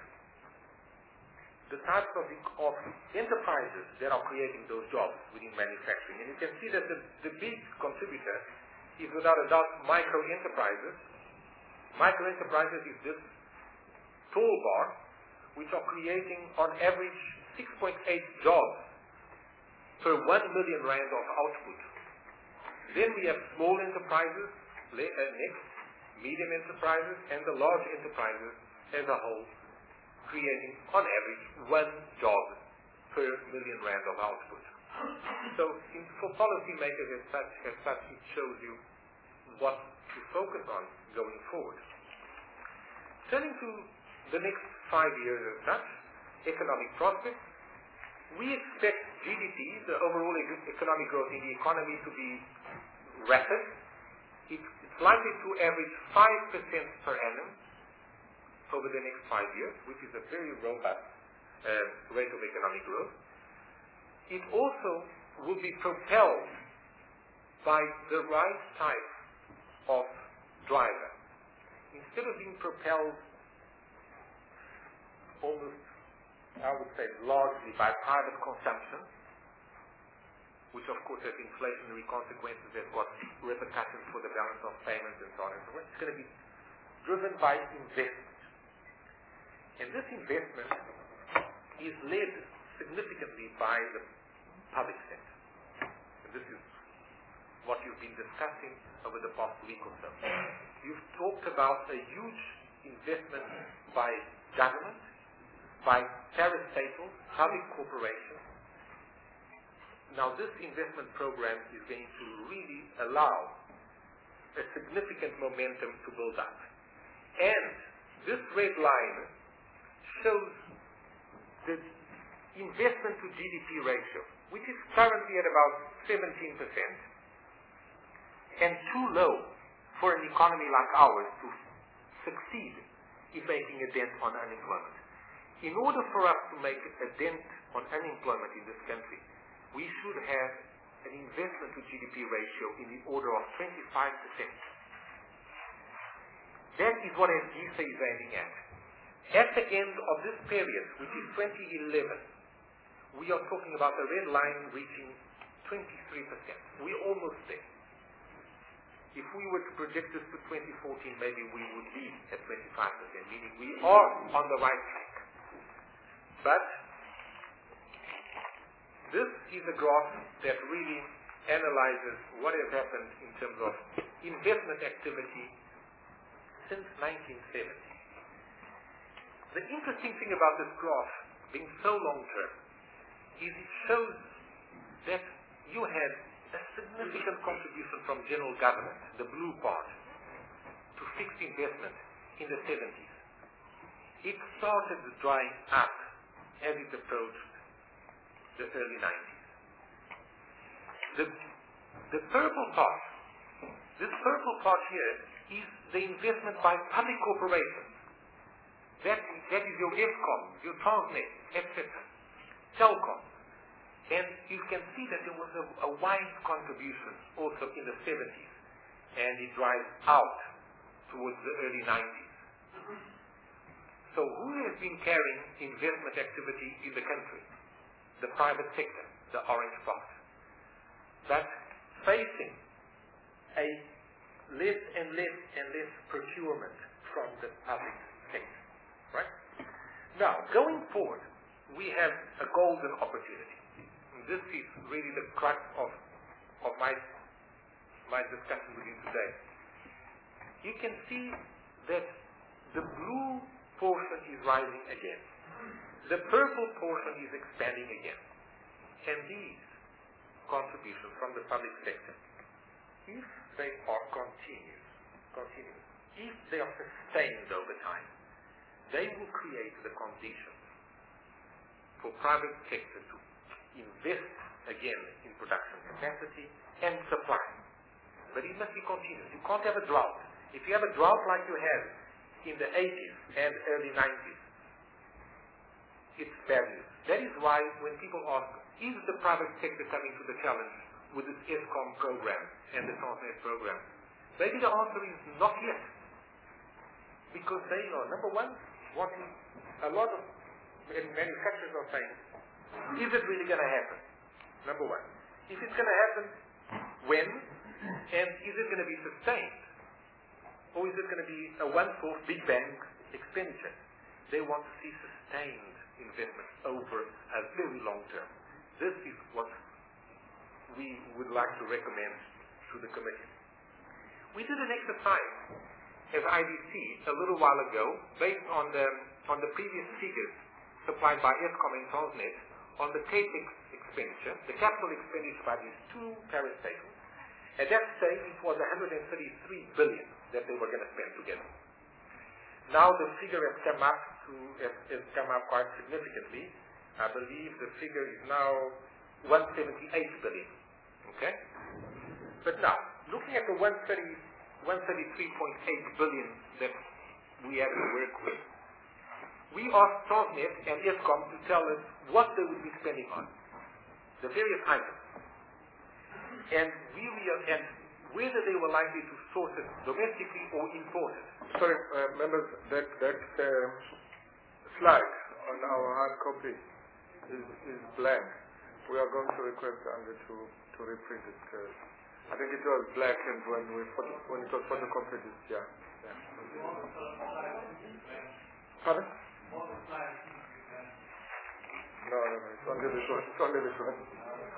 The types of enterprises that are creating those jobs within manufacturing. And you can see that the big contributor is without a doubt micro-enterprises. Micro-enterprises is this tall bar, which are creating on average 6.8 jobs per 1 million rand of output. Then we have small enterprises, next, medium enterprises, and the large enterprises as a whole, creating on average 1 job per million rand of output. So for policymakers as such, it shows you what to focus on going forward. Turning to the next 5 years as such, economic prospects, we expect GDP, the overall economic growth in the economy, to be rapid. It's likely to average 5% per annum over the next 5 years, which is a very robust rate of economic growth. It also will be propelled by the right type of driver. Instead of being propelled almost, I would say, largely by private consumption, which of course has inflationary consequences, has got repercussions for the balance of payments and so on and so forth. It's going to be driven by investment. And this investment is led significantly by the public sector. And this is what you've been discussing over the past week or so. You've talked about a huge investment by government, by parastatal, public corporations. Now this investment program is going to really allow a significant momentum to build up. And this red line shows the investment to GDP ratio, which is currently at about 17%, and too low for an economy like ours to succeed in making a dent on unemployment. In order for us to make a dent on unemployment in this country, we should have an investment to GDP ratio in the order of 25%. That is what SGSA is aiming at. At the end of this period, which is 2011, we are talking about the red line reaching 23%. We're almost there. If we were to project this to 2014, maybe we would be at 25%, meaning we are on the right track. But this is a graph that really analyzes what has happened in terms of investment activity since 1970. The interesting thing about this graph being so long-term is it shows that you had a significant contribution from general government, the blue part, to fixed investment in the 70s. It started drying up as it approached the early 90s. The purple part, this purple part here is the investment by public corporations. That is your Eskom, your Transnet, etc., Telkom. And you can see that there was a wide contribution also in the 70s, and it drives out towards the early 90s. So who has been carrying investment activity in the country? The private sector, the orange part. But facing a less and less procurement from the public sector. Right? Now, going forward, we have a golden opportunity. And this is really the crux of my discussion with you today. You can see that the blue portion is rising again. The purple portion is expanding again. And these contributions from the public sector, if they are continuous, if they are sustained over time, they will create the conditions for private sector to invest again in production capacity and supply. But it must be continuous. You can't have a drought. If you have a drought like you had in the 80s and early 90s, it's bad news. That is why when people ask, is the private sector coming to the challenge with this Eskom program and the Transnet program? Maybe the answer is not yet. Because they are, number one, what a lot of manufacturers are saying, is it really going to happen? Number one. If it's going to happen, when? And is it going to be sustained? Or is it going to be a one-off big bang expenditure? They want to see sustained investment over a very long term. This is what we would like to recommend to the committee. We did an exercise as IDC a little while ago based on the previous figures supplied by Eskom and Transnet on the CAPEX expenditure, the capital expenditure by these two parastatals. At that stage it was 133 billion that they were going to spend together. Now the figure has come up quite significantly. I believe the figure is now 178 billion. Okay? But now, looking at the 133.8 billion that we have to work with, we asked Transnet and Eskom to tell us what they would be spending on, the various items, and whether they were likely to source it domestically or import it. Sorry, members, that slide on our hard copy is blank. We are going to request Andrew to reprint it. I think it was black, and when it was photocopied, yeah. Pardon? No, it's only this one. It's only this one.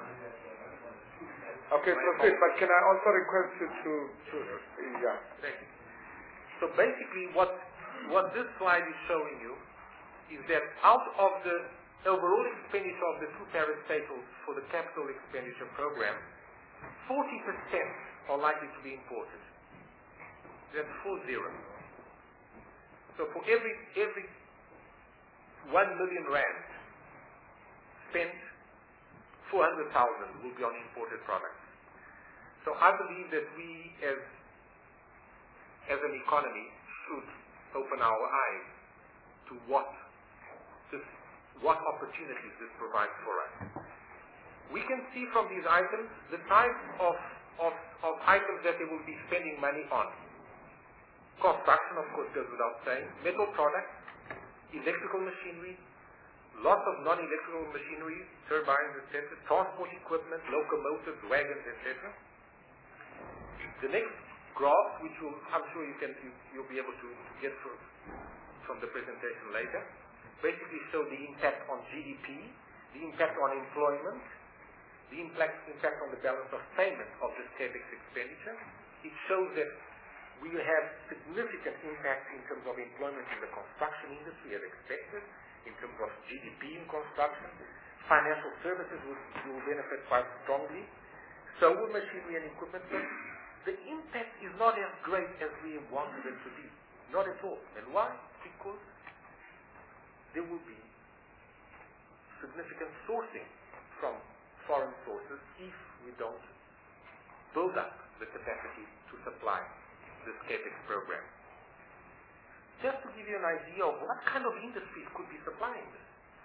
Okay, proceed, but can I also request you to yeah. So basically what this slide is showing you is that out of the overall expenditure of the two parastatals for the capital expenditure program, 40% are likely to be imported. That's 40. So for every 1 million rand spent, 400,000 will be on imported products. So I believe that we as an economy should open our eyes to what opportunities this provides for us. We can see from these items the type of items that they will be spending money on. Construction, of course, goes without saying. Metal products, electrical machinery, lots of non-electrical machinery, turbines, etc., transport equipment, locomotives, wagons, etc. The next graph, which I'm sure you'll be able to get from the presentation later, basically show the impact on GDP, the impact on employment, the impact on the balance of payment of this CAPEX expenditure. It shows that we have significant impact in terms of employment in the construction industry as expected, in terms of GDP in construction. Financial services will benefit quite strongly. So will machinery and equipment. But the impact is not as great as we wanted it to be. Not at all. And why? Because there will be significant sourcing from foreign sources if we don't build up the capacity to supply this CAPEX program. Just to give you an idea of what kind of industries could be supplying this.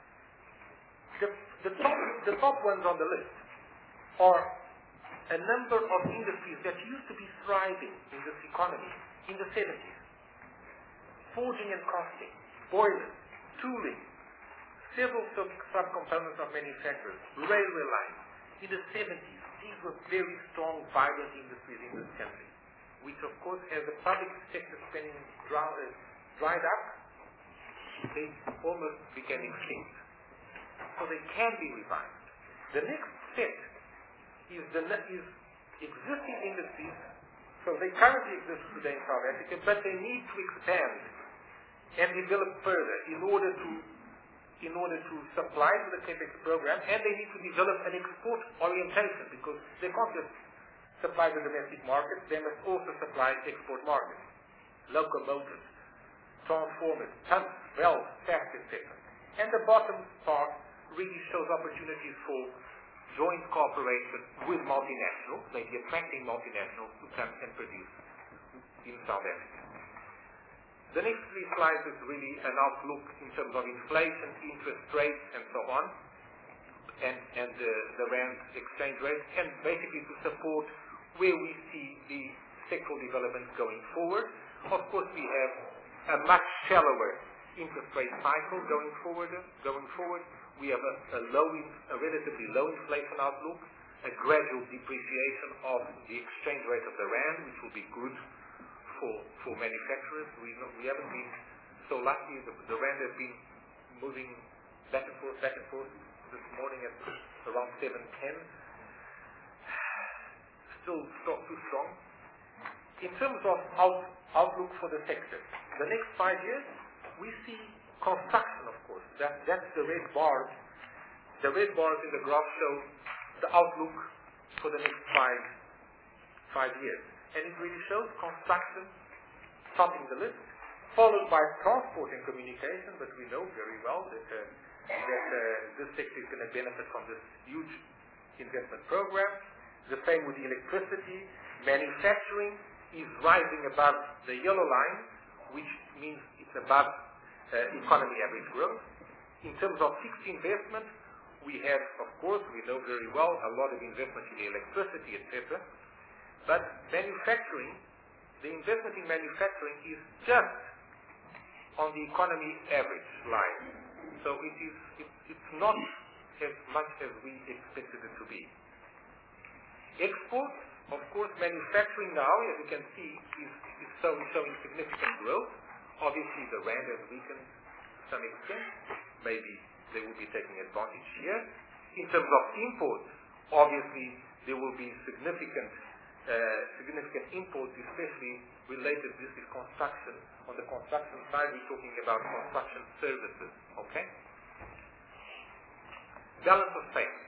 The top ones on the list are a number of industries that used to be thriving in this economy in the 70s. Forging and casting, boilers, tooling, several subcomponents of manufacturers, railway lines. In the 70s, these were very strong, vibrant industries in this country, which of course, as the public sector spending dried up, they almost became extinct. So they can be revived. The next step is existing industries. So they currently exist today in South Africa, but they need to expand and develop further in order to supply to the CAPEX program, and they need to develop an export orientation because they can't just supply the domestic market, they must also supply export markets, locomotives, transformers, pumps, valves, shafts, etc. And the bottom part really shows opportunities for joint cooperation with multinationals, maybe attracting multinationals to come and produce in South Africa. The next three slides is really an outlook in terms of inflation, interest rates, and so on, and the rand exchange rate, and basically to support where we see the sectoral development going forward. Of course, we have a much shallower interest rate cycle going forward. We have a relatively low inflation outlook, a gradual depreciation of the exchange rate of the rand, which will be good for manufacturers. We haven't been so lucky. The rand has been moving back and forth. This morning at around 7.10. Still not too strong. In terms of outlook for the sector, the next 5 years, we see construction, of course. That's the red bars. The red bars in the graph show the outlook for the next five years. And it really shows construction topping the list, followed by transport and communication, but we know very well that this sector is going to benefit from this huge investment program. The same with electricity. Manufacturing is rising above the yellow line, which means it's above economy average growth. In terms of fixed investment, we have, of course, we know very well, a lot of investment in electricity, etc. But manufacturing, the investment in manufacturing is just on the economy average line. So it's not as much as we expected it to be. Exports, of course, manufacturing now, as you can see, is showing significant growth. Obviously, the rand has weakened to some extent. Maybe they will be taking advantage here. In terms of imports, obviously, there will be significant imports, especially related to this construction. On the construction side, we're talking about construction services. Okay? Balance of payments.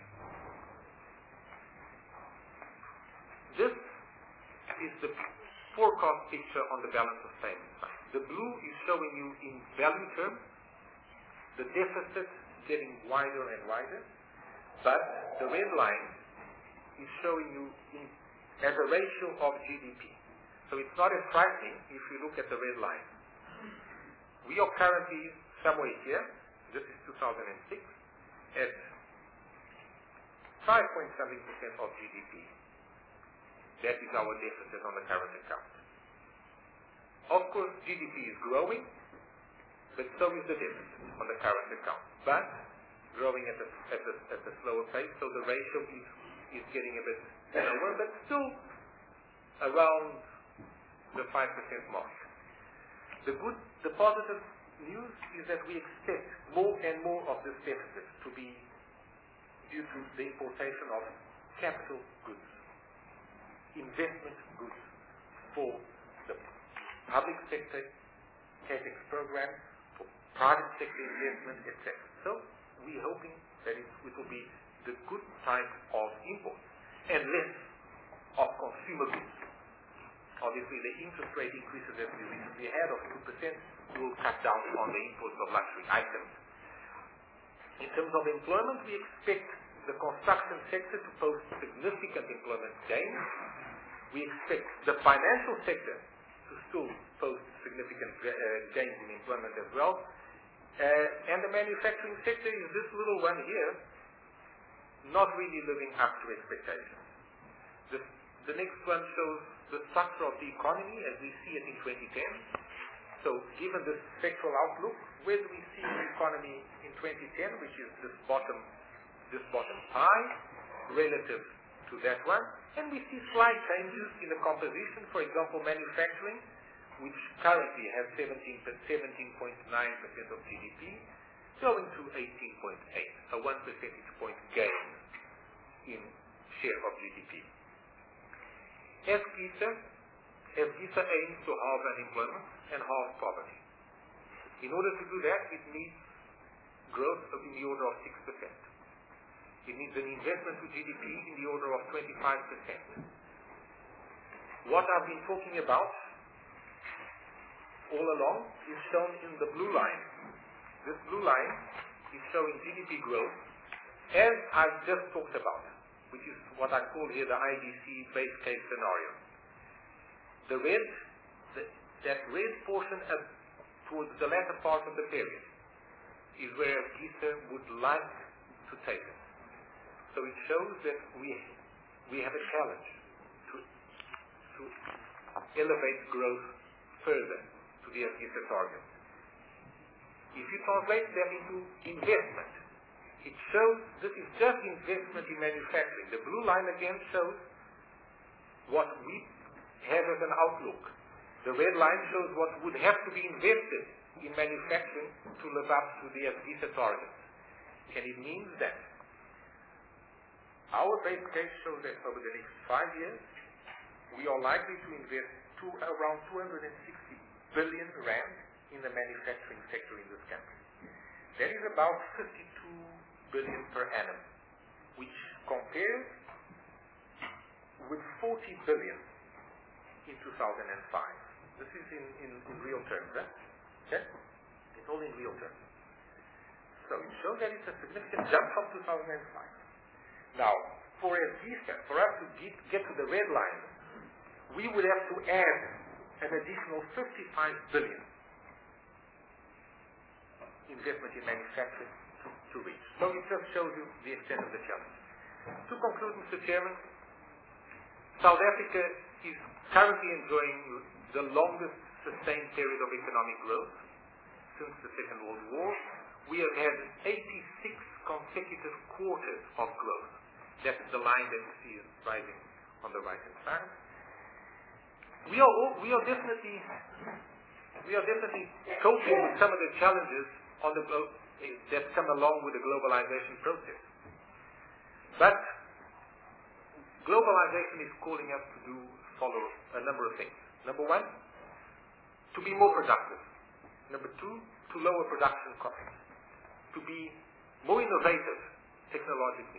This is the forecast picture on the balance of payments side. The blue is showing you in value terms the deficit getting wider and wider, but the red line is showing you as a ratio of GDP. So it's not as frightening if you look at the red line. We are currently somewhere here, this is 2006, at 5.7% of GDP. That is our deficit on the current account. Of course, GDP is growing, but so is the deficit on the current account. But growing at a slower pace, so the ratio is getting a bit lower, but still around the 5% mark. The positive news is that we expect more and more of this deficit to be due to the importation of capital goods, investment goods for the public sector CapEx program, for private sector investment, etc. So we're hoping that it will be the good type of imports and less of consumer goods. Obviously, the interest rate increases that we recently had of 2% will cut down on the imports of luxury items. In terms of employment, we expect the construction sector to post significant employment gains. We expect the financial sector to still post significant gains in employment as well. And the manufacturing sector is this little one here, not really living up to expectations. The next one shows the structure of the economy as we see it in 2010. So given this sectoral outlook, where do we see the economy in 2010, which is this bottom pie, relative to that one? And we see slight changes in the composition. For example, manufacturing, which currently has 17.9% of GDP, going to 18.8, a 1 percentage point gain in share of GDP. As GISA aims to halve unemployment and halve poverty. In order to do that, it needs growth in the order of 6%. It needs an investment to GDP in the order of 25%. What I've been talking about all along is shown in the blue line. This blue line is showing GDP growth as I've just talked about, which is what I call here the IDC base case scenario. That red portion towards the latter part of the period is where GISA would like to take it. So it shows that we have a challenge to elevate growth further to the GISA target. If you translate that into investment, it shows this is just investment in manufacturing. The blue line again shows what we have as an outlook. The red line shows what would have to be invested in manufacturing to live up to the GISA targets. And it means that our base case shows that over the next 5 years, we are likely to invest around 260 billion rand in the manufacturing sector in this country. That is about 52 billion per annum, which compares with 40 billion in 2005. This is in real terms, eh? Okay? It's all in real terms. So it shows that it's a significant jump from 2005. Now, for us to get to the red line, we would have to add an additional 55 billion investment in manufacturing to reach. So it just shows you the extent of the challenge. To conclude, Mr. Chairman, South Africa is currently enjoying the longest sustained period of economic growth since the Second World War. We have had 86 consecutive quarters of growth. That's the line that you see is rising on the right-hand side. We are definitely coping with some of the challenges that come along with the globalization process. But globalization is calling us to follow a number of things. Number one, to be more productive. Number two, to lower production costs. To be more innovative technologically.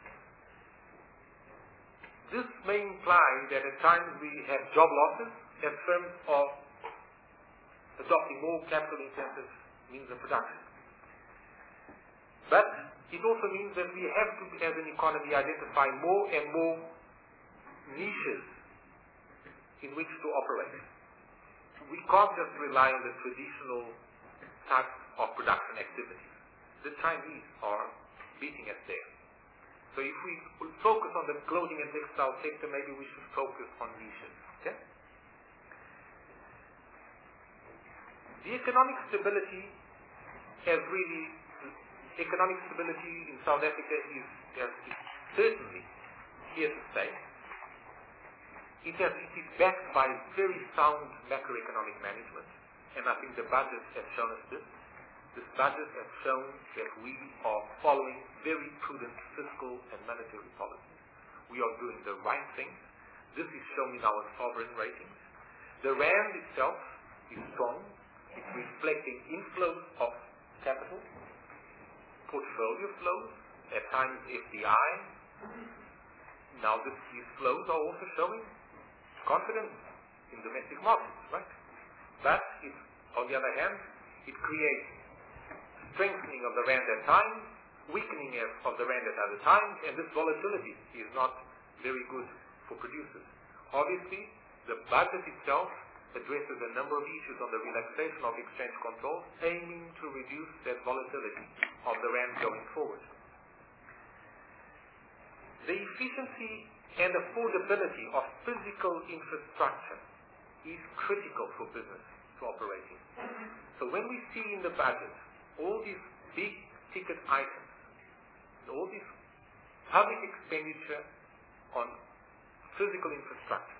This may imply that at times we have job losses as firms of adopting more capital-intensive means of production. But it also means that we have to, as an economy, identify more and more niches in which to operate. We can't just rely on the traditional types of production activities. The Chinese are beating us there. So if we focus on the clothing and textile sector, maybe we should focus on niches. Okay? The economic stability in South Africa is certainly here to stay. It is backed by very sound macroeconomic management, and I think the budget has shown us this. This budget has shown that we are following very prudent fiscal and monetary policies. we are doing the right things. This is shown in our sovereign ratings. The rand itself is strong. It's reflecting inflows of capital, portfolio flows, at times FDI. Now these flows are also showing confidence in domestic markets, right? But on the other hand, it creates strengthening of the rand at times, weakening of the rand at other times, and this volatility is not very good for producers. Obviously, the budget itself addresses a number of issues on the relaxation of exchange control, aiming to reduce that volatility of the rand going forward. The efficiency and affordability of physical infrastructure is critical for business to operate in. So when we see in the budget all these big ticket items, all this public expenditure on physical infrastructure,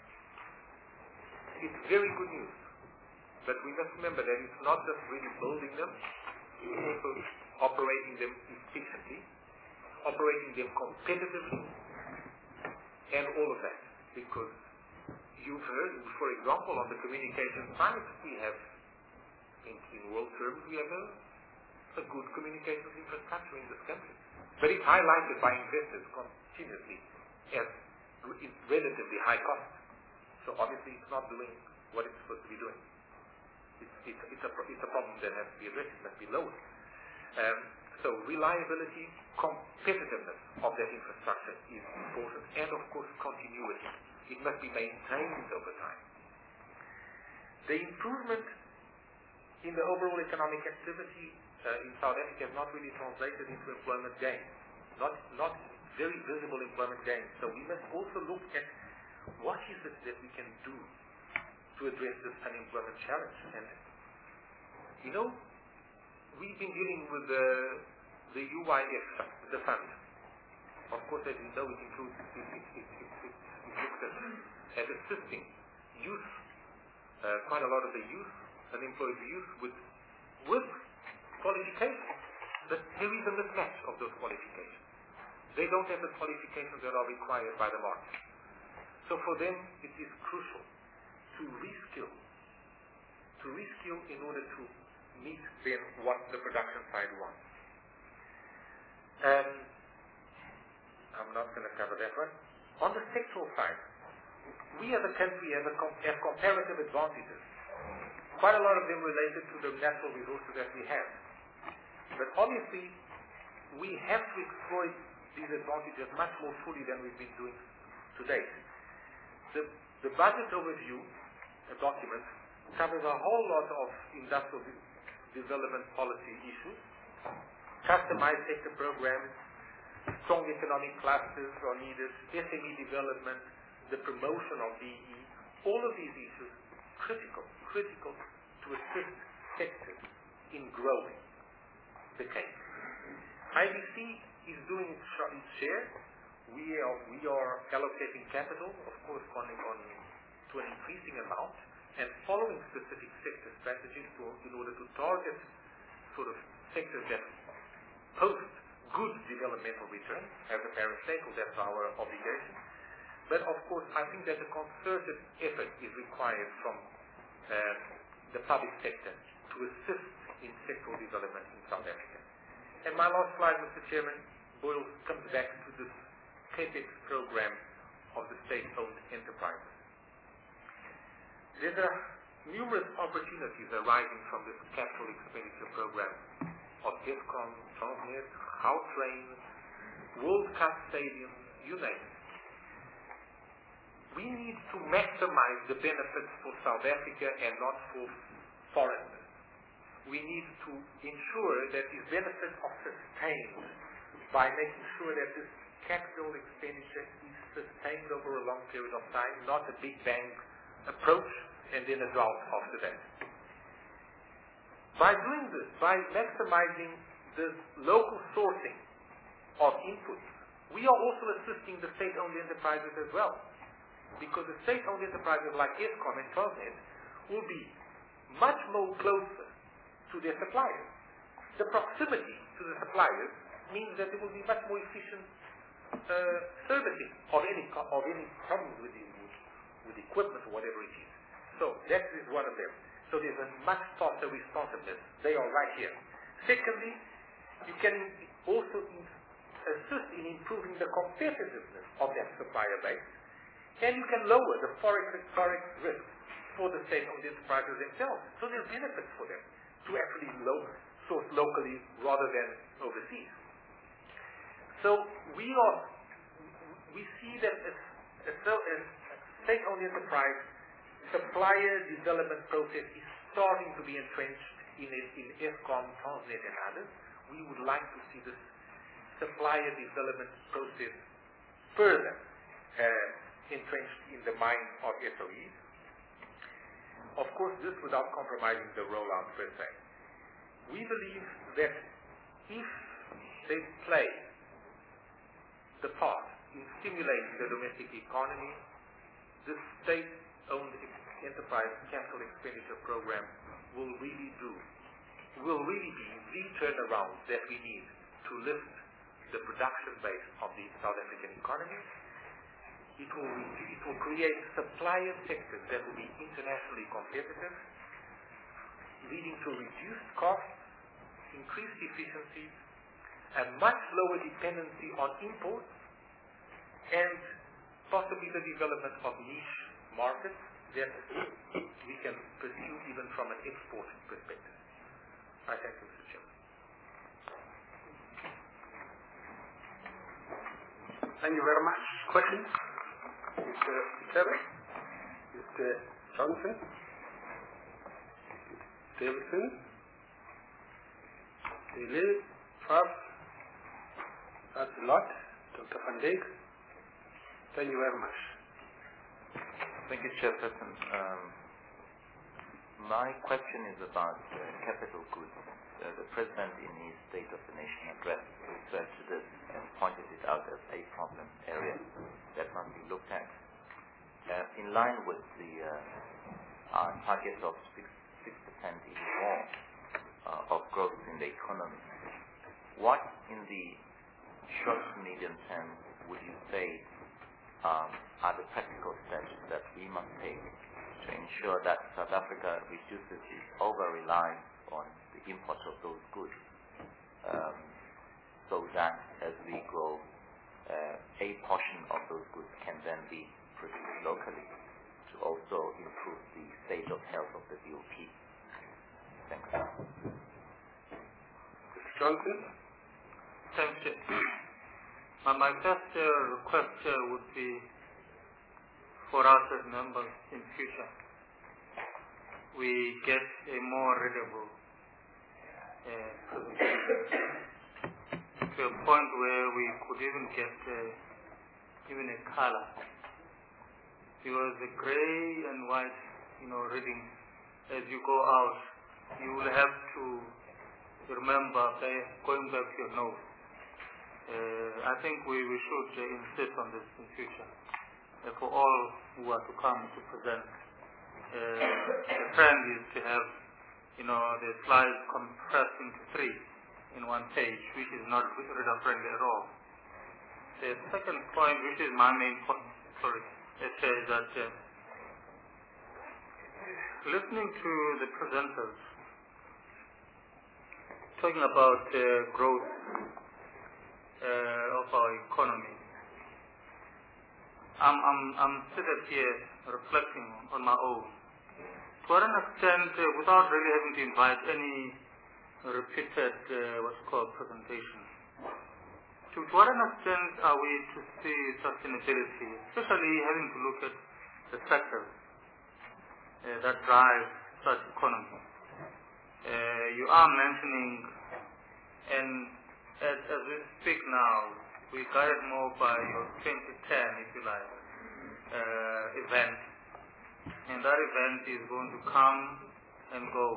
it's very good news. But we must remember that it's not just really building them, it's also operating them efficiently, operating them competitively, and all of that. Because you've heard, for example, on the communication side, we have, in world terms, we have a good communications infrastructure in this country. But it's highlighted by investors continuously as relatively high cost. So obviously it's not doing what it's supposed to be doing. It's a problem that has to be addressed, it must be lowered. So reliability, competitiveness of that infrastructure is important, and of course continuity. It must be maintained over time. The improvement in the overall economic activity in South Africa has not really translated into employment gains, not very visible employment gains. So we must also look at what is it that we can do to address this unemployment challenge. And we've been dealing with the UYF, the fund. Of course, as you know, it includes it looks at assisting youth, quite a lot of the youth, unemployed youth with qualifications. But there is a mismatch of those qualifications. They don't have the qualifications that are required by the market. So for them, it is crucial to reskill in order to meet then what the production side wants. I'm not going to cover that one. On the sectoral side, we as a country have comparative advantages. Quite a lot of them related to the natural resources that we have. But obviously, we have to exploit these advantages much more fully than we've been doing to date. The budget overview document covers a whole lot of industrial development policy issues, customized sector programs, strong economic clusters are needed, SME development, the promotion of DE, all of these issues critical to assist sectors in growing the case. IDC is doing its share. We are allocating capital, of course, to an increasing amount, and following specific sector strategies in order to target sort of sectors that post good developmental return. As a parent-stakeholder, that's our obligation. But of course, I think that a concerted effort is required from the public sector to assist in sectoral development in South Africa. And my last slide, Mr. Chairman, comes back to this CAPEX program of the state-owned enterprises. There are numerous opportunities arising from this capital expenditure program of Eskom, Transnet, Gautrain, World Cup stadiums, you name it. We need to maximize the benefits for South Africa and not for foreigners. We need to ensure that these benefits are sustained by making sure that this capital expenditure is sustained over a long period of time, not a big bang approach and then a drought after that. By doing this, by maximizing the local sourcing of inputs, we are also assisting the state-owned enterprises as well. Because the state-owned enterprises like Eskom and Transnet will be much more closer to their suppliers. The proximity to the suppliers means that there will be much more efficient servicing of any problems with equipment or whatever it is. So that is one of them. So there's a much faster responsiveness. They are right here. Secondly, you can also assist in improving the competitiveness of that supplier base, and you can lower the forex risk for the state-owned enterprises themselves. So there's benefits for them to actually source locally rather than overseas. So we see that a state-owned enterprise supplier development process is starting to be entrenched in Eskom, Transnet, and others. We would like to see this supplier development process further entrenched in the minds of SOEs. Of course, this without compromising the rollout per se. We believe that if they play the part in stimulating the domestic economy, this state-owned enterprise capital expenditure program will really be the turnaround that we need to lift the production base of the South African economy. It will create supplier sectors that will be internationally competitive, leading to reduced costs, increased efficiency, a much lower dependency on imports, and possibly the development of niche markets that we can pursue even from an export perspective. I thank you, Mr. Chairman. Thank you very much. Questions? Mr. Terry? Mr. Johnson? Davidson? Daly? Prof? That's a lot. Dr. Van Dijk? Thank you very much. Thank you, Chairperson. My question is about capital goods. The President in his State of the Nation address referred to this and pointed it out as a problem area that must be looked at. In line with the target of 6% even more of growth in the economy, what in the short to medium term would you say are the practical steps that we must take to ensure that South Africa reduces its over-reliance on the import of those goods, so that as we grow, a portion of those goods can then be produced locally to also improve the state of health of the BOP. Thanks. Mr. Johnson? Thank you. My first request would be for us as members in future, we get a more readable presentation to a point where we could even get even a color, because the gray and white, reading as you go out, you will have to remember going back to your notes. I think we should insist on this in future for all who are to come to present. The trend is to have, the slides compressed into 3 in one page, which is not reader friendly at all. The second point, which is my main point, it says that listening to the presenters talking about growth of our economy, I'm seated here reflecting on my own. To an extent, without really having to invite any repeated presentation. To what extent are we to see sustainability, especially having to look at the sectors that drive such economy? You are mentioning, and as we speak now, we guided more by your 2010, if you like, event. And that event is going to come and go.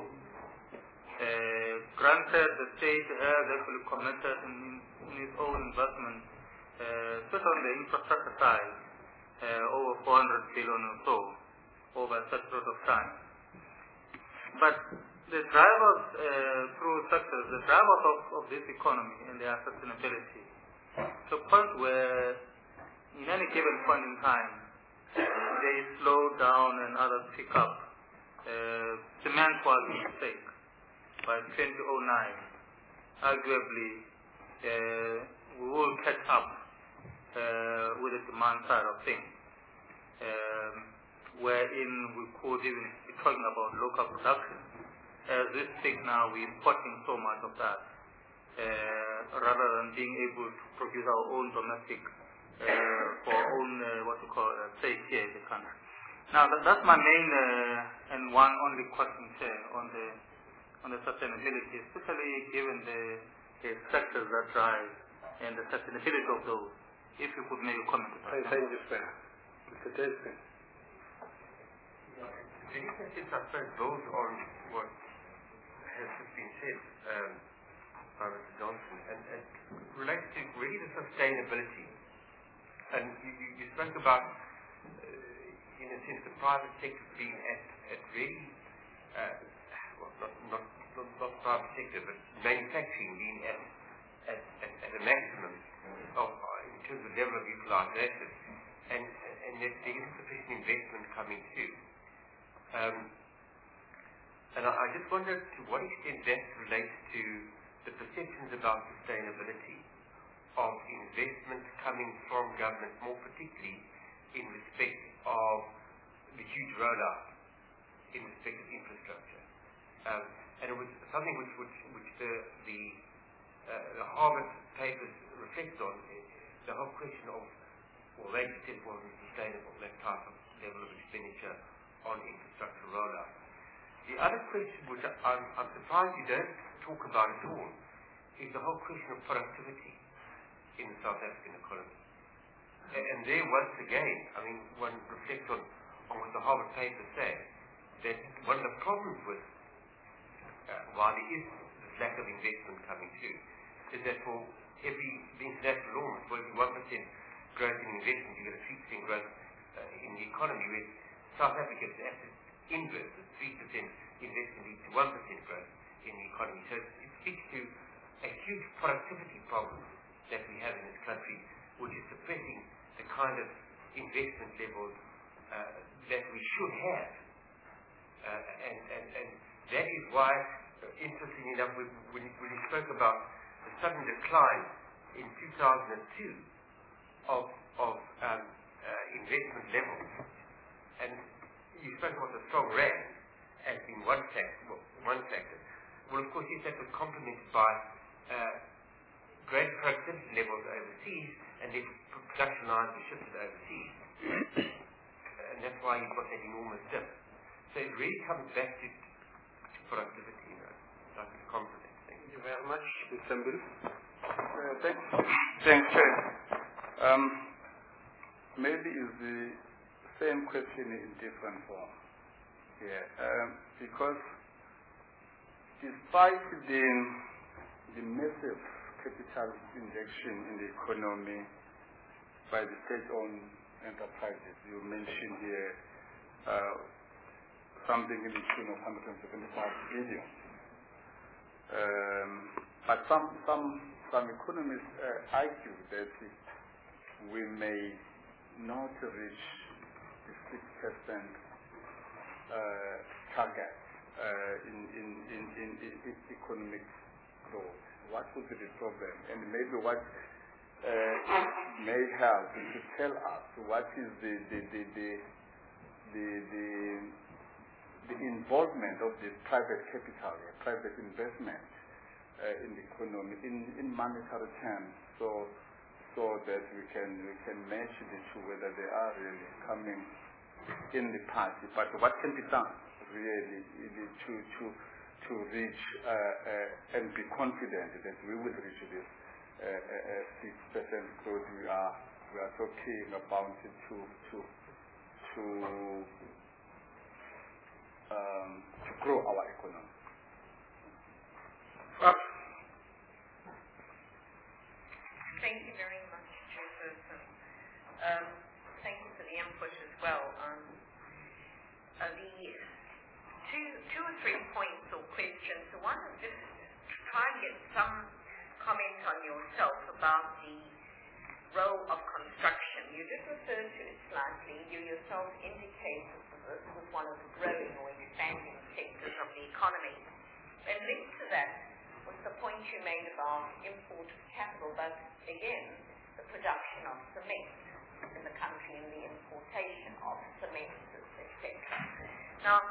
Granted, the state has actually committed in its own investment, especially on the infrastructure side, over 400 billion or so over a set period of time. But the drivers through sectors, the drivers of this economy and their sustainability to a point where in any given point in time, they slow down and others pick up. Demand was a mistake. By 2009, arguably, we will catch up with the demand side of things, wherein we could even be talking about local production. As we speak now, we're importing so much of that, rather than being able to produce our own domestic, for our own, sake here in the country. Now, that's my main and one only question here on the sustainability, especially given the sectors that drive and the sustainability of those. If you could maybe comment on that. Thank you, sir. Mr. Desmond. The difference, I suppose, builds on what has just been said by Mr. Johnson, and relates to really the sustainability. And you spoke about, in a sense, the private sector being at really, not private sector, but manufacturing being at a maximum in terms of level of utilization, and that there is sufficient investment coming through. And I just wonder to what extent that relates to the perceptions about sustainability of investment coming from government, more particularly in respect of the huge rollout in respect of infrastructure. And it was something which the Harvard papers reflect on, the whole question of, well, they said it wasn't sustainable, that type of level of expenditure on infrastructure rollout. The other question which I'm surprised you don't talk about at all is the whole question of productivity in the South African economy. And there, once again, I mean, one reflects on what the Harvard papers say, that one of the problems with why there is this lack of investment coming through is that for the international norm, for every 1% growth in investment, you get a 3% growth in the economy, where South Africa is the inverse, with 3% investment leads to 1% growth in the economy. So it speaks to a huge productivity problem that we have in this country, which is suppressing the kind of investment levels that we should have. And that is why, interestingly enough, when you spoke about the sudden decline in 2002 of investment levels, and you spoke about the strong rand as being one factor. Well, of course, yes, that was complemented by great productivity levels overseas, and the production lines were shifted overseas. And that's why you've got that enormous dip. So it really comes back to productivity, like a compliment. Thank you very much, Mr. Mbilu. Thanks, Chair. Maybe it's the same question in different form. Because despite the massive capital injection in the economy by the state-owned enterprises, you mentioned here something in the tune of 175 billion. But some economists argue that we may not reach the 6% target in economic growth. What would be the problem? And maybe what may help to tell us what is the involvement of the private capital, private investment in the economy in monetary terms, so that we can match the two, whether they are really coming in the party. But what can be done really to reach and be confident that we will reach this 6% growth we are talking about to grow our economy. Thank you very much, Chairperson. Thank you for the input as well. The two or three points or questions. So one is just to try and get some comment on yourself about the role of construction. You did refer to it slightly. You yourself indicated that this was one of the growing or expanding sectors of the economy. And linked to that was the point you made about import of capital, but again, the production of cement in the country and the importation of cement, etc. Now,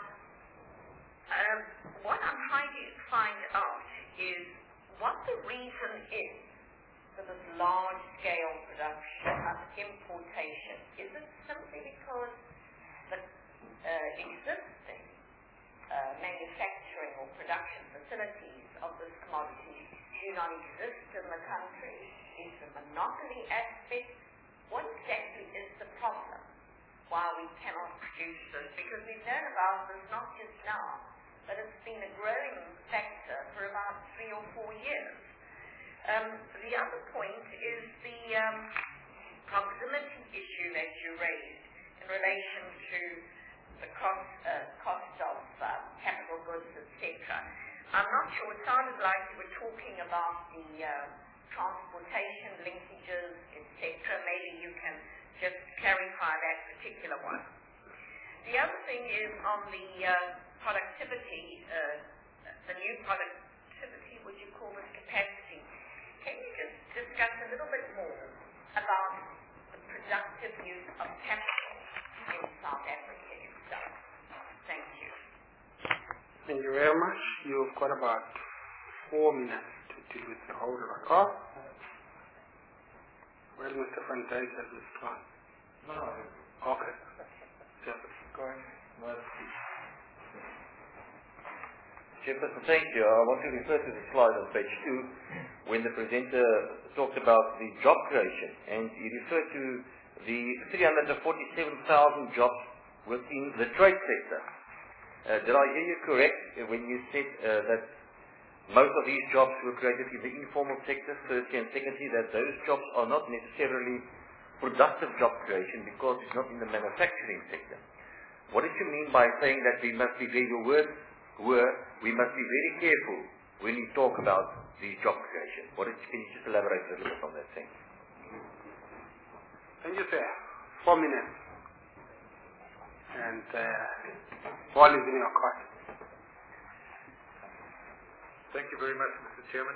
what I'm trying to find out is what the reason is for this large-scale production of importation. Is it simply because the existing manufacturing or production facilities of this commodity do not exist in the country? Is the monopoly aspect? What exactly is the problem why we cannot produce this? Because we've known about this not just now, but it's been a growing factor for about 3 or 4 years. The other point is the proximity issue that you raised in relation to the cost of capital goods, etc. I'm not sure, it sounded like you were talking about the transportation linkages, etc. Maybe you can just clarify that particular one. The other thing is on the productivity, the new productivity, would you call it capacity? Can you just discuss a little bit more about the productive use of capital in South Africa itself? Thank you. Thank you very much. You've got about 4 minutes to deal with the whole of the call. Well, Mr. Van Dijk has his plan. No. Okay. Just go ahead. Chairperson, thank you. I want to refer to the slide on page 2 when the presenter talked about the job creation, and he referred to the 347,000 jobs within the trade sector. Did I hear you correct when you said that most of these jobs were created in the informal sector, firstly, and secondly, that those jobs are not necessarily productive job creation because it's not in the manufacturing sector? What did you mean by saying that we must be very we must be very careful when we talk about the job creation? Can you just elaborate a little bit on that thing? Thank you, sir. 4 minutes. And ball is in your court. Thank you very much, Mr. Chairman.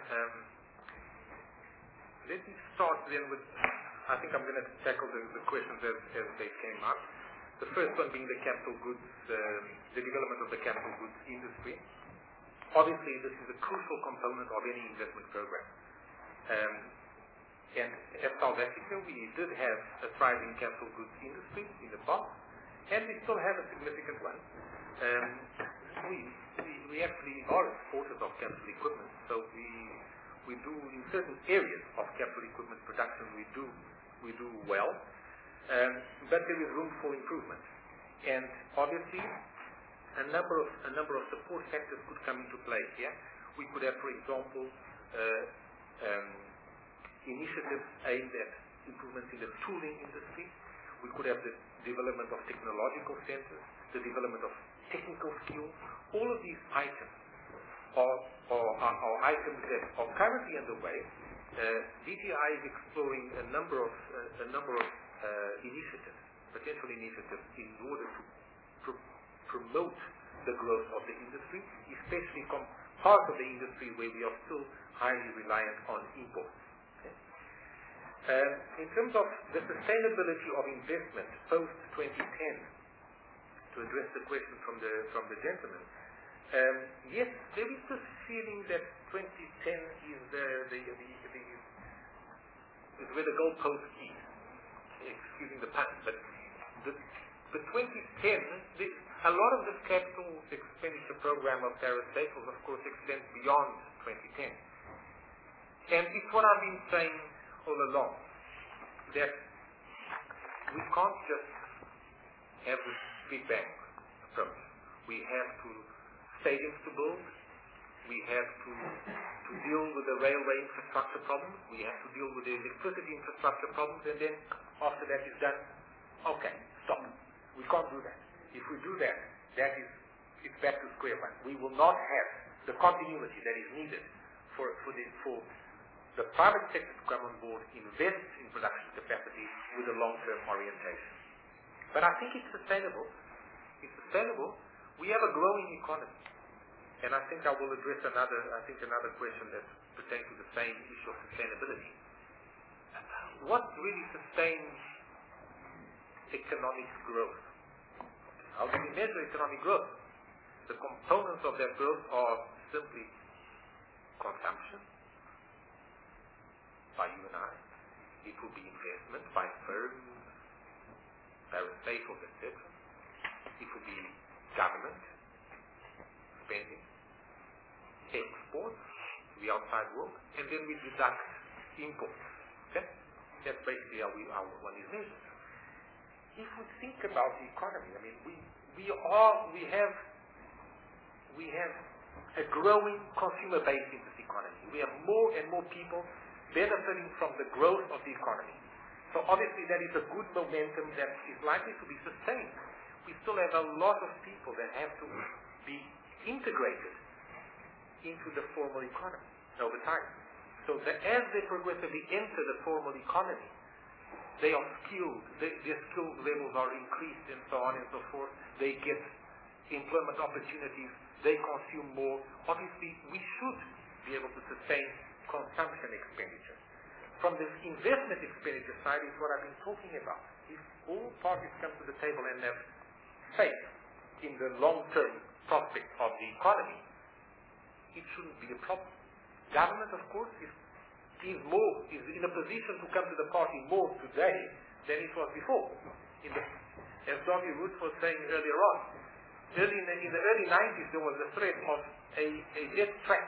Let me start then with, I think I'm going to tackle the questions as they came up. The first one being the capital goods, the development of the capital goods industry. Obviously, this is a crucial component of any investment program. And at South Africa, we did have a thriving capital goods industry in the past, and we still have a significant one. We actually are exporters of capital equipment, so we do in certain areas of capital equipment production we do well, but there is room for improvement. And obviously, a number of support factors could come into play here. We could have, for example, initiatives aimed at improvements in the tooling industry. We could have the development of technological centers, the development of technical skills. All of these items are items that are currently underway. DTI is exploring a number of initiatives, potential initiatives, in order to promote the growth of the industry, especially parts of the industry where we are still highly reliant on imports. In terms of the sustainability of investment post-2010, to address the question from the gentleman, yes, there is this feeling that 2010 is where the goalpost is. Excusing the pun, but the 2010, a lot of this capital expenditure program of Gareth Staples, of course, extends beyond 2010. And it's what I've been saying all along, that we can't just have this big bang approach. We have to stadiums to build, we have to deal with the railway infrastructure problems, we have to deal with the electricity infrastructure problems, and then after that is done, okay, stop. We can't do that. If we do that, it's back to square one. We will not have the continuity that is needed for the private sector to come on board, invest in production capacity with a long-term orientation. But I think it's sustainable. It's sustainable. We have a growing economy. And I think I will address another question that pertains to the same issue of sustainability. What really sustains economic growth? How do we measure economic growth? The components of that growth are simply consumption by you and I. It will be investment by firms, private staples, etc. It will be government spending, exports to the outside world, and then we deduct imports. Okay? That's basically how one is measured. If we think about the economy, I mean, we have a growing consumer base in this economy. We have more and more people benefiting from the growth of the economy. So obviously that is a good momentum that is likely to be sustained. We still have a lot of people that have to be integrated into the formal economy over time. So that as they progressively enter the formal economy, they are skilled, their skill levels are increased and so on and so forth. They get employment opportunities, they consume more. Obviously, we should be able to sustain consumption expenditure. From the investment expenditure side is what I've been talking about. If all parties come to the table and have faith in the long-term prospect of the economy, it shouldn't be a problem. Government, of course, is in a position to come to the party more today than it was before. As Dr. Root was saying earlier on, in the early 90s there was a threat of a death trap.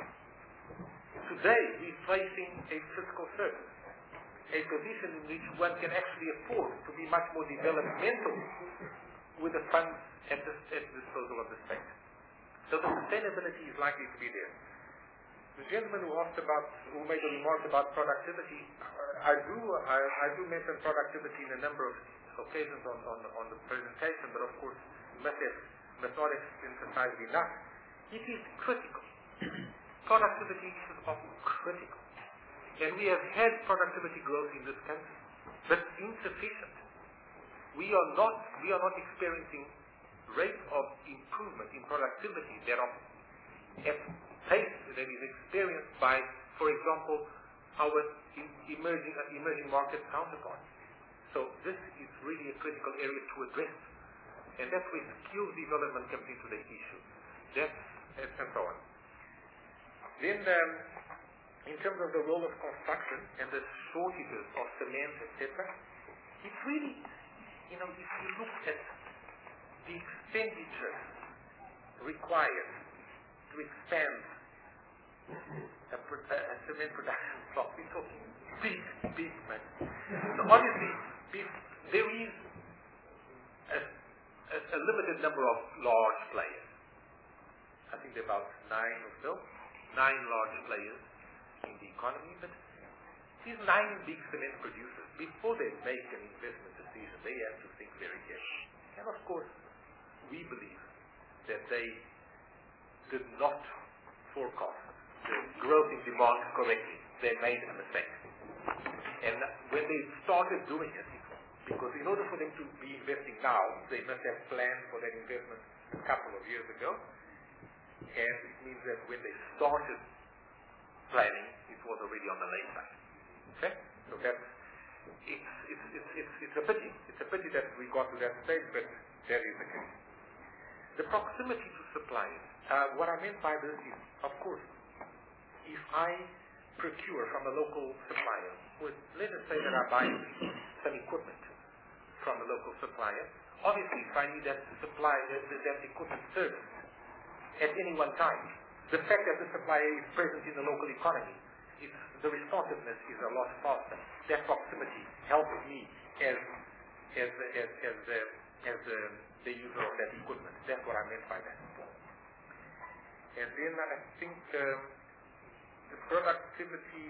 Today we're facing a fiscal surplus, a position in which one can actually afford to be much more developmental with the funds at the disposal of the state. So the sustainability is likely to be there. The gentleman who made a remark about productivity, I do mention productivity in a number of occasions on the presentation, but of course must not emphasize it enough. It is critical. Productivity is critical. And we have had productivity growth in this country, but insufficient. We are not experiencing rates of improvement in productivity that are at pace that is experienced by, for example, our emerging market counterparts. So this is really a critical area to address. And that's where skills development comes into the issue. And so on. Then, in terms of the role of construction and the shortages of cement, etc., it's really, if you look at the expenditure required to expand a cement production plant, we're talking big money. So obviously, there is a limited number of large players. I think there are about 9 or so, 9 large players in the economy, but these 9 big cement producers, before they make an investment decision, they have to think very carefully. And of course, we believe that they did not forecast the growth in demand correctly. They made a mistake. And when they started doing it, because in order for them to be investing now, they must have planned for that investment a couple of years ago. And it means that when they started planning, it was already on the late side. Okay? So it's a pity. It's a pity that we got to that stage, but that is the case. The proximity to suppliers. What I meant by this is, of course, if I procure from a local supplier, let us say that I buy some equipment from a local supplier, obviously if I need that equipment serviced at any one time, the fact that the supplier is present in the local economy, the responsiveness is a lot faster. That proximity helps me as the user of that equipment. That's what I meant by that. And then I think the productivity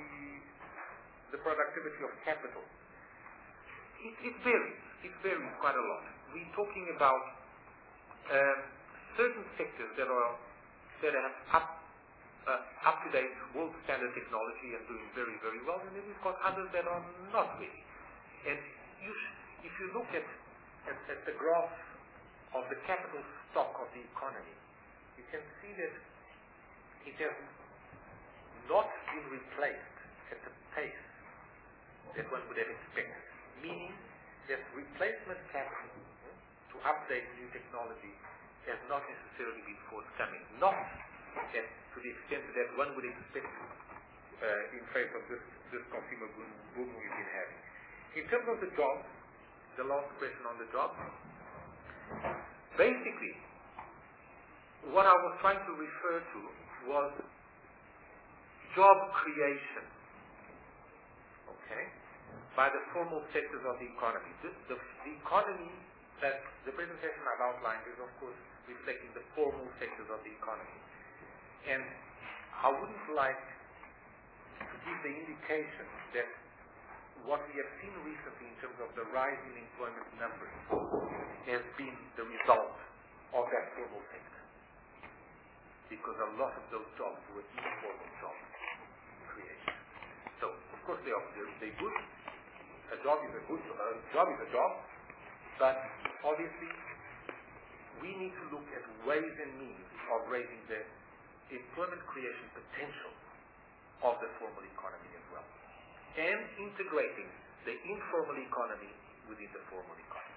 of capital, it varies. It varies quite a lot. We're talking about certain sectors that have up-to-date world standard technology and doing very, very well, and then we've got others that are not really. And if you look at the graph of the capital stock of the economy, you can see that it has not been replaced at the pace that one would have expected. Meaning that replacement capital to update new technology has not necessarily been forthcoming. Not to the extent that one would expect in face of this consumer boom we've been having. In terms of the jobs, the last question on the jobs, basically, what I was trying to refer to was job creation, okay, by the formal sectors of the economy. The economy that the presentation I've outlined is, of course, reflecting the formal sectors of the economy. And I wouldn't like to give the indication that what we have seen recently in terms of the rise in employment numbers has been the result of that formal sector. Because a lot of those jobs were informal jobs creation. So, of course, they're good. A job is a job, but obviously we need to look at ways and means of raising the employment creation potential of the formal economy as well, and integrating the informal economy within the formal economy.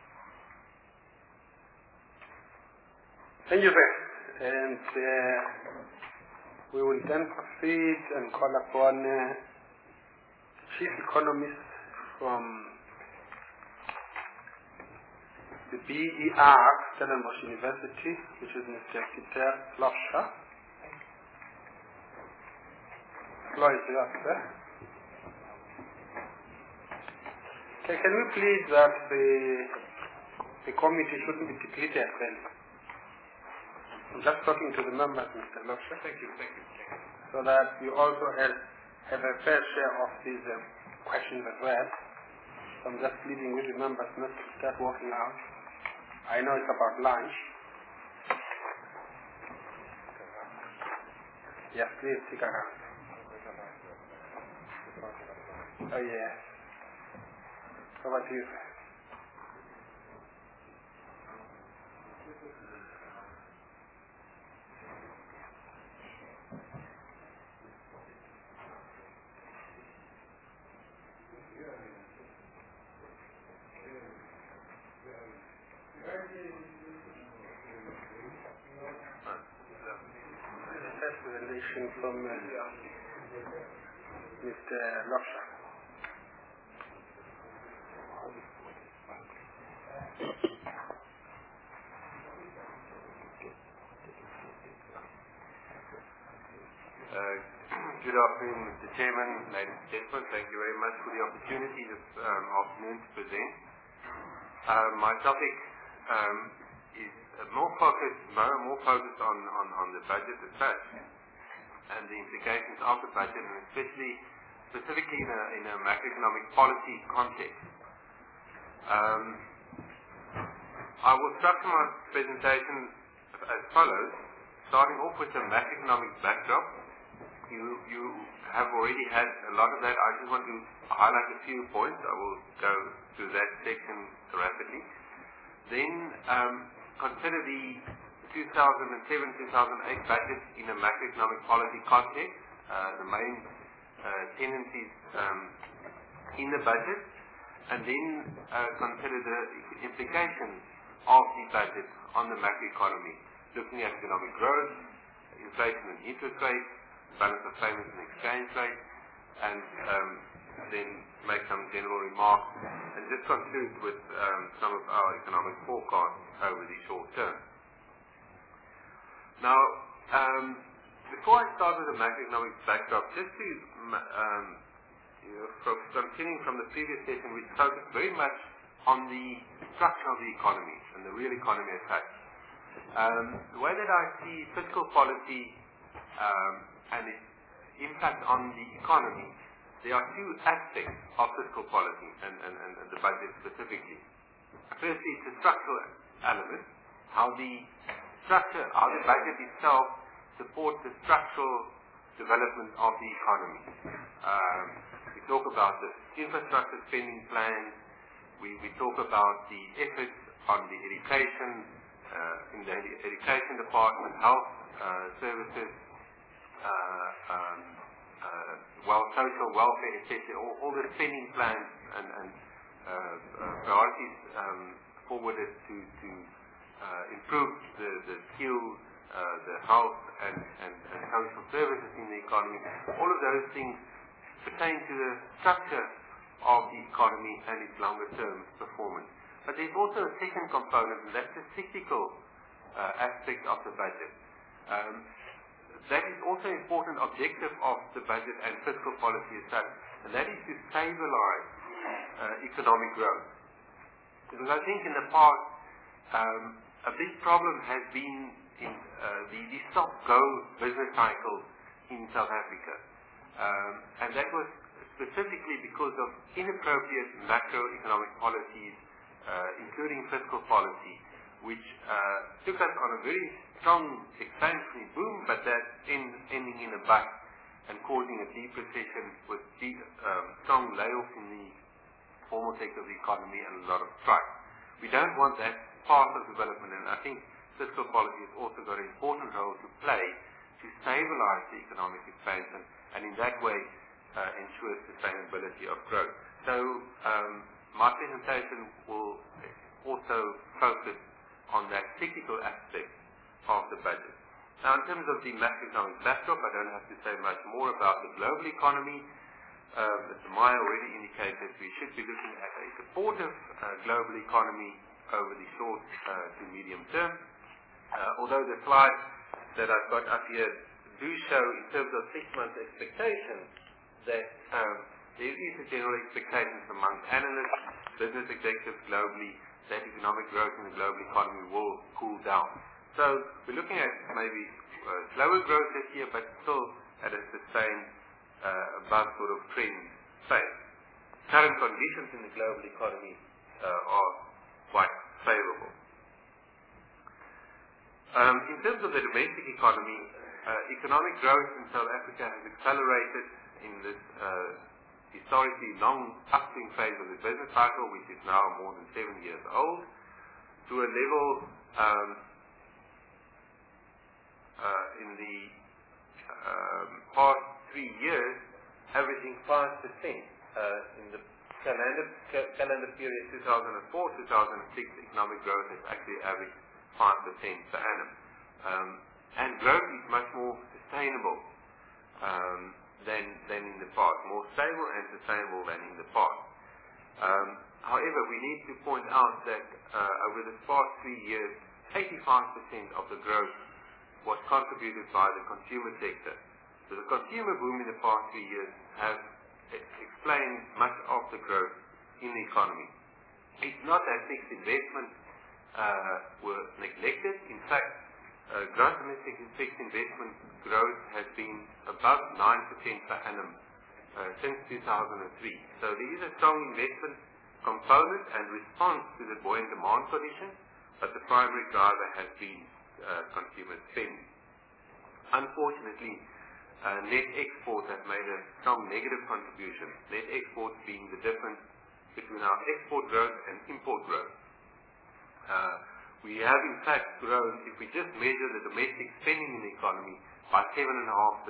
Thank you, Ben. And we will then proceed and call upon Chief Economist from the BER, Stellenbosch University, which is Mr. Kiter Lofsha. The floor is yours, sir. Okay, can we please that the committee shouldn't be depleted then? I'm just talking to the members, Mr. Lofsha. Thank you. So that you also have a fair share of these questions as well. So I'm just leaving with the members not to start walking out. I know it's about lunch. Yes, please stick around. Oh yes. Over to you, sir. From Mr. Lofsha. Good afternoon, Mr. Chairman, ladies and gentlemen. Thank you very much for the opportunity this afternoon to present. My topic is more focused on the budget as such, and the implications of the budget, and specifically in a macroeconomic policy context. I will structure my presentation as follows, starting off with the macroeconomic backdrop. You have already had a lot of that. I just want to highlight a few points. I will go through that section rapidly. Then consider the 2007-2008 budget in a macroeconomic policy context, the main tendencies in the budget, and then consider the implications of the budget on the macroeconomy, looking at economic growth, inflation and interest rates, balance of payments and exchange rate, and then make some general remarks, and just conclude with some of our economic forecasts over the short term. Now, before I start with the macroeconomic backdrop, just to continuing from the previous session, we focused very much on the structure of the economy and the real economy as such. The way that I see fiscal policy and its impact on the economy, there are two aspects of fiscal policy and the budget specifically. Firstly, it's the structural element, how the budget itself supports the structural development of the economy. We talk about the infrastructure spending plans. We talk about the efforts on the education, in the education department, health services, social welfare, etc. All the spending plans and priorities forwarded to improve the skills, the health and social services in the economy. All of those things pertain to the structure of the economy and its longer term performance. But there's also a second component, and that's the cyclical aspect of the budget. That is also an important objective of the budget and fiscal policy as such, and that is to stabilize economic growth. Because I think in the past, a big problem has been in the stop-go business cycle in South Africa. And that was specifically because of inappropriate macroeconomic policies, including fiscal policy, which took us on a very strong expansionary boom, but that ending in a bust and causing a deep recession with strong layoffs in the formal sector of the economy and a lot of strife. We don't want that part of development, and I think fiscal policy has also got an important role to play to stabilize the economic expansion and in that way ensure sustainability of growth. So my presentation will also focus on that cyclical aspect of the budget. Now in terms of the macroeconomic backdrop, I don't have to say much more about the global economy. Mr. Meyer already indicated we should be looking at a supportive global economy over the short to medium term. Although the slides that I've got up here do show in terms of 6-month expectations that there is a general expectation among analysts, business executives globally, that economic growth in the global economy will cool down. So we're looking at maybe slower growth this year, but still at a sustained above sort of trend pace. Current conditions in the global economy are quite favorable. In terms of the domestic economy, economic growth in South Africa has accelerated in this historically long upswing phase of the business cycle, which is now more than 7 years old, to a level in the past 3 years, averaging 5%. In the calendar period 2004-2006, economic growth has actually averaged 5% per annum. And growth is much more sustainable than in the past, more stable and sustainable than in the past. However, we need to point out that over the past 3 years, 85% of the growth was contributed by the consumer sector. So the consumer boom in the past 3 years has explained much of the growth in the economy. It's not that fixed investments were neglected. In fact, gross domestic fixed investment growth has been above 9% per annum since 2003. So there is a strong investment component and response to the buoyant demand conditions, but the primary driver has been consumer spending. Unfortunately, net exports have made a strong negative contribution, net exports being the difference between our export growth and import growth. We have in fact grown, if we just measure the domestic spending in the economy, by 7.5%.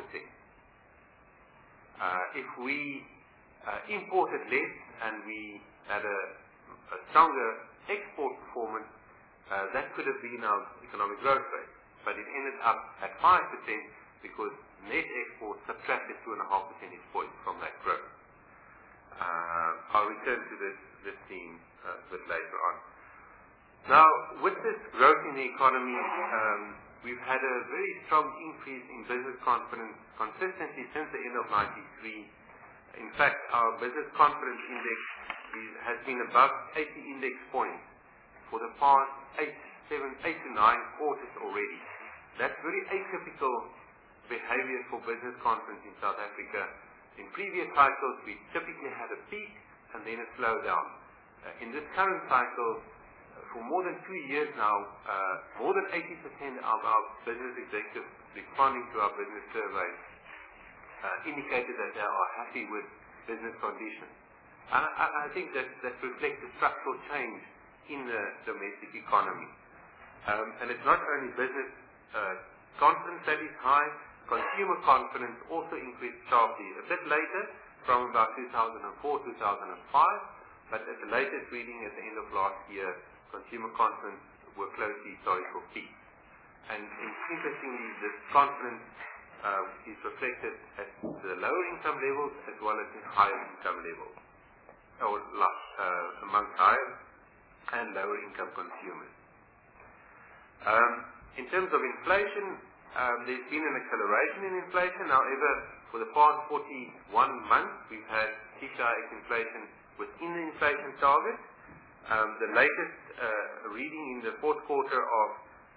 If we imported less and we had a stronger export performance, that could have been our economic growth rate. But it ended up at 5% because net exports subtracted 2.5 percentage points from that growth. I'll return to this theme a bit later on. Now, with this growth in the economy, we've had a very strong increase in business confidence consistently since the end of '93. In fact, our business confidence index has been above 80 index points for the past 8 to 9 quarters already. That's very atypical behavior for business confidence in South Africa. In previous cycles, we typically had a peak and then a slowdown. In this current cycle, for more than 2 years now, more than 80% of our business executives responding to our business surveys indicated that they are happy with business conditions. I think that reflects a structural change in the domestic economy. And it's not only business confidence that is high, consumer confidence also increased sharply a bit later, from about 2004, 2005, but at the latest reading at the end of last year, consumer confidence were close to historical peaks. And interestingly, this confidence is reflected at the lower income levels as well as in higher income levels, or amongst higher and lower income consumers. In terms of inflation, there's been an acceleration in inflation. However, for the past 41 months, we've had CPI inflation within the inflation target. The latest reading in the fourth quarter of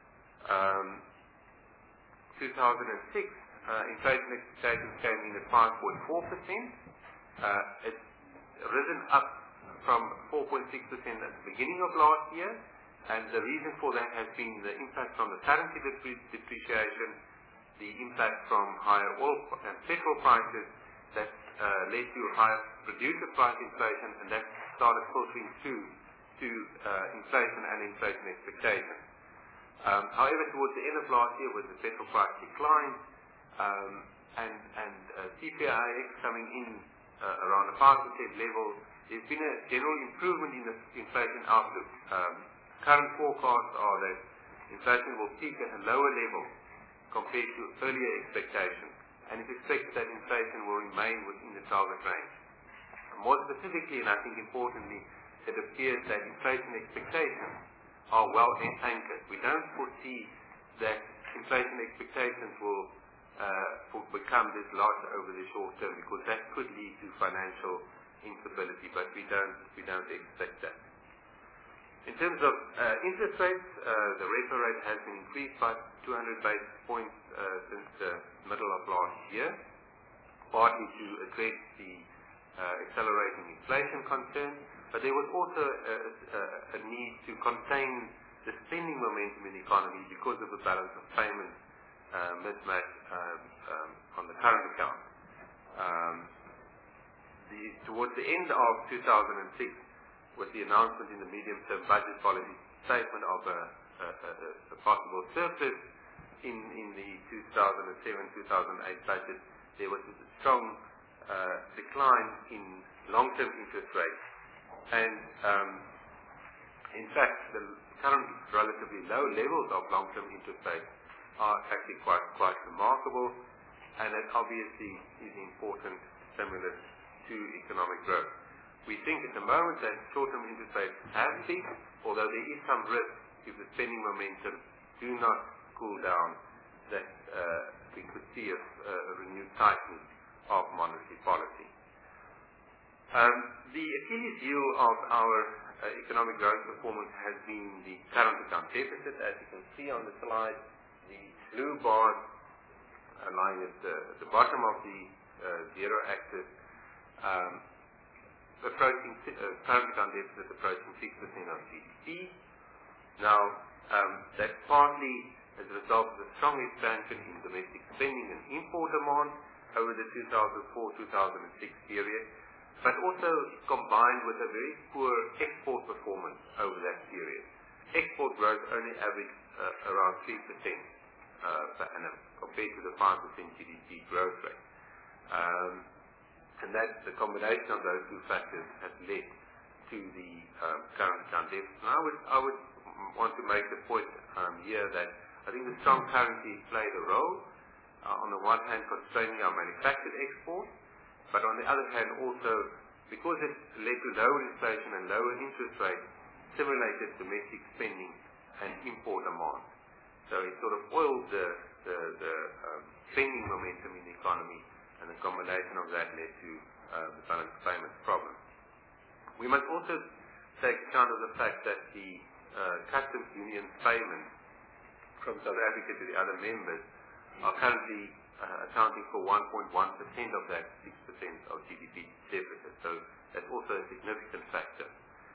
2006, inflation expectations came in at 5.4%. It's risen up from 4.6% at the beginning of last year, and the reason for that has been the impact from the currency depreciation, the impact from higher oil and petrol prices that led to higher producer price inflation, and that started filtering through to inflation and inflation expectations. However, towards the end of last year, with the petrol price decline and CPIX coming in around a 5% level, there's been a general improvement in the inflation outlook. Current forecasts are that inflation will peak at a lower level compared to earlier expectations, and it's expected that inflation will remain within the target range. More specifically, and I think importantly, it appears that inflation expectations are well anchored. We don't foresee that inflation expectations will become this large over the short term, because that could lead to financial instability, but we don't expect that. In terms of interest rates, the repo rate has been increased by 200 basis points since the middle of last year, partly to address the accelerating inflation concern, but there was also a need to contain the spending momentum in the economy because of the balance of payments mismatch on the current account. Towards the end of 2006, with the announcement in the medium-term budget policy statement of a possible surplus in the 2007-2008 budget, there was a strong decline in long-term interest rates. And in fact, the current relatively low levels of long-term interest rates are actually quite remarkable, and it obviously is an important stimulus to economic growth. We think at the moment that short-term interest rates have peaked, although there is some risk if the spending momentum do not cool down, that we could see a renewed tightening of monetary policy. The Achilles heel of our economic growth performance has been the current account deficit. As you can see on the slide, the blue bars lying at the bottom of the zero axis, approaching current account deficit approaching 6% of GDP. Now, that's partly as a result of the strong expansion in domestic spending and import demand over the 2004-2006 period, but also combined with a very poor export performance over that period. Export growth only averaged around 3% per annum compared to the 5% GDP growth rate. And that the combination of those two factors has led to the current account deficit. And I would want to make the point here that I think the strong currency played a role, on the one hand constraining our manufactured exports, but on the other hand also, because it led to lower inflation and lower interest rates, stimulated domestic spending and import demand. So it sort of oiled the spending momentum in the economy, and the combination of that led to the balance of payments problem. We must also take account of the fact that the customs union payments from South Africa to the other members are currently accounting for 1.1% of that 6% of GDP deficit. So that's also a significant factor.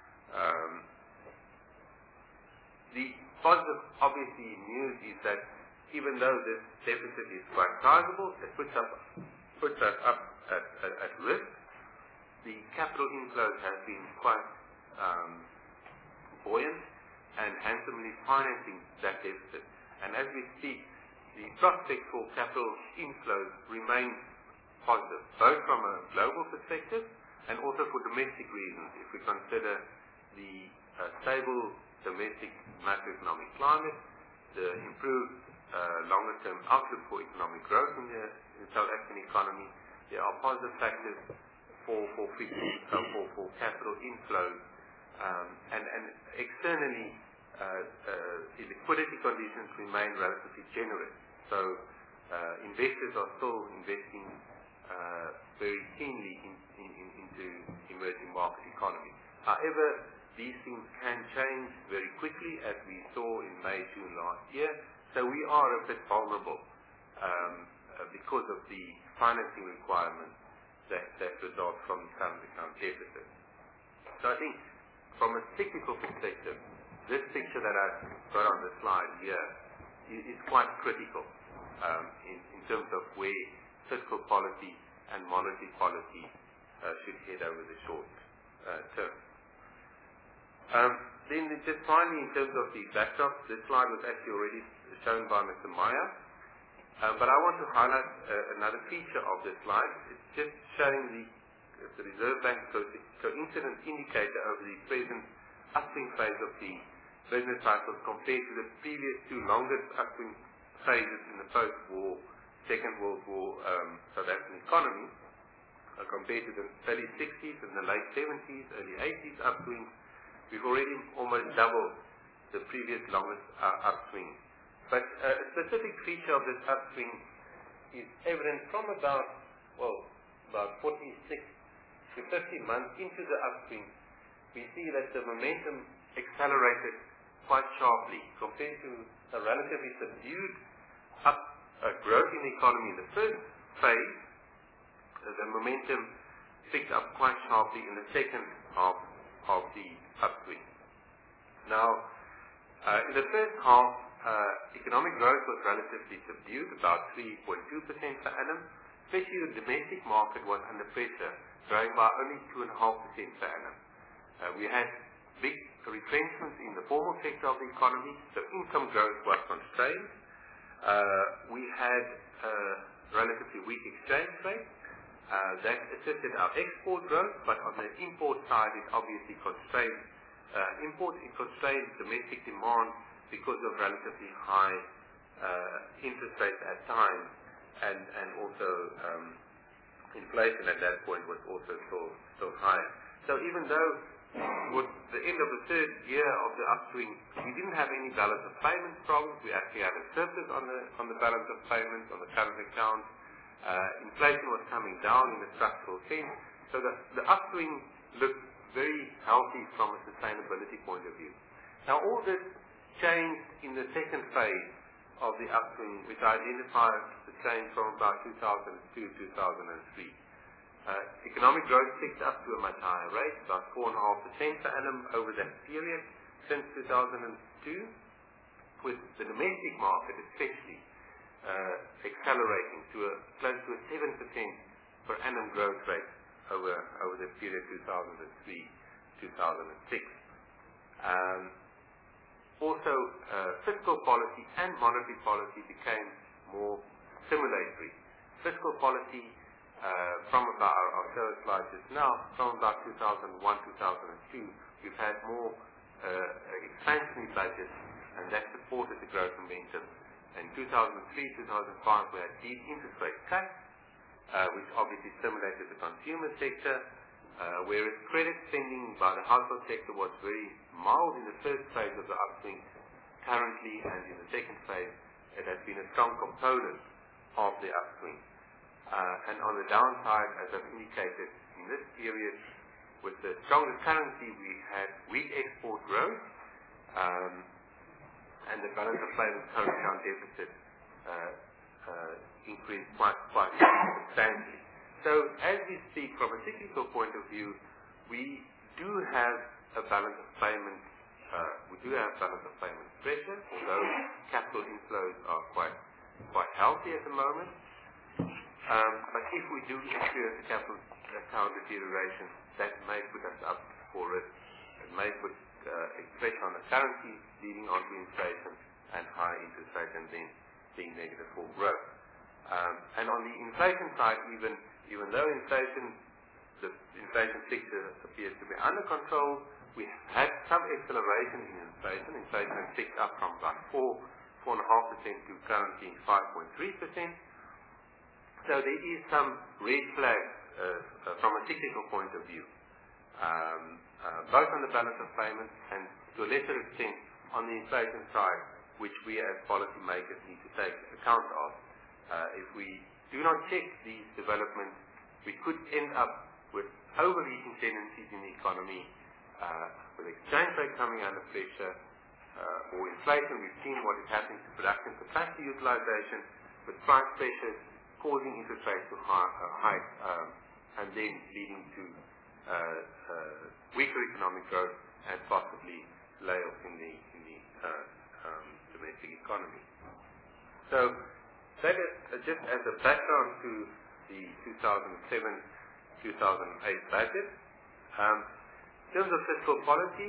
The positive, obviously, news is that even though this deficit is quite sizable, it puts us puts us up at risk. The capital inflows have been quite buoyant and handsomely financing that deficit. And as we speak, the prospect for capital inflows remains positive, both from a global perspective and also for domestic reasons. If we consider the stable domestic macroeconomic climate, the improved longer-term outlook for economic growth in the South African economy, there are positive factors for capital inflows. And externally, the liquidity conditions remain relatively generous. So investors are still investing very keenly into emerging market economies. However, these things can change very quickly, as we saw in May, June last year. So we are a bit vulnerable because of the financing requirements that result from current account deficit. So I think from a cyclical perspective, this picture that I've got on the slide here is quite critical in terms of where fiscal policy and monetary policy should head over the short term. Then just finally, in terms of the backdrop, this slide was actually already shown by Mr. Meyer, but I want to highlight another feature of this slide. It's just showing the Reserve Bank coincidence indicator over the present upswing phase of the business cycle compared to the previous two longest upswing phases in the post-war, Second World War South African economy, compared to the early 60s and the late 70s, early 80s upswing. We've already almost doubled the previous longest upswing. But a specific feature of this upswing is evident from about 46 to 50 months into the upswing. We see that the momentum accelerated quite sharply compared to a relatively subdued growth in the economy in the first phase. The momentum picked up quite sharply in the second half of the upswing. Now, in the first half, economic growth was relatively subdued, about 3.2% per annum. Especially the domestic market was under pressure, growing by only 2.5% per annum. We had big retrenchments in the formal sector of the economy, so income growth was constrained. We had a relatively weak exchange rate. That assisted our export growth, but on the import side it obviously constrained it constrained domestic demand because of relatively high interest rates at times, and also inflation at that point was also still high. So even though with the end of the third year of the upswing, we didn't have any balance of payments problems. We actually had a surplus on the balance of payments on the current account. Inflation was coming down in a structural sense, so the upswing looked very healthy from a sustainability point of view. Now all this changed in the second phase of the upswing, which I identified the change from about 2002-2003. Economic growth picked up to a much higher rate, about 4.5% per annum over that period since 2002, with the domestic market especially accelerating to close to a 7% per annum growth rate over the period 2003-2006. Also, fiscal policy and monetary policy became more stimulatory. Fiscal policy, from about, I'll show a slide just now, from about 2001-2002, we've had more expansionary budgets, and that supported the growth momentum. In 2003-2005, we had deep interest rate cuts, which obviously stimulated the consumer sector, whereas credit spending by the household sector was very mild in the first phase of the upswing. Currently, and in the second phase, it has been a strong component of the upswing. And on the downside, as I've indicated, in this period, with the stronger currency, we had weak export growth, and the balance of payments current account deficit increased quite substantially. So as we speak, from a cyclical point of view, we do have a balance of payments. We do have balance of payments pressure, although capital inflows are quite healthy at the moment. But if we do experience a capital account deterioration, that may put us up for risk. It may put pressure on the currency, leading on to inflation and high interest rates, and then being negative for growth. And on the inflation side, even though the inflation picture appears to be under control, we had some acceleration in inflation. Inflation has ticked up from about 4.5% to currently 5.3%. So there is some red flags from a technical point of view, both on the balance of payments and to a lesser extent on the inflation side, which we as policymakers need to take account of. If we do not check these developments, we could end up with overheating tendencies in the economy, with exchange rate coming under pressure, or inflation. We've seen what is happening to production capacity utilization, with price pressures causing interest rates to hike, and then leading to weaker economic growth and possibly layoffs in the domestic economy. So that is just as a background to the 2007-2008 budget. In terms of fiscal policy,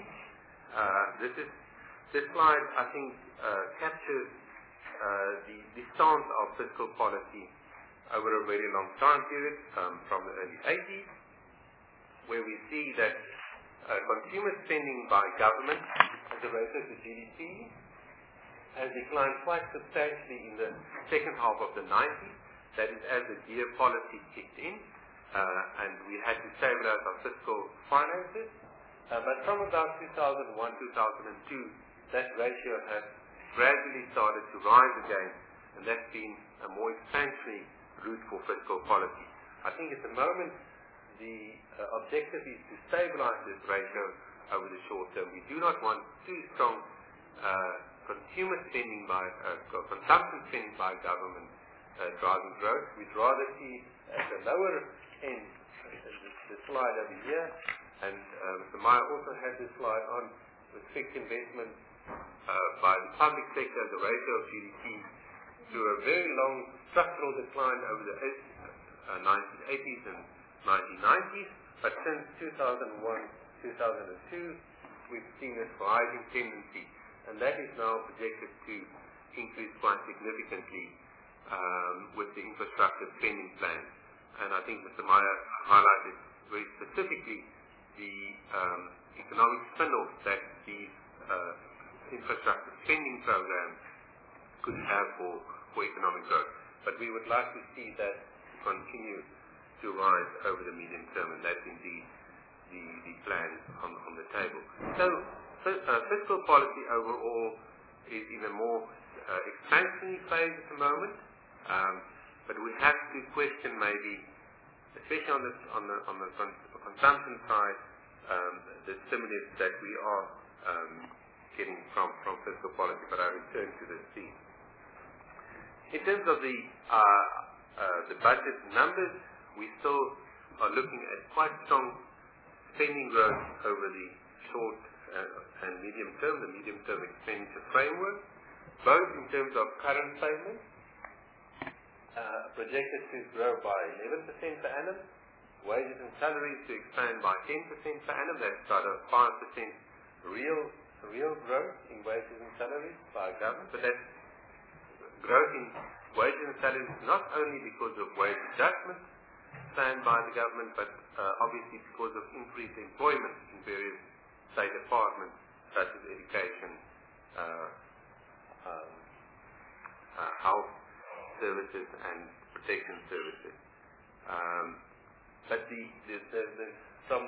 this slide, I think, captures the stance of fiscal policy over a very long time period, from the early 80s, where we see that consumer spending by government as a ratio to GDP has declined quite substantially in the second half of the 90s. That is as the GEAR policy kicked in, and we had to stabilize our fiscal finances. But from about 2001, 2002, that ratio has gradually started to rise again, and that's been a more expansionary route for fiscal policy. I think at the moment the objective is to stabilize this ratio over the short term. We do not want too strong consumer spending by consumption spending by government driving growth. We'd rather see at the lower end, the slide over here, and Mr. Meyer also had this slide on, with fixed investment by the public sector as a ratio of GDP, to a very long structural decline over the 1980s and 1990s, but since 2001, 2002, we've seen this rising tendency, and that is now projected to increase quite significantly with the infrastructure spending plan. And I think Mr. Meyer highlighted very specifically the economic spin-off that these infrastructure spending programs could have for economic growth. But we would like to see that continue to rise over the medium term, and that's indeed the plan on the table. So fiscal policy overall is in a more expansionary phase at the moment, but we have to question maybe, especially on the consumption side, the stimulus that we are getting from fiscal policy. But I return to this theme. In terms of the budget numbers, we still are looking at quite strong spending growth over the short and medium term, the medium term expenditure framework, both in terms of current payments, projected to grow by 11% per annum, wages and salaries to expand by 10% per annum. That's about a 5% real growth in wages and salaries by government, but that's growth in wages and salaries not only because of wage adjustments planned by the government, but obviously because of increased employment in various state departments such as education, health services and protection services. But from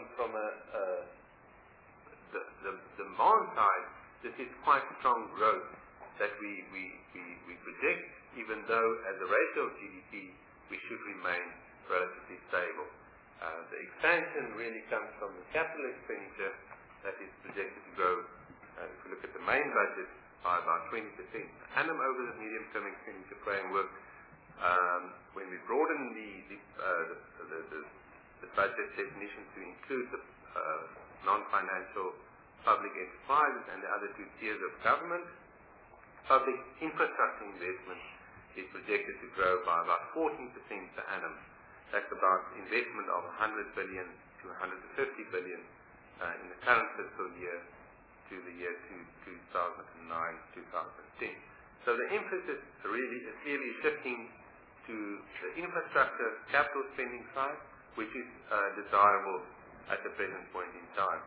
the demand side, this is quite strong growth that we project, even though as a ratio of GDP we should remain relatively stable. The expansion really comes from the capital expenditure that is projected to grow, if we look at the main budget, by about 20% per annum over the medium-term expenditure framework. When we broaden the budget definition to include the non-financial public enterprises and the other two tiers of government, public infrastructure investment is projected to grow by about 14% per annum. That's about investment of 100 billion to 150 billion in the current fiscal year to the year 2009-2010. So the emphasis really is clearly shifting to the infrastructure capital spending side, which is desirable at the present point in time.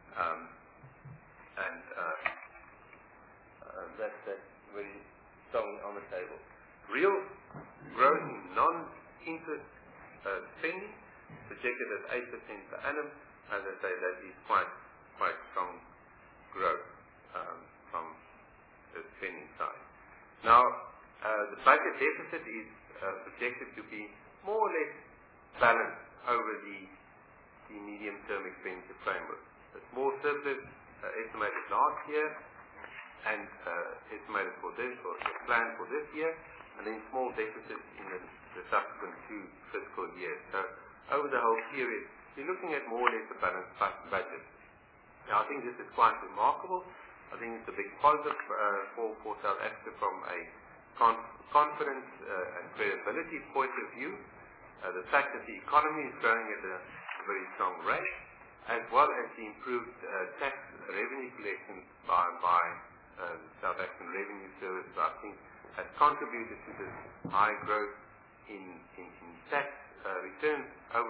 That's very strong on the table. Real growth in non-interest spending projected at 8% per annum. As I say, that is quite strong growth from the spending side. Now, the budget deficit is projected to be more or less balanced over the medium-term expenditure framework. A small surplus estimated last year and estimated for this, or planned for this year, and then small deficits in the subsequent 2 fiscal years. So over the whole period, you're looking at more or less a balanced budget. Now, I think this is quite remarkable. I think it's a big positive for South Africa from a confidence and credibility point of view. The fact that the economy is growing at a very strong rate, as well as the improved tax revenue collection by South African Revenue Service, I think, has contributed to this high growth in tax returns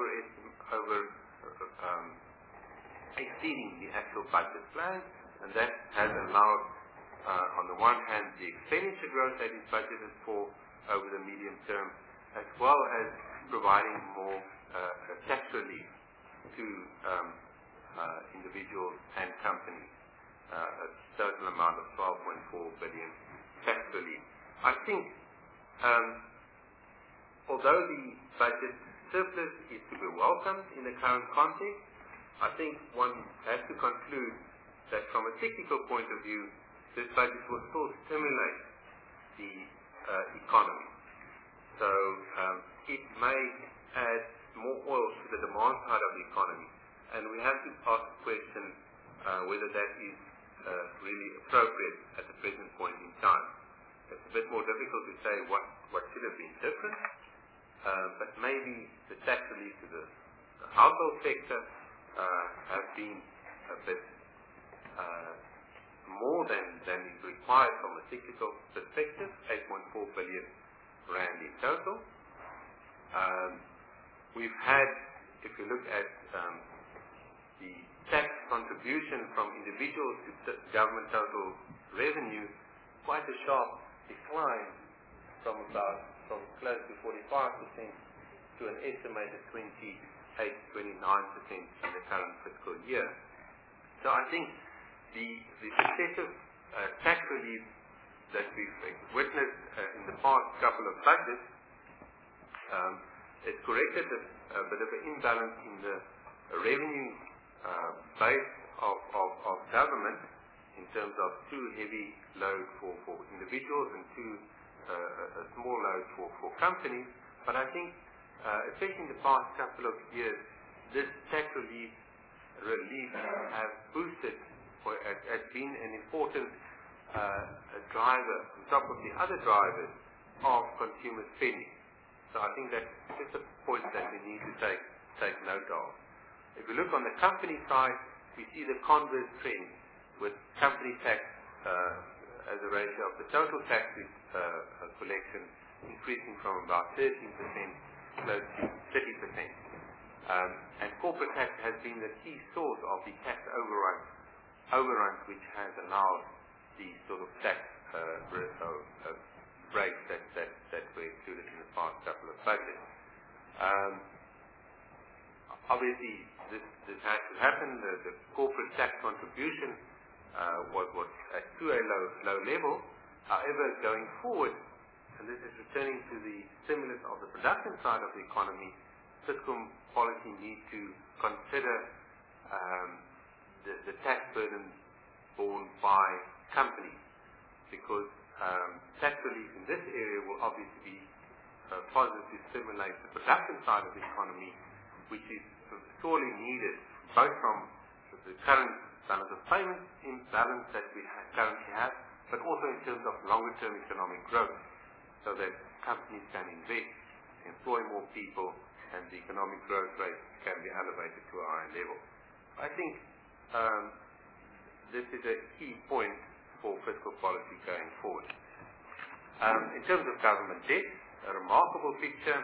exceeding the actual budget plan, and that has allowed, on the one hand, the expenditure growth that is budgeted for over the medium term, as well as providing more tax relief to individuals and companies, a total amount of 12.4 billion tax relief. I think, although the budget surplus is to be welcomed in the current context, I think one has to conclude that from a technical point of view, this budget will still stimulate the economy. So it may add more oil to the demand side of the economy, and we have to ask the question whether that is really appropriate at the present point in time. It's a bit more difficult to say what should have been different, but maybe the tax relief to the household sector have been a bit more than is required from a cyclical perspective, 8.4 billion rand in total. We've had, if you look at the tax contribution from individuals to government total revenue, quite a sharp decline from close to 45% to an estimated 29% in the current fiscal year. So I think the successive tax relief that we've witnessed in the past couple of budgets has corrected a bit of an imbalance in the revenue base of government in terms of too heavy load for individuals and too a small load for companies. But I think, especially in the past couple of years, this tax relief has boosted or has been an important driver on top of the other drivers of consumer spending. So I think that's just a point that we need to take note of. If we look on the company side, we see the converse trend with company tax as a ratio of the total tax collection increasing from about 13% close to 30%. And corporate tax has been the key source of the tax overruns which has allowed the sort of tax breaks that were included in the past couple of budgets. Obviously, this has to happen. The corporate tax contribution was to a low level. However, going forward, and this is returning to the stimulus of the production side of the economy, fiscal policy needs to consider the tax burden borne by companies, because tax relief in this area will obviously be positive to stimulate the production side of the economy, which is sorely needed, both from the current balance of payments imbalance that we currently have, but also in terms of longer-term economic growth. so that companies can invest, employ more people, and the economic growth rate can be elevated to a higher level. I think this is a key point for fiscal policy going forward. In terms of government debt, a remarkable picture.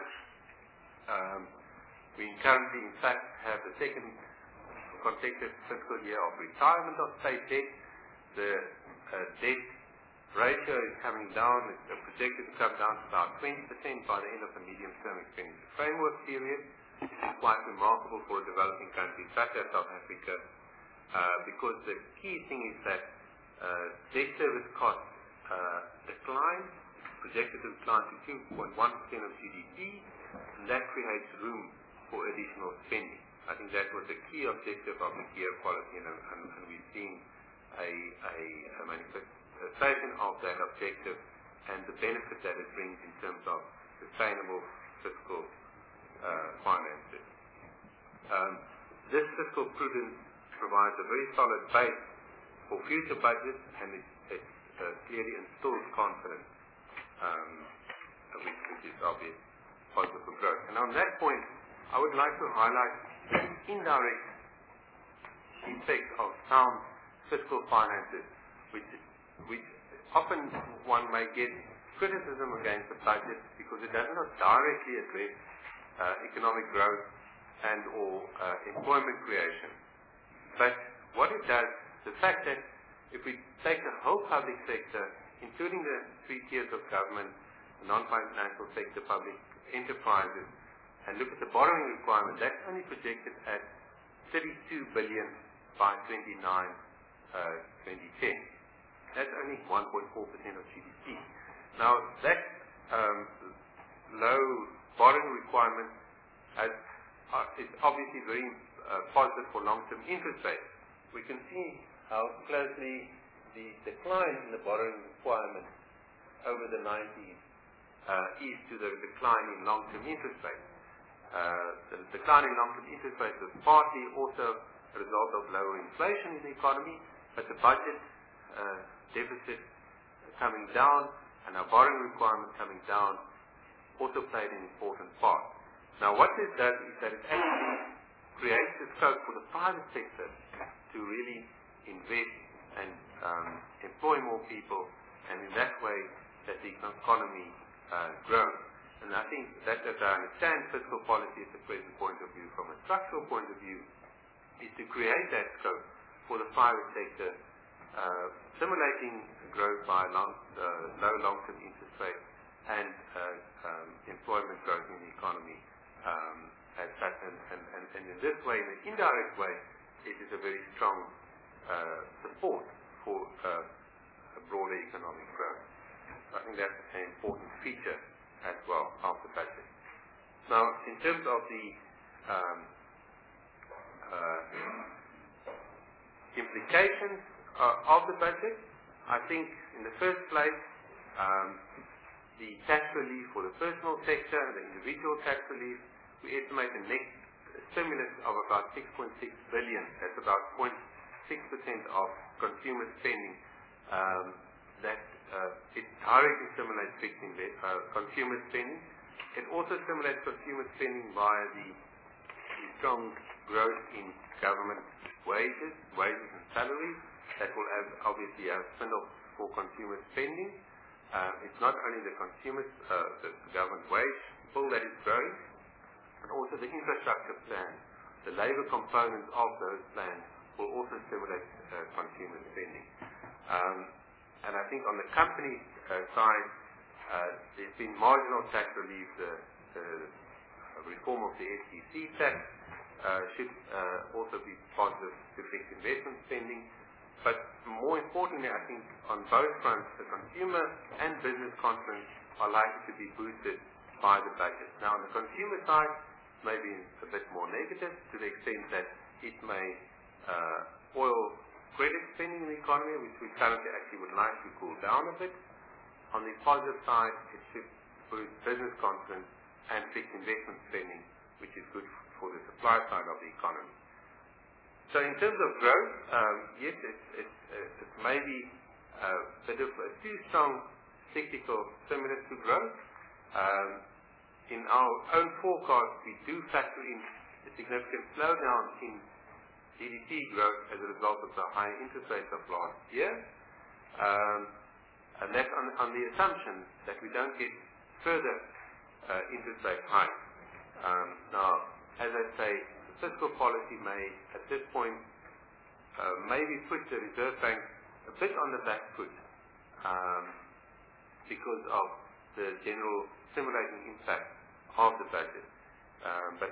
We currently, in fact, have the second consecutive fiscal year of retirement of state debt. The debt ratio is coming down. It's projected to come down to about 20% by the end of the medium-term expenditure framework period. This is quite remarkable for a developing country such as South Africa, because the key thing is that debt service costs decline, projected to decline to 2.1% of GDP, and that creates room for additional spending. I think that was the key objective of the year policy, and we've seen a manifestation of that objective and the benefit that it brings in terms of sustainable fiscal finances. This fiscal prudence provides a very solid base for future budgets, and it clearly instills confidence, which is obvious, positive for growth. And on that point, I would like to highlight the indirect effect of sound fiscal finances, which often one may get criticism against the budget because it does not directly address economic growth and or employment creation. But what it does, the fact that if we take the whole public sector, including the three tiers of government, the non-financial sector, public enterprises, and look at the borrowing requirement, that's only projected at 32 billion by 2010. That's only 1.4% of GDP. Now, that low borrowing requirement is obviously very positive for long-term interest rates. We can see how closely the decline in the borrowing requirement over the 90s is to the decline in long-term interest rates. The decline in long-term interest rates was partly also a result of lower inflation in the economy, but the budget deficit coming down and our borrowing requirement coming down also played an important part. Now, what this does is that it actually creates the scope for the private sector to really invest and employ more people, and in that way that the economy grows. And I think that, as I understand fiscal policy at the present point of view, from a structural point of view, is to create that scope for the private sector, stimulating growth by low long-term interest rates and employment growth in the economy. And in this way, in an indirect way, it is a very strong support for a broader economic growth. I think that's an important feature as well of the budget. Now, in terms of the implications of the budget, I think in the first place, the tax relief for the personal sector, the individual tax relief, we estimate a net stimulus of about 6.6 billion. That's about 0.6% of consumer spending. It directly stimulates consumer spending. It also stimulates consumer spending via the strong growth in government wages and salaries. That will obviously have spin-off for consumer spending. It's not only the government wage bill that is growing, but also the infrastructure plan, the labor components of those plans will also stimulate consumer spending. And I think on the company side, there's been marginal tax relief. The reform of the STC tax should also be positive to fixed investment spending. But more importantly, I think on both fronts, the consumer and business confidence are likely to be boosted by the budget. Now, on the consumer side, maybe a bit more negative to the extent that it may foil credit spending in the economy, which we currently actually would like to cool down a bit. On the positive side, it should boost business confidence and fixed investment spending, which is good for the supply side of the economy. So in terms of growth, yes, it may be a bit of a too strong cyclical stimulus to growth. In our own forecast, we do factor in a significant slowdown in GDP growth as a result of the high interest rates of last year. And that's on the assumption that we don't get further interest rate hikes. Now, as I say, the fiscal policy may, at this point, maybe put the Reserve Bank a bit on the back foot because of the general stimulating impact of the budget. But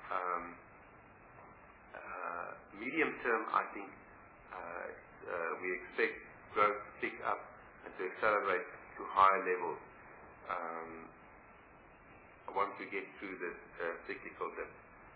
medium term, I think we expect growth to pick up and to accelerate to higher levels once we get through this cyclical dip.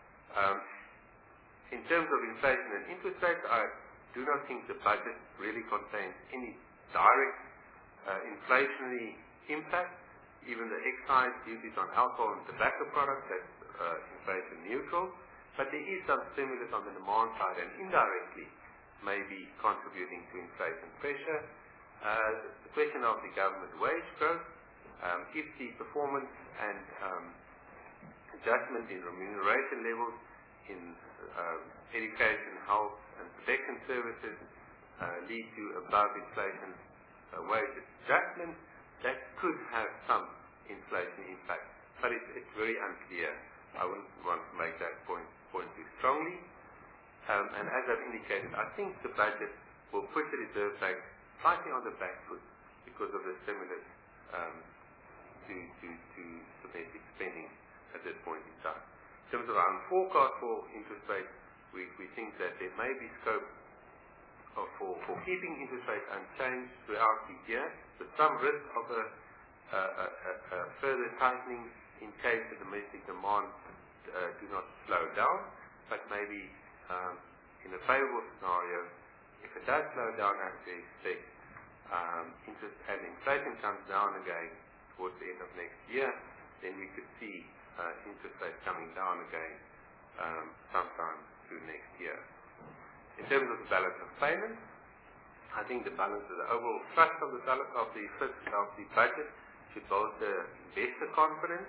In terms of inflation and interest rates, I do not think the budget really contains any direct inflationary impact. Even the excise duties on alcohol and tobacco products, that's inflation neutral. But there is some stimulus on the demand side and indirectly may be contributing to inflation pressure. The question of the government wage growth, if the performance and adjustment in remuneration levels in education, health and protection services lead to above inflation wage adjustments, that could have some inflation impact. But it's very unclear. I wouldn't want to make that point too strongly. And as I've indicated, I think the budget will put the Reserve Bank slightly on the back foot because of the stimulus to domestic spending at this point in time. In terms of our forecast for interest rates, we think that there may be scope for keeping interest rates unchanged throughout the year, with some risk of a further tightening in case the domestic demand do not slow down, but maybe in a favorable scenario, if it does slow down as we expect, interest and inflation comes down again towards the end of next year, then we could see interest rates coming down again sometime through next year. In terms of the balance of payments, I think the balance of the overall thrust of the balance of the budget should bolster investor confidence,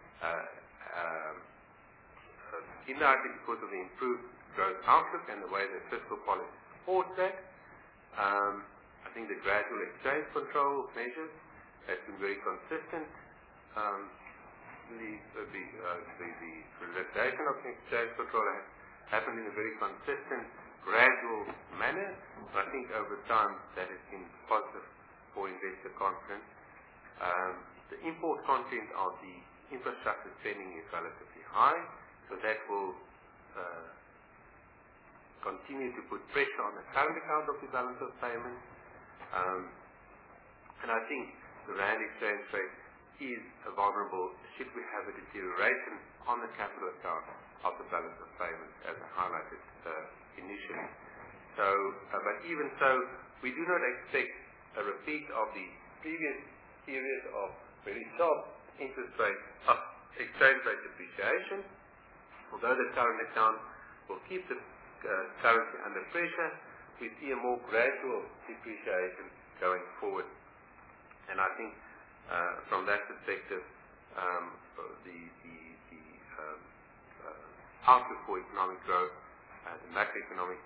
indirectly because of the improved growth outlook and the way the fiscal policy supports that. I think the gradual exchange control measures has been very consistent. The relaxation of the exchange control has happened in a very consistent, gradual manner. I think over time that has been positive for investor confidence. The import content of the infrastructure spending is relatively high, so that will continue to put pressure on the current account of the balance of payments. And I think the rand exchange rate is vulnerable should we have a deterioration on the capital account of the balance of payments, as I highlighted initially. So, but even so, we do not expect a repeat of the previous period of very sharp interest rate exchange rate depreciation. Although the current account will keep the currency under pressure, we see a more gradual depreciation going forward. And I think from that perspective, the outlook for economic growth, the macroeconomic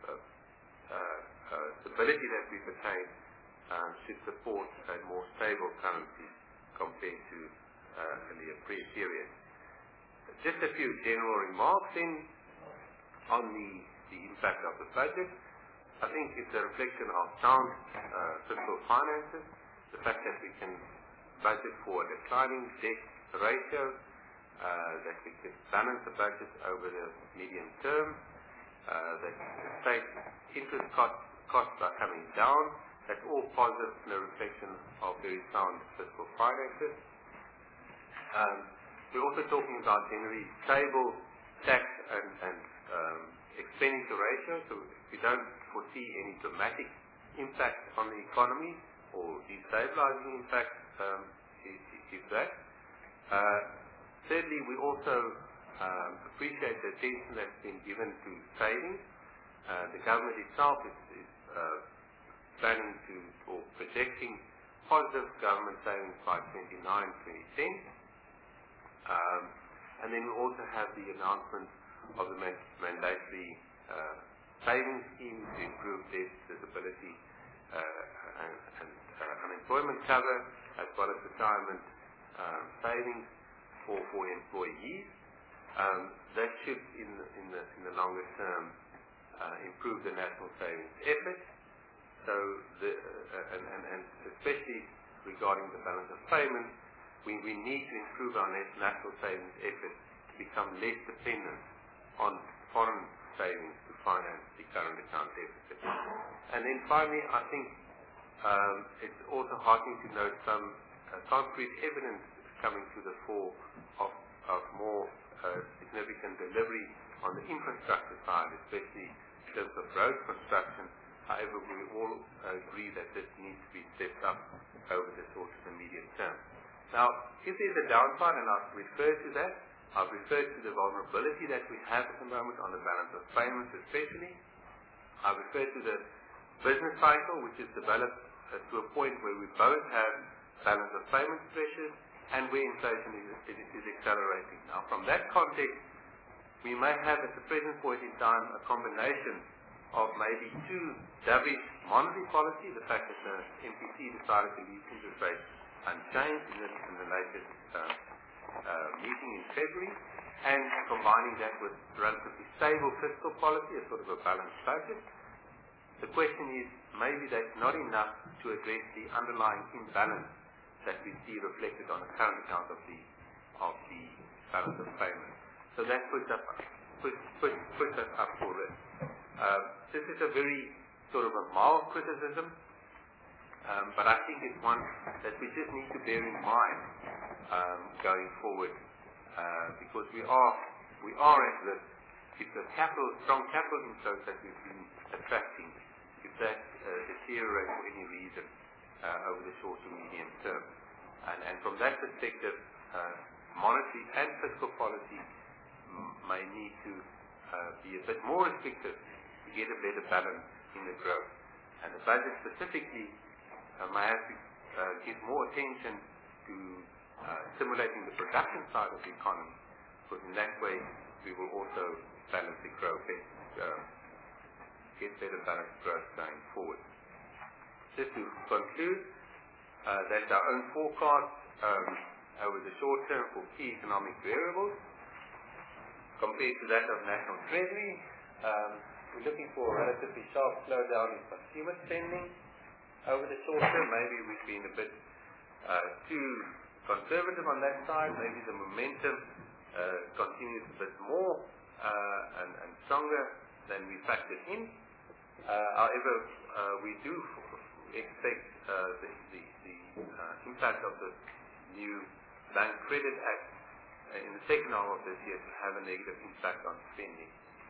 stability that we've attained should support a more stable currency compared to earlier period. Just a few general remarks then on the impact of the budget. I think it's a reflection of sound fiscal finances, the fact that we can budget for a declining debt ratio, that we can balance the budget over the medium term, that state interest costs are coming down. That's all positive in a reflection of very sound fiscal finances. We're also talking about generally stable tax and expenditure ratios, so we don't foresee any dramatic impact on the economy or destabilizing impact if that. Thirdly, we also appreciate the attention that's been given to savings. The government itself is planning to, or projecting positive government savings by 2010. And then we also have the announcement of the mandatory savings scheme to improve death, disability, and unemployment cover, as well as retirement savings for employees. That should, in the longer term, improve the national savings effort. So, and especially regarding the balance of payments, we need to improve our national savings effort to become less dependent on foreign savings to finance the current account deficit. And then finally, I think it's also heartening to note some concrete evidence coming to the fore of more significant delivery on the infrastructure side, especially in terms of road construction. However, we all agree that this needs to be stepped up over the short to the medium term. Now, if there's a downside, and I've referred to that, I've referred to the vulnerability that we have at the moment on the balance of payments especially. I've referred to the business cycle, which is developed to a point where we both have balance of payments pressures and where inflation is accelerating. Now, from that context, we may have at the present point in time a combination of maybe two dovish monetary policy, the fact that the MPC decided to leave interest rates unchanged in the latest meeting in February, and combining that with relatively stable fiscal policy, a sort of a balanced budget. The question is, maybe that's not enough to address the underlying imbalance that we see reflected on the current account of the balance of payments. So that puts us up for risk. This is a very sort of a mild criticism, but I think it's one that we just need to bear in mind going forward, because we are at risk if the strong capital inflows that we've been attracting, if that deteriorates for any reason over the short to medium term. And from that perspective, monetary and fiscal policy may need to be a bit more restrictive to get a better balance in the growth. And the budget specifically may have to give more attention to stimulating the production side of the economy, because in that way we will also balance the growth, get better balanced growth going forward. Just to conclude, that's our own forecast over the short term for key economic variables. Compared to that of National Treasury, we're looking for a relatively sharp slowdown in consumer spending. Over the short term, maybe we've been a bit too conservative on that side. Maybe the momentum continues a bit more and stronger than we factored in. However, we do expect the impact of the new Bank Credit Act in the second half of this year to have a negative impact on spending.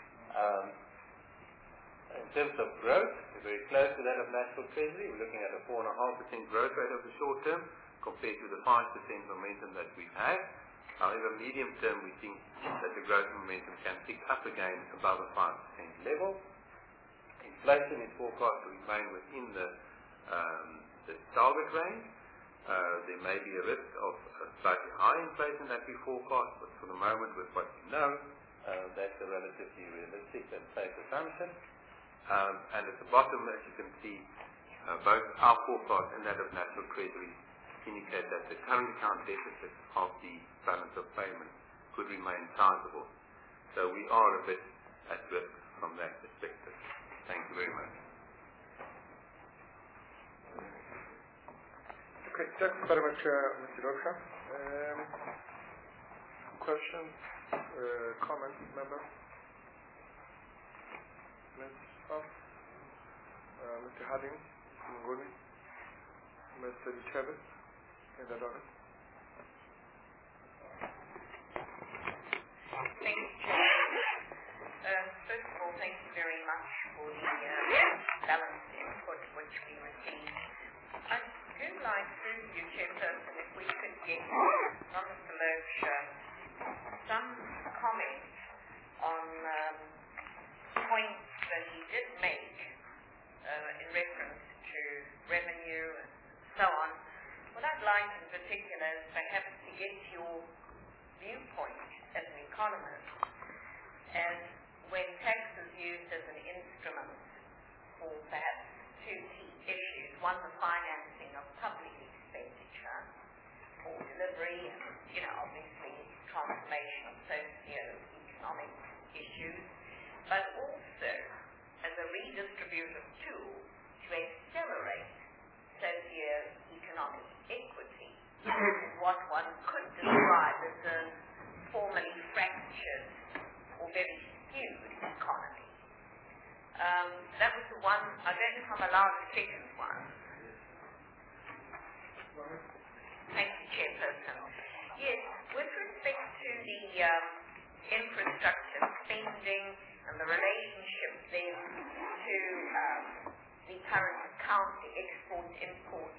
In terms of growth, we're very close to that of National Treasury. We're looking at a 4.5% growth rate over the short term compared to the 5% momentum that we've had. However, medium term, we think that the growth momentum can pick up again above a 5% level. Inflation is forecast to remain within the target range. There may be a risk of slightly high inflation that we forecast, but for the moment, with what we know, that's a relatively realistic and safe assumption. And at the bottom, as you can see, both our forecast and that of National Treasury indicate that the current account deficit of the balance of payments could remain sizable. So we are a bit at risk from that perspective. Thank you very much. Okay, thanks very much, Mr. Rocha. Questions, comments, members? Ms. Hoff, Mr. Harding, Mr. Mnguni, Mr. Chavis, and the other. Thank you, Chair. First of all, thank you very much for the balanced input which we received. I do like to, you Chairperson, if we could get from Mr. Loach some comment on points that he did make in reference to revenue and so on, particular is perhaps to get your viewpoint as an economist, and when tax is used as an instrument for perhaps two key issues. One, the financing of public expenditure for delivery and, obviously transformation of socio-economic issues, but also as a redistributive tool to accelerate socio-economic equity, what one could describe as a formerly fractured or very skewed economy. That was the one. I don't know if I'm allowed the second one. Thank you, Chairperson. Yes, with respect to the infrastructure spending and the relationship then to the current account, the export-import